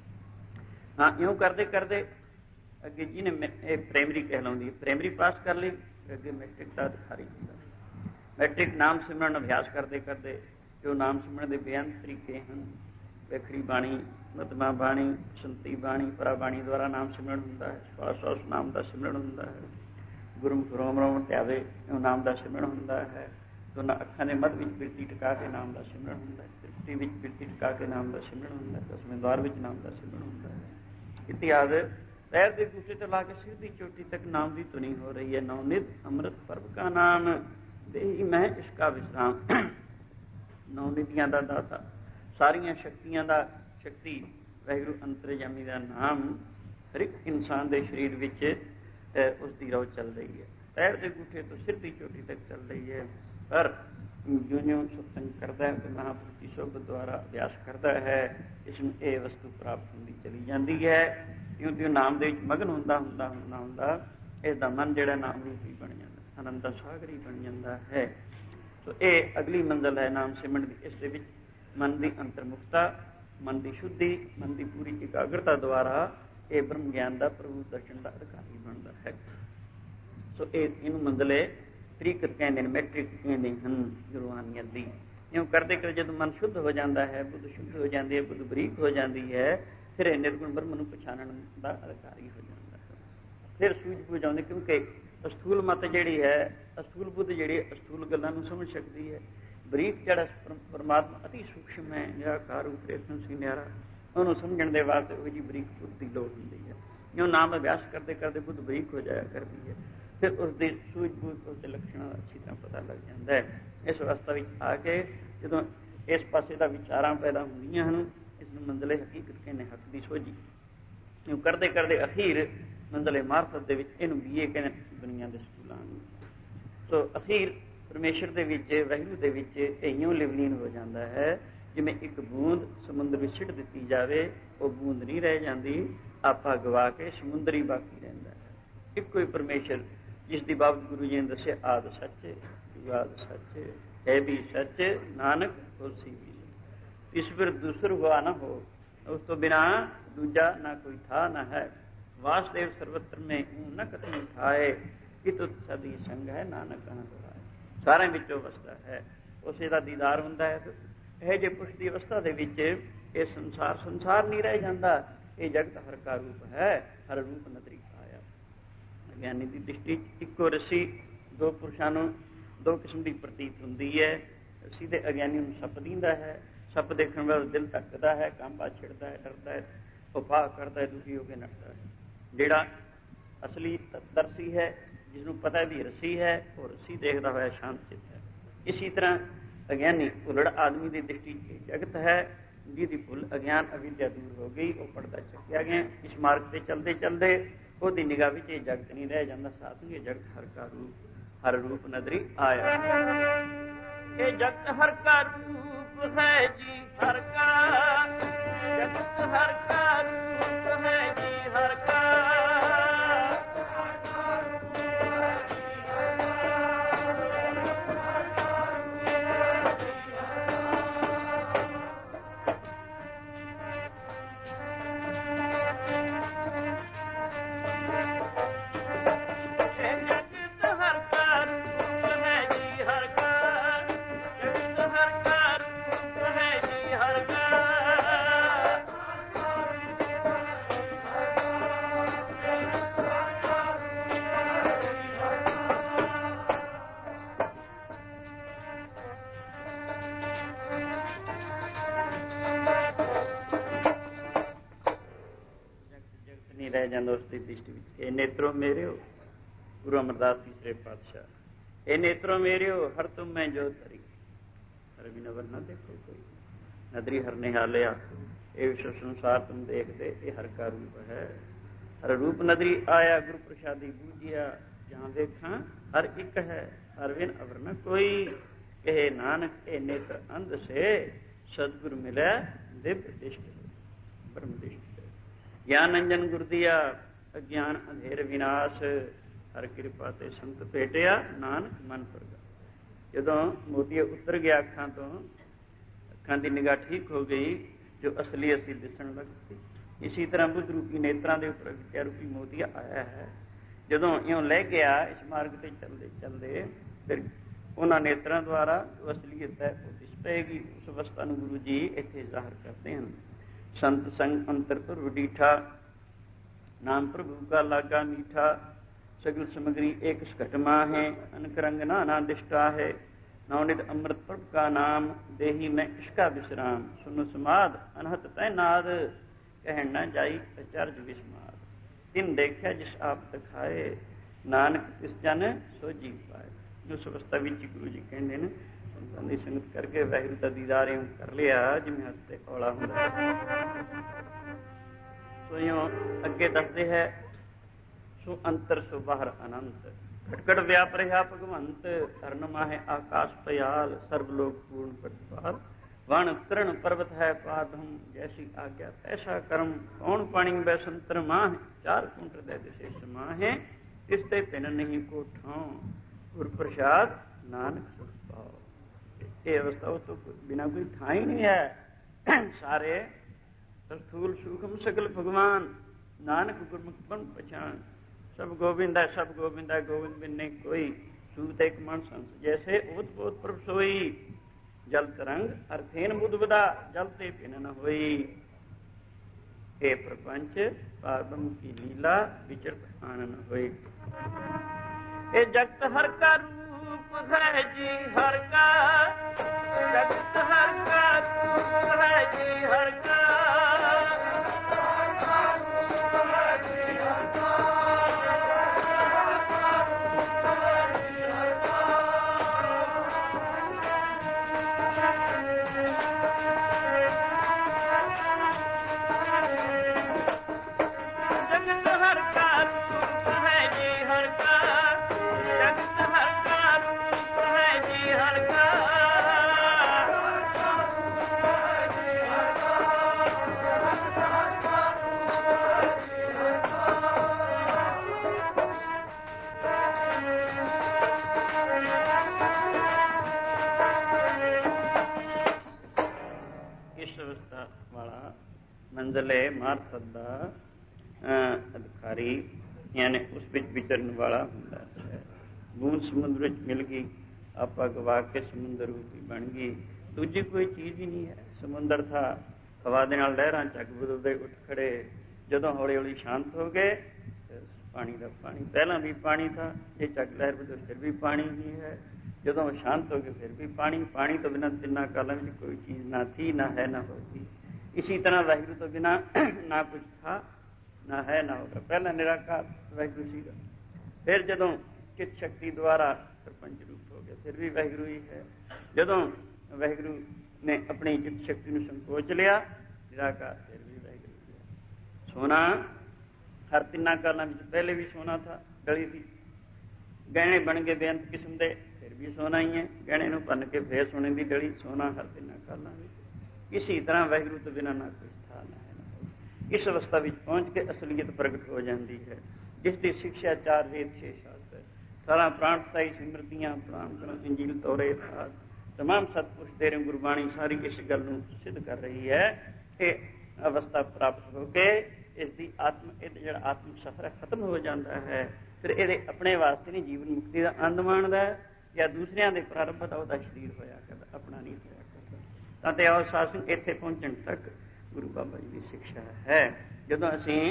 ਹਾਂ, ਇਉਂ ਕਰਦੇ ਕਰਦੇ ਅੱਗੇ ਜਿਹਨੇ ਇਹ ਪ੍ਰਾਇਮਰੀ ਕਹਿਲਾਉਂਦੀ ਹੈ, ਪ੍ਰਾਇਮਰੀ ਪਾਸ ਕਰ ਲਈ, ਅੱਗੇ ਮੈਟ੍ਰਿਕ ਦਾ ਅਧਿਕਾਰੀ ਹੁੰਦਾ। ਮੈਟ੍ਰਿਕ ਨਾਮ ਸਿਮਰਨ ਅਭਿਆਸ ਕਰਦੇ ਕਰਦੇ ਜੋ ਨਾਮ ਸਿਮਰਨ ਦੇ ਬੇਅੰਤ ਤਰੀਕੇ ਹਨ, ਵੇਖੜੀ ਬਾਣੀ, ਮਤਮਾ ਬਾਣੀ, ਸੰਤੀ ਬਾਣੀ, ਪਰਾ ਬਾਣੀ ਦੁਆਰਾ ਨਾਮ ਸਿਮਰਨ ਹੁੰਦਾ ਹੈ। ਸਵਾਸ ਸਵਾਸ ਨਾਮ ਦਾ ਸਿਮਰਨ ਹੁੰਦਾ ਹੈ। ਗੁਰਮੁਖ ਰੋਮ ਰੋਮ ਧਿਆਵੇ ਨਾਮ ਦਾ ਸਿਮਰਨ ਹੁੰਦਾ ਹੈ। ਦੋਨਾਂ ਅੱਖਾਂ ਦੇ ਮੱਧ ਵਿੱਚ ਬਿਰਤੀ ਟਿਕਾ ਕੇ ਨਾਮ ਦਾ ਸਿਮਰਨ ਹੁੰਦਾ ਹੈ। ਬਿਰਤੀ ਵਿੱਚ ਬਿਰਤੀ ਟਿਕਾ ਕੇ ਨਾਮ ਦਾ ਸਿਮਰਨ ਹੁੰਦਾ ਹੈ। ਦਸਵੇਂ ਦੁਆਰ ਵਿੱਚ ਨਾਮ ਦਾ ਸਿਮਰਨ ਹੁੰਦਾ ਹੈ। ਇਤਿਆਦਿ ਪੈਰ ਦੇ ਗੁੱਟੇ ਤੋਂ ਲਾ ਕੇ ਸਿਰ ਦੀ ਚੋਟੀ ਤੱਕ ਨਾਮ ਦੀ ਧੁਨੀ ਹੋ ਰਹੀ ਹੈ। ਨੌ-ਨਿਧ ਅੰਮ੍ਰਿਤ ਪਰਬ ਕਾ ਨਾਮ ਦੇਹੀ ਮੈਂ ਇਸਕਾ ਵਿਸਰਾਮ। ਨੌ ਨਿਧੀਆਂ ਦਾ ਦਾਤਾ, ਸਾਰੀਆਂ ਸ਼ਕਤੀਆਂ ਦਾ ਸ਼ਕਤੀ ਵਾਹਿਗੁਰੂ ਅੰਤਰਜਾਮੀ ਦਾ ਨਾਮ ਹਰ ਇੱਕ ਇਨਸਾਨ ਦੇ ਸਰੀਰ ਵਿੱਚ ਉਸ ਦੀ ਰੋ ਚੱਲ ਰਹੀ ਹੈ। ਪੈਰ ਦੇ ਗੁੱਠੇ ਤੋਂ ਸਿਰ ਦੀ ਚੋਟੀ ਤੱਕ ਚੱਲ ਰਹੀ ਹੈ। ਪਰ ਜਿਉਂ ਜਿਉਂ ਸਤਸੰਗ ਕਰਦਾ ਹੈ ਤੇ ਮਹਾਂਪੁਰਖ ਦੀ ਸੋਭਤ ਦੁਆਰਾ ਅਭਿਆਸ ਕਰਦਾ ਹੈ, ਇਸ ਨੂੰ ਇਹ ਵਸਤੂ ਪ੍ਰਾਪਤ ਹੁੰਦੀ ਚਲੀ ਜਾਂਦੀ ਹੈ। ਇਉਂ ਤਿਉਂ ਨਾਮ ਦੇ ਵਿੱਚ ਮਗਨ ਹੁੰਦਾ ਹੁੰਦਾ ਹੁੰਦਾ ਹੁੰਦਾ ਇਸ ਦਾ ਮਨ ਜਿਹੜਾ ਨਾਮ ਰੂਪੀ ਬਣ ਜਾਂਦਾ, ਆਨੰਦ ਦਾ ਸਾਗਰ ਹੀ ਬਣ ਜਾਂਦਾ ਹੈ। ਸੋ ਇਹ ਅਗਲੀ ਮੰਜ਼ਿਲ ਹੈ ਨਾਮ ਸਿਮਰਨ ਦੀ। ਇਸ ਦੇ ਵਿੱਚ ਮਨ ਦੀ ਅੰਤਰਮੁਖਤਾ, ਮਨ ਦੀ ਸ਼ੁੱਧੀ, ਮਨ ਦੀ ਪੂਰੀ ਇਕਾਗਰਤਾ ਦੁਆਰਾ ਇਹ ਬ੍ਰਹਮ ਗਿਆਨ ਦਾ ਪ੍ਰਭੂ ਦਰਸ਼ਨ ਦਾ ਅਧਿਕਾਰੀ ਬਣਦਾ ਹੈ। ਸੋ ਇਹ ਇਹਨੂੰ ਮੰਜ਼ਲੇ ਤਰੀਕਤ ਕਹਿੰਦੇ ਨੇ, ਮੈਟ੍ਰਿਕ ਕਹਿੰਦੇ ਹਨ ਰੂਹਾਨੀਅਤ ਦੀ। ਇਉਂ ਕਰਦੇ ਕਰਦੇ ਜਦੋਂ ਮਨ ਸ਼ੁੱਧ ਹੋ ਜਾਂਦਾ ਹੈ, ਬੁੱਧ ਸ਼ੁੱਧ ਹੋ ਜਾਂਦੀ ਹੈ, ਬੁੱਧ ਬਰੀਕ ਹੋ ਜਾਂਦੀ ਹੈ, ਫਿਰ ਇਹ ਨਿਰਗੁਣ ਬ੍ਰਹਮ ਨੂੰ ਪਛਾਣਨ ਦਾ ਅਧਿਕਾਰੀ ਹੋ ਜਾਂਦਾ ਹੈ। ਫਿਰ ਸੂਝ ਬੂਝ ਆਉਂਦੀ, ਕਿਉਂਕਿ ਅਸਥੂਲ ਮਤ ਜਿਹੜੀ ਹੈ, ਅਸਥੂਲ ਬੁੱਧ ਜਿਹੜੀ ਅਸਥੂਲ ਗੱਲਾਂ ਨੂੰ ਸਮਝ ਸਕਦੀ ਹੈ। ਬਰੀਕ ਜਿਹੜਾ ਪਰਮਾਤਮਾ ਅਤੀ ਸੂਖਮ ਹੈ, ਨਿਰਾਕਾਰ ਰੂਪ ਰੇਖਣ ਸੀ ਨਿਆਰਾ, ਉਹਨੂੰ ਸਮਝਣ ਦੇ ਵਾਸਤੇ ਉਹ ਜੀ ਬਰੀਕ ਬੁੱਧ ਦੀ ਲੋੜ ਹੁੰਦੀ ਹੈ। ਜਿਉਂ ਨਾਮ ਅਭਿਆਸ ਕਰਦੇ ਕਰਦੇ ਬੁੱਧ ਬਰੀਕ ਹੋ ਜਾਇਆ ਕਰਦੀ ਹੈ, ਫਿਰ ਉਸਦੀ ਸੂਝ ਬੂਝ, ਉਸਦੇ ਲੱਛਣਾਂ ਦਾ ਅੱਛੀ ਤਰ੍ਹਾਂ ਪਤਾ ਲੱਗ ਜਾਂਦਾ ਹੈ। ਇਸ ਅਵਸਥਾ ਵਿੱਚ ਆ ਕੇ ਜਦੋਂ ਇਸ ਪਾਸੇ ਦਾ ਵਿਚਾਰਾਂ ਪੈਦਾ ਹੁੰਦੀਆਂ ਹਨ, ਇਸ ਨੂੰ ਮੰਜ਼ਲੇ ਹਕੀਕਤ ਕਹਿੰਦੇ, ਹੱਕ ਦੀ ਸੋਝੀ। ਇਉਂ ਕਰਦੇ ਕਰਦੇ ਅਖੀਰ ਮੰਜ਼ਲੇ ਮਾਰਫਤ ਦੇ ਵਿੱਚ ਇਹਨੂੰ ਬੀਏ ਕਹਿੰਦੇ ਦੁਨੀਆ ਦੇ ਸਕੂਲਾਂ ਨੂੰ। ਸੋ ਅਖੀਰ ਪਰਮੇਸ਼ਰ ਦੇ ਵਿੱਚ, ਵਾਹਿਗੁਰੂ ਦੇ ਵਿੱਚ ਇਉਂ ਲਿਵਲੀਨ ਹੋ ਜਾਂਦਾ ਹੈ ਜਿਵੇਂ ਇੱਕ ਬੂੰਦ ਸਮੁੰਦਰ ਵਿੱਚ ਛਿੱਟ ਦਿੱਤੀ ਜਾਵੇ, ਉਹ ਬੂੰਦ ਨਹੀਂ ਰਹਿ ਜਾਂਦੀ, ਆਪਾ ਗਵਾ ਕੇ ਸਮੁੰਦਰ ਹੀ ਬਾਕੀ ਰਹਿੰਦਾ ਹੈ। ਇੱਕੋ ਹੀ ਪਰਮੇਸ਼ਰ ਜਿਸ ਦੀ ਬਾਬਤ ਗੁਰੂ ਜੀ ਨੇ ਦੱਸਿਆ, ਆਦ ਸੱਚ ਜੁਗਾਦ ਸੱਚ ਹੈ ਵੀ ਸੱਚ, ਨਾਨਕ ਹੋਸੀ ਵੀ ਇਸ ਫਿਰ ਦੂਸਰ ਹੁਆ ਨਾ ਹੋ, ਉਸ ਤੋਂ ਬਿਨਾ ਦੂਜਾ ਨਾ ਕੋਈ ਥਾ ਨਾ ਹੈ। ਵਾਸਦੇਵ ਸਰਵਤਰ ਮੇਂ ਨ ਕਤਈ ਠਾਏ, ਕਿ ਤੁਤ ਸਦੀ ਸੰਗ ਹੈ ਨਾਨਕ ਕਹਾਂ ਦੁਰਾਏ। ਸਾਰਿਆਂ ਵਿੱਚੋਂ ਵਸਦਾ ਹੈ, ਉਸੇ ਦਾ ਦੀਦਾਰ ਹੁੰਦਾ ਹੈ। ਇਹ ਜੇ ਪੁਰਸ਼ ਦੀ ਅਵਸਥਾ ਦੇ ਵਿੱਚ ਇਹ ਸੰਸਾਰ ਸੰਸਾਰ ਨਹੀਂ ਰਹਿ ਜਾਂਦਾ, ਇਹ ਜਗਤ ਹਰ ਕਾ ਰੂਪ ਹੈ, ਹਰ ਰੂਪ ਨਦਰੀ ਆਇਆ। ਗਿਆਨੀ ਦੀ ਦ੍ਰਿਸ਼ਟੀ ਇੱਕੋ ਰੱਸੀ ਦੋ ਪੁਰਸ਼ਾਂ ਨੂੰ ਦੋ ਕਿਸਮ ਦੀ ਪ੍ਰਤੀਤ ਹੁੰਦੀ ਹੈ। ਰੱਸੀ ਦੇ ਅਗਿਆਨੀ ਨੂੰ ਸੱਪ ਦਿੰਦਾ ਹੈ, ਸੱਪ ਦੇਖਣ ਵਾਲਾ ਦਿਲ ਧੱਕਦਾ ਹੈ, ਕਾਂਬਾ ਛਿੜਦਾ ਹੈ, ਡਰਦਾ ਹੈ, ਉਪਾਅ ਕਰਦਾ ਹੈ, ਦੁਖੀ ਹੋ ਕੇ ਨੱਠਦਾ ਹੈ। ਜਿਹੜਾ ਅਸਲੀ ਦਰਸ਼ੀ ਹੈ, ਜਿਸਨੂੰ ਪਤਾ ਵੀ ਰੱਸੀ ਹੈ, ਉਹ ਰੱਸੀ ਦੇਖਦਾ ਹੋਇਆ ਸ਼ਾਂਤ ਚਿੱਤ ਹੈ। ਇਸੀ ਤਰ੍ਹਾਂ ਅਗਿਆਨੀ ਭੁੱਲੜ ਆਦਮੀ ਦੀ ਦ੍ਰਿਸ਼ਟੀ ਜਗਤ ਹੈ, ਜਿਹਦੀ ਭੁੱਲ ਅਗਿਆਨ ਅਵਿਦਿਆ ਦੂਰ ਹੋ ਗਈ, ਉਹ ਪਰਦਾ ਚੱਕਿਆ ਗਿਆ। ਇਸ ਮਾਰਗ ਤੇ ਚਲਦੇ ਚਲਦੇ ਉਹਦੀ ਨਿਗਾਹ ਵਿੱਚ ਇਹ ਜਗਤ ਨਹੀਂ ਰਹਿ ਜਾਂਦਾ, ਸਾਥ ਨੂੰ ਇਹ ਜਗਤ ਹਰ ਕਾ ਰੂਪ ਹਰ ਰੂਪ ਨਦਰੀ ਆਇਆ। ਇਹ ਜਗਤ ਹਰ ਕਾ ਰੂਪ ਹੈ ਜੀ ਹਰ ਕਾ, ਜਗਤ ਹਰ ਕਾ ਰੂਪ ਹੈ ਜੀ ਹਰ ਕਾ। ਰਹਿ ਜਾਂਦਾ ਉਸ ਦੀ ਦ੍ਰਿਸ਼ਟੀ ਵਿੱਚ। ਇਹ ਨੇਤਰੋ ਮੇਰੇ ਹੋ, ਗੁਰੂ ਅਮਰਦਾਸ ਤੀਸਰੇ ਪਾਤਸ਼ਾਹ, ਇਹ ਨੇਤਰੋ ਮੇਰੇ ਹੋ, ਹਰ ਤੁਮ ਮੈਂ ਜੋ ਤਰੀ, ਹਰ ਵੀ ਨਵਰ ਨਾ ਦੇਖੋ ਕੋਈ, ਨਦਰੀ ਹਰ ਨਿਹਾਲਿਆ। ਇਹ ਵਿਸ਼ਵ ਸੰਸਾਰ ਤੁਮ ਦੇਖਦੇ, ਇਹ ਹਰ ਕਾ ਰੂਪ ਹੈ, ਹਰ ਰੂਪ ਨਦਰੀ ਆਇਆ। ਗੁਰੂ ਪ੍ਰਸਾਦੀ ਬੂਝਿਆ, ਜਹਾਂ ਦੇਖਾਂ ਹਰ ਇੱਕ ਹੈ, ਹਰ ਬਿਨ ਅਵਰ ਨ ਕੋਈ। ਕਹੇ ਨਾਨਕ ਇਹ ਨੇਤਰ ਅੰਧ ਸੇ, ਸਤਿਗੁਰ ਮਿਲਿਆ ਦਿਵ ਦਿਸ਼ਟ ਬ੍ਰਹਮ ਦਿਸ਼ਟ। ਗਿਆਨ ਅੰਜਨ ਗੁਰ ਦੀਆ, ਅਗਿਆਨ ਅੰਧੇਰ ਵਿਨਾਸ਼, ਹਰ ਕਿਰਪਾ ਤੇ ਸੰਤ ਭੇਟਿਆ, ਨਾਨਕ ਮਨ ਪ੍ਰਗਟ। ਜਦੋਂ ਮੋਤੀਆ ਉਤਰ ਗਿਆ ਅੱਖਾਂ ਤੋਂ, ਅੱਖਾਂ ਦੀ ਨਿਗਾਹ ਠੀਕ ਹੋ ਗਈ, ਜੋ ਅਸਲੀ ਅਸਲੀ ਦਿਸਣ ਲੱਗ ਪਈ। ਇਸੀ ਤਰ੍ਹਾਂ ਬੁੱਧ ਰੂਪੀ ਨੇਤਰਾਂ ਦੇ ਉੱਪਰ ਵਿਦਿਆ ਰੂਪੀ ਮੋਤੀਆ ਆਇਆ ਹੈ। ਜਦੋਂ ਇਉਂ ਲੈ ਗਿਆ ਇਸ ਮਾਰਗ ਤੇ ਚੱਲਦੇ ਚੱਲਦੇ, ਫਿਰ ਉਹਨਾਂ ਨੇਤਰਾਂ ਦੁਆਰਾ ਜੋ ਅਸਲੀਅਤ ਹੈ ਉਹ ਦਿਸ ਪਏਗੀ। ਉਸ ਅਵਸਥਾ ਨੂੰ ਗੁਰੂ ਜੀ ਇੱਥੇ ਜ਼ਾਹਰ ਕਰਦੇ ਹਨ। ਸੰਤ ਸੰਗ ਅੰਤਰ ਪ੍ਰਭੂ ਡੀਠਾ, ਨਾਮ ਪ੍ਰਭੂ ਕਾ ਲਾਗਾ ਮੀਠਾ। सगल सामग्री एक घटमा है, अनक रंग नाना दिष्टा है। नवनित अमृत प्रभ का नाम, देही में इसका विश्राम। सुनो समाद अनहत तैनाद, कह न जाई अचरज विस्माद। तिन देखा जिस आप दिखाए, नानक तिस जन सो जी पाए। उस अवस्था विच गुरु जी कहते हैं संतां दी संगत करके वाहिगुरू दा दीदार इउं कर लिया जिवें हत्थ ते औला हुंदा। सो इउं अगे दसदे है, सो अंतर सो बाहर अनंत। खटखट व्याप रहा भगवंत, धरन माहे आकाश पयाल। सर्वलोक पूर्ण प्रतिपाल, वण तृण पर्वत है पाधम। जैसी आज्ञा तैसा कर्म, कौन पानी बैसंतर माह। चार कुंट दे दिशे समाहे, तिसते पिन नहीं को ठां। गुर प्रसाद नानक सुख पाओ। ये अवस्था तो बिना कोई था ही नहीं है। सारे स्थूल सूक्ष्म सकल भगवान, नानक गुरमुख बन पहचान। सब गोविंद है सब गोविंद है, गोविंद बिन नहीं कोई। सूत एक मन संस जैसे ओत पोत प्रभ सोई। जल तरंग अर्थेन बुध बदा, जलते पिन न होई। हे प्रपंच पागम की लीला, विचरत आनन होई। ए जगत हर का रूप रूप है जी हर का, जगत हर का रूप है जी हर का। ਮੰਜ਼ਲੇ ਮਾਰਫਤ ਦਾ ਅਧਿਕਾਰੀ ਯਾਨੀ ਉਸ ਵਿੱਚ ਵਿਚਰਨ ਵਾਲਾ ਹੁੰਦਾ ਹੈ। ਬੂੰਦ ਸਮੁੰਦਰ ਵਿੱਚ ਮਿਲ ਗਈ, ਆਪਾਂ ਗਵਾ ਕੇ ਸਮੁੰਦਰ ਰੂਪੀ ਬਣ ਗਈ, ਦੂਜੀ ਕੋਈ ਚੀਜ਼ ਹੀ ਨਹੀਂ ਹੈ। ਸਮੁੰਦਰ ਥਾ, ਹਵਾ ਦੇ ਨਾਲ ਲਹਿਰਾਂ ਚੱਕ ਬਦਲਦੇ ਉੱਠ ਖੜੇ, ਜਦੋਂ ਹੌਲੀ ਹੌਲੀ ਸ਼ਾਂਤ ਹੋ ਗਏ ਪਾਣੀ ਦਾ ਪਾਣੀ, ਪਹਿਲਾਂ ਵੀ ਪਾਣੀ ਥਾ, ਇਹ ਚੱਕ ਲਹਿਰ ਬਦਲ ਫਿਰ ਵੀ ਪਾਣੀ ਹੀ ਹੈ, ਜਦੋਂ ਸ਼ਾਂਤ ਹੋ ਗਏ ਫਿਰ ਵੀ ਪਾਣੀ। ਪਾਣੀ ਤੋਂ ਬਿਨਾਂ ਤਿੰਨਾਂ ਕਾਲਾਂ ਵਿੱਚ ਕੋਈ ਚੀਜ਼ ਨਾ ਥੀ, ਨਾ ਹੈ, ਨਾ ਹੋਗੀ। इसी तरह वाहिगुरु तो बिना ना कुछ था, ना है, ना होगा। पहला निराकार वाहिगुरु जी का, फिर जदों चित शक्ति द्वारा प्रपंच रूप हो गया फिर भी वाहिगुरु ही है। जदों वाहिगुरु ने अपनी चित शक्ति को संकोच लिया निराकार, फिर भी वाहिगुरु ही है। सोना हर तिना कालों में पहले भी सोना था, डली थी, गहने बन गए बेअंत किस्म के, फिर भी सोना ही है। गहने को भन के फिर सोने की डली, सोना हर तिना कालों में। इसी तरह वाहिगुरु तो बिना ना कुछ था, ना है, ना हो। इस अवस्था में पहुँच के असलियत प्रगट हो जाती है, जिसकी शिक्षा चार वेद छे शास्त्र, सारा प्राण स्थाई सिमरतियां, प्राण ग्रंथ इंजील तौरे आदि तमाम सतपुरुष तेरे गुरबाणी सारी इस गल नूं सिद्ध कर रही है कि अवस्था प्राप्त होके इसकी आत्म जो आत्म सफर खत्म हो जाता है। फिर ये अपने वास्ते नहीं जीवन मुक्ति का आनंद माणदा है, या दूसरियां दे प्रारंभ दा ओहदा शरीर होया करदा, अपना नहीं होया। ਅਤੇ ਆਓ ਸਾਸਨ ਇੱਥੇ ਪਹੁੰਚਣ ਤੱਕ ਗੁਰੂ ਬਾਬਾ ਜੀ ਦੀ ਸਿੱਖਿਆ ਹੈ। ਜਦੋਂ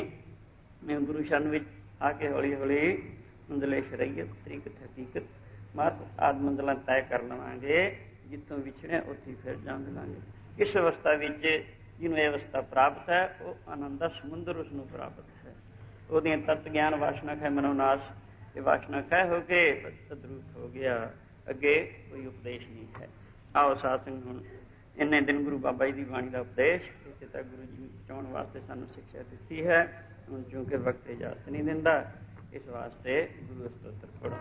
ਅਸੀਂ ਗੁਰੂ ਸ਼ਰਨ ਵਿੱਚ ਆ ਕੇ ਹੌਲੀ ਹੌਲੀ ਮੰਜ਼ਲੇ ਸ਼ਰੀਅਤ, ਤਰੀਕਤ, ਹਕੀਕਤ, ਮਾਰਫਤ ਆਦਿ ਮੰਜ਼ਲਾਂ ਤੈਅ ਕਰ ਲਵਾਂਗੇ, ਜਿੱਥੋਂ ਵਿਛੜਿਆ ਉੱਥੇ ਫਿਰ ਜਾ ਮਿਲਾਂਗੇ। ਇਸ ਅਵਸਥਾ ਵਿੱਚ ਜਿਹਨੂੰ ਇਹ ਅਵਸਥਾ ਪ੍ਰਾਪਤ ਹੈ ਉਹ ਆਨੰਦ ਦਾ ਸਮੁੰਦਰ ਉਸ ਨੂੰ ਪ੍ਰਾਪਤ ਹੈ। ਉਹਦੀਆਂ ਤਤ ਗਿਆਨ ਵਾਸ਼ਨਾ ਖੈ ਮਨੋਨਾਸ਼, ਇਹ ਵਾਸ਼ਨਾ ਖੈ ਹੋ ਕੇ ਤਦਰੂਪ ਹੋ ਗਿਆ, ਅੱਗੇ ਕੋਈ ਉਪਦੇਸ਼ ਨਹੀਂ ਹੈ। ਆਓ ਸਾਸਨ ਹੁਣ ਇੰਨੇ ਦਿਨ ਗੁਰੂ ਬਾਬਾ ਜੀ ਦੀ ਬਾਣੀ ਦਾ ਉਪਦੇਸ਼ ਇੱਥੇ ਤੱਕ ਗੁਰੂ ਜੀ ਨੂੰ ਪਹੁੰਚਾਉਣ ਵਾਸਤੇ ਸਾਨੂੰ ਸਿੱਖਿਆ ਦਿੱਤੀ ਹੈ। ਹੁਣ ਚੂੰਕਿ ਵਕਤ ਇਜਾਜ਼ਤ ਨਹੀਂ ਦਿੰਦਾ, ਇਸ ਵਾਸਤੇ ਗੁਰੂ ਸਤੋਤਰ ਪੜ੍ਹੋ।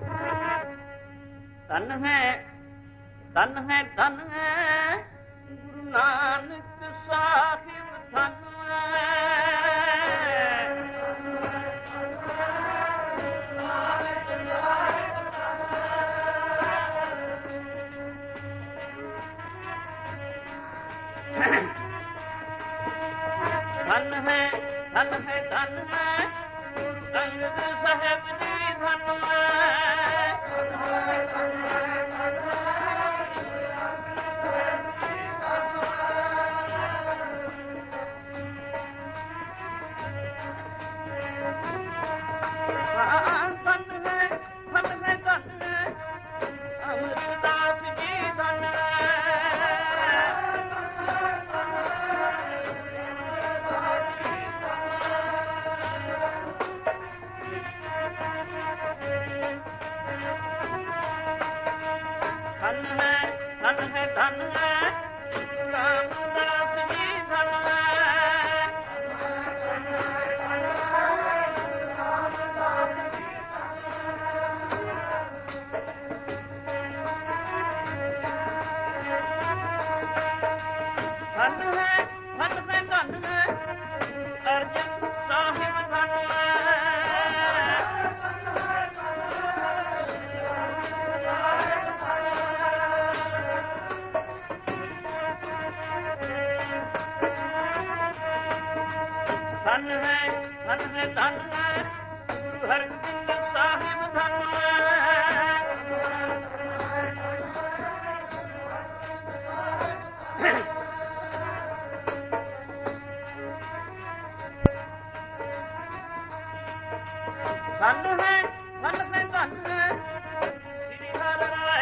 ਧੰਨ ਹੈ, ਧੰਨ ਹੈ, ਧੰਨ ਹੈ ਗੁਰੂ ਨਾਨਕ ਸਾਹਿਬ, ਧੰਨ ਧੰਨ ਹੈ, ਧੰਨ ਹੈ, ਧੰਨ ਹੈ ਗੁਰੂ ਅੰਗਦ ਸਾਹਿਬ ਜੀ, ਧੰਨ ਹੈ। ਧੰਨ ਹੈ, ਧੰਨ ਹੈ, ਧੰਨ ਹੈ ਸ੍ਰੀ ਹਰਿ ਰਾਇ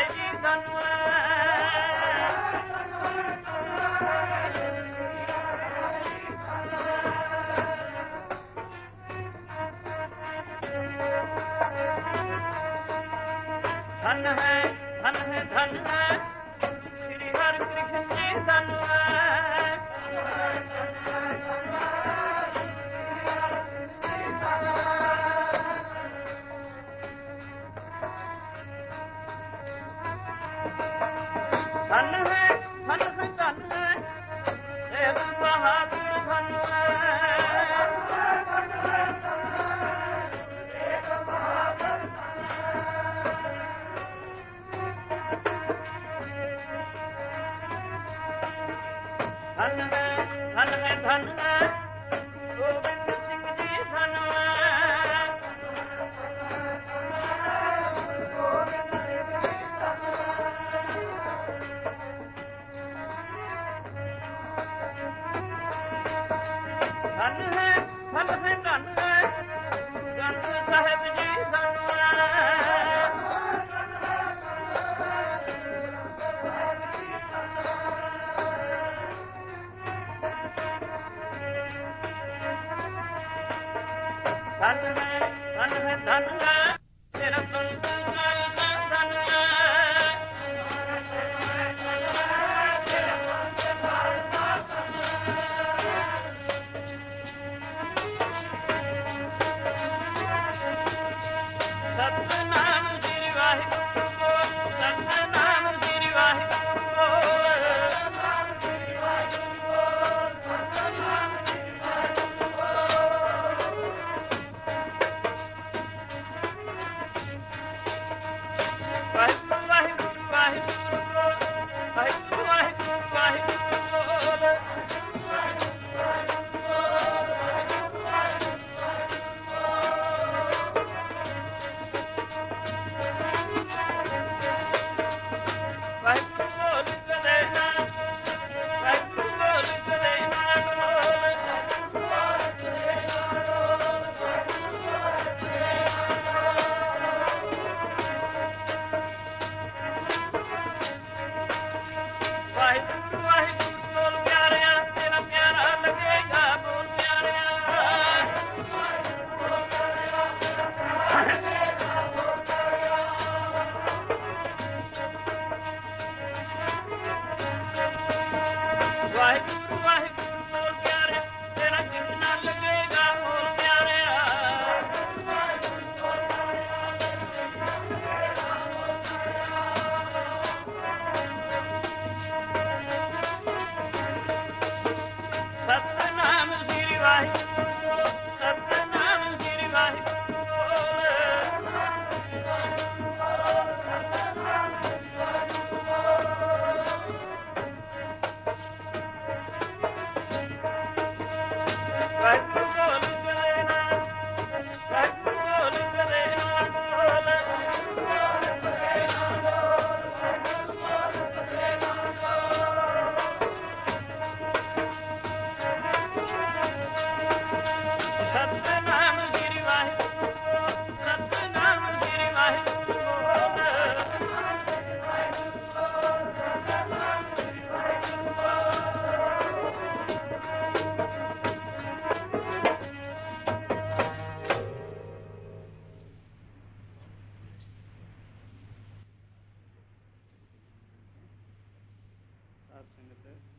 ਧਨ ਹੈ ਧਨ ਹੈ ਧਨ ਹੈ ਸ੍ਰੀ ਹਰਿ ਕ੍ਰਿਸ਼ਨ ਜੀ ਧਨ ਹੈ ਧਨ ਹੈ ਧਨ ਹੈ ਧਨ ਹੈ ਤੇਗ ਬਹਾਦਰ ਧਨ ਹੈ ਧਨ ਹੈ ਧਨ ਹੈ ਧਨ ਹੈ ਗੋਬਿੰਦ ਸਿੰਘ ਜੀ ਧਨ ਹੈ ਧਨ ਹੈ ਧਨ ਹੈ ਧਨ ਹੈ ਗ੍ਰੰਥ ਸਾਹਿਬ ਜੀ ਧਨ ਹੈ ਧਨ ਹੈ ਧਨ ਹੈ ਧਨ ਹੈ ਤੇਰਾ ਸੰਤ ਨਾਲ ਧਨ ਹੈ ਸਤਿਨਾਮ ਸ੍ਰੀ ਵਾਹਿਗੁਰੂ ਬੋਲ ਸਤਿਨਾਮ ਸ੍ਰੀ ਵਾਹਿਗੁਰੂ ਬੋਲ ਵਾਹਿਗੁਰੂ ਵਾਹਿਗੁਰੂ ਵਾਹਿਗੁਰੂ ਬੋਲ ਵਾਹਿਗੁਰੂ ਵਾਹਿਗੁਰੂ ਵਾਹਿਗੁਰੂ ਬੋਲ ਵਾਹਿਗੁਰੂ ਬੋਲ ਕਦੇ ਨਾ ਵਾਹਿਗੁਰੂ ਬੋਲ ਕਦੇ ਨਾ ਬੋਲ ਵਾਹਿਗੁਰੂ ਵਾਹਿਗੁਰੂ ਬੋਲ ਪਿਆਰਿਆ ਤੇਰਾ ਪਿਆਰਾ ਲੱਗੇਗਾ ਬੋਲ ਪਿਆਰਿਆ ਵਾਹਿਗੁਰੂ ਵਾਹਿਗੁਰੂ ਬੋਲ ਪਿਆਰਿਆ ਤੇਰਾ ਕਿੰਨਾ ਲੱਗੇਗਾ ਬੋਲ ਪਿਆਰਿਆ ਸਤਿਨਾਮ ਸ੍ਰੀ ਵਾਹਿਗੁਰੂ ਸਤਿਨਾਮ ਸ੍ਰੀ ਵਾਹਿਗੁਰੂ ਵਾਹਿਗੁਰੂ ਬੋਲ ਕਦੇ ਨਾ ਵਾਹਿਗੁਰੂ ਬੋਲ ਕਦੇ ਨਾ ਬੋਲ ਸਤਿਨਾਮ ਸ੍ਰੀ ਵਾਹਿਗੁਰੂ ਸਤਿਨਾਮ ਸ੍ਰੀ ਵਾਹਿਗੁਰੂ ਸਾਧ ਸੰਗਤ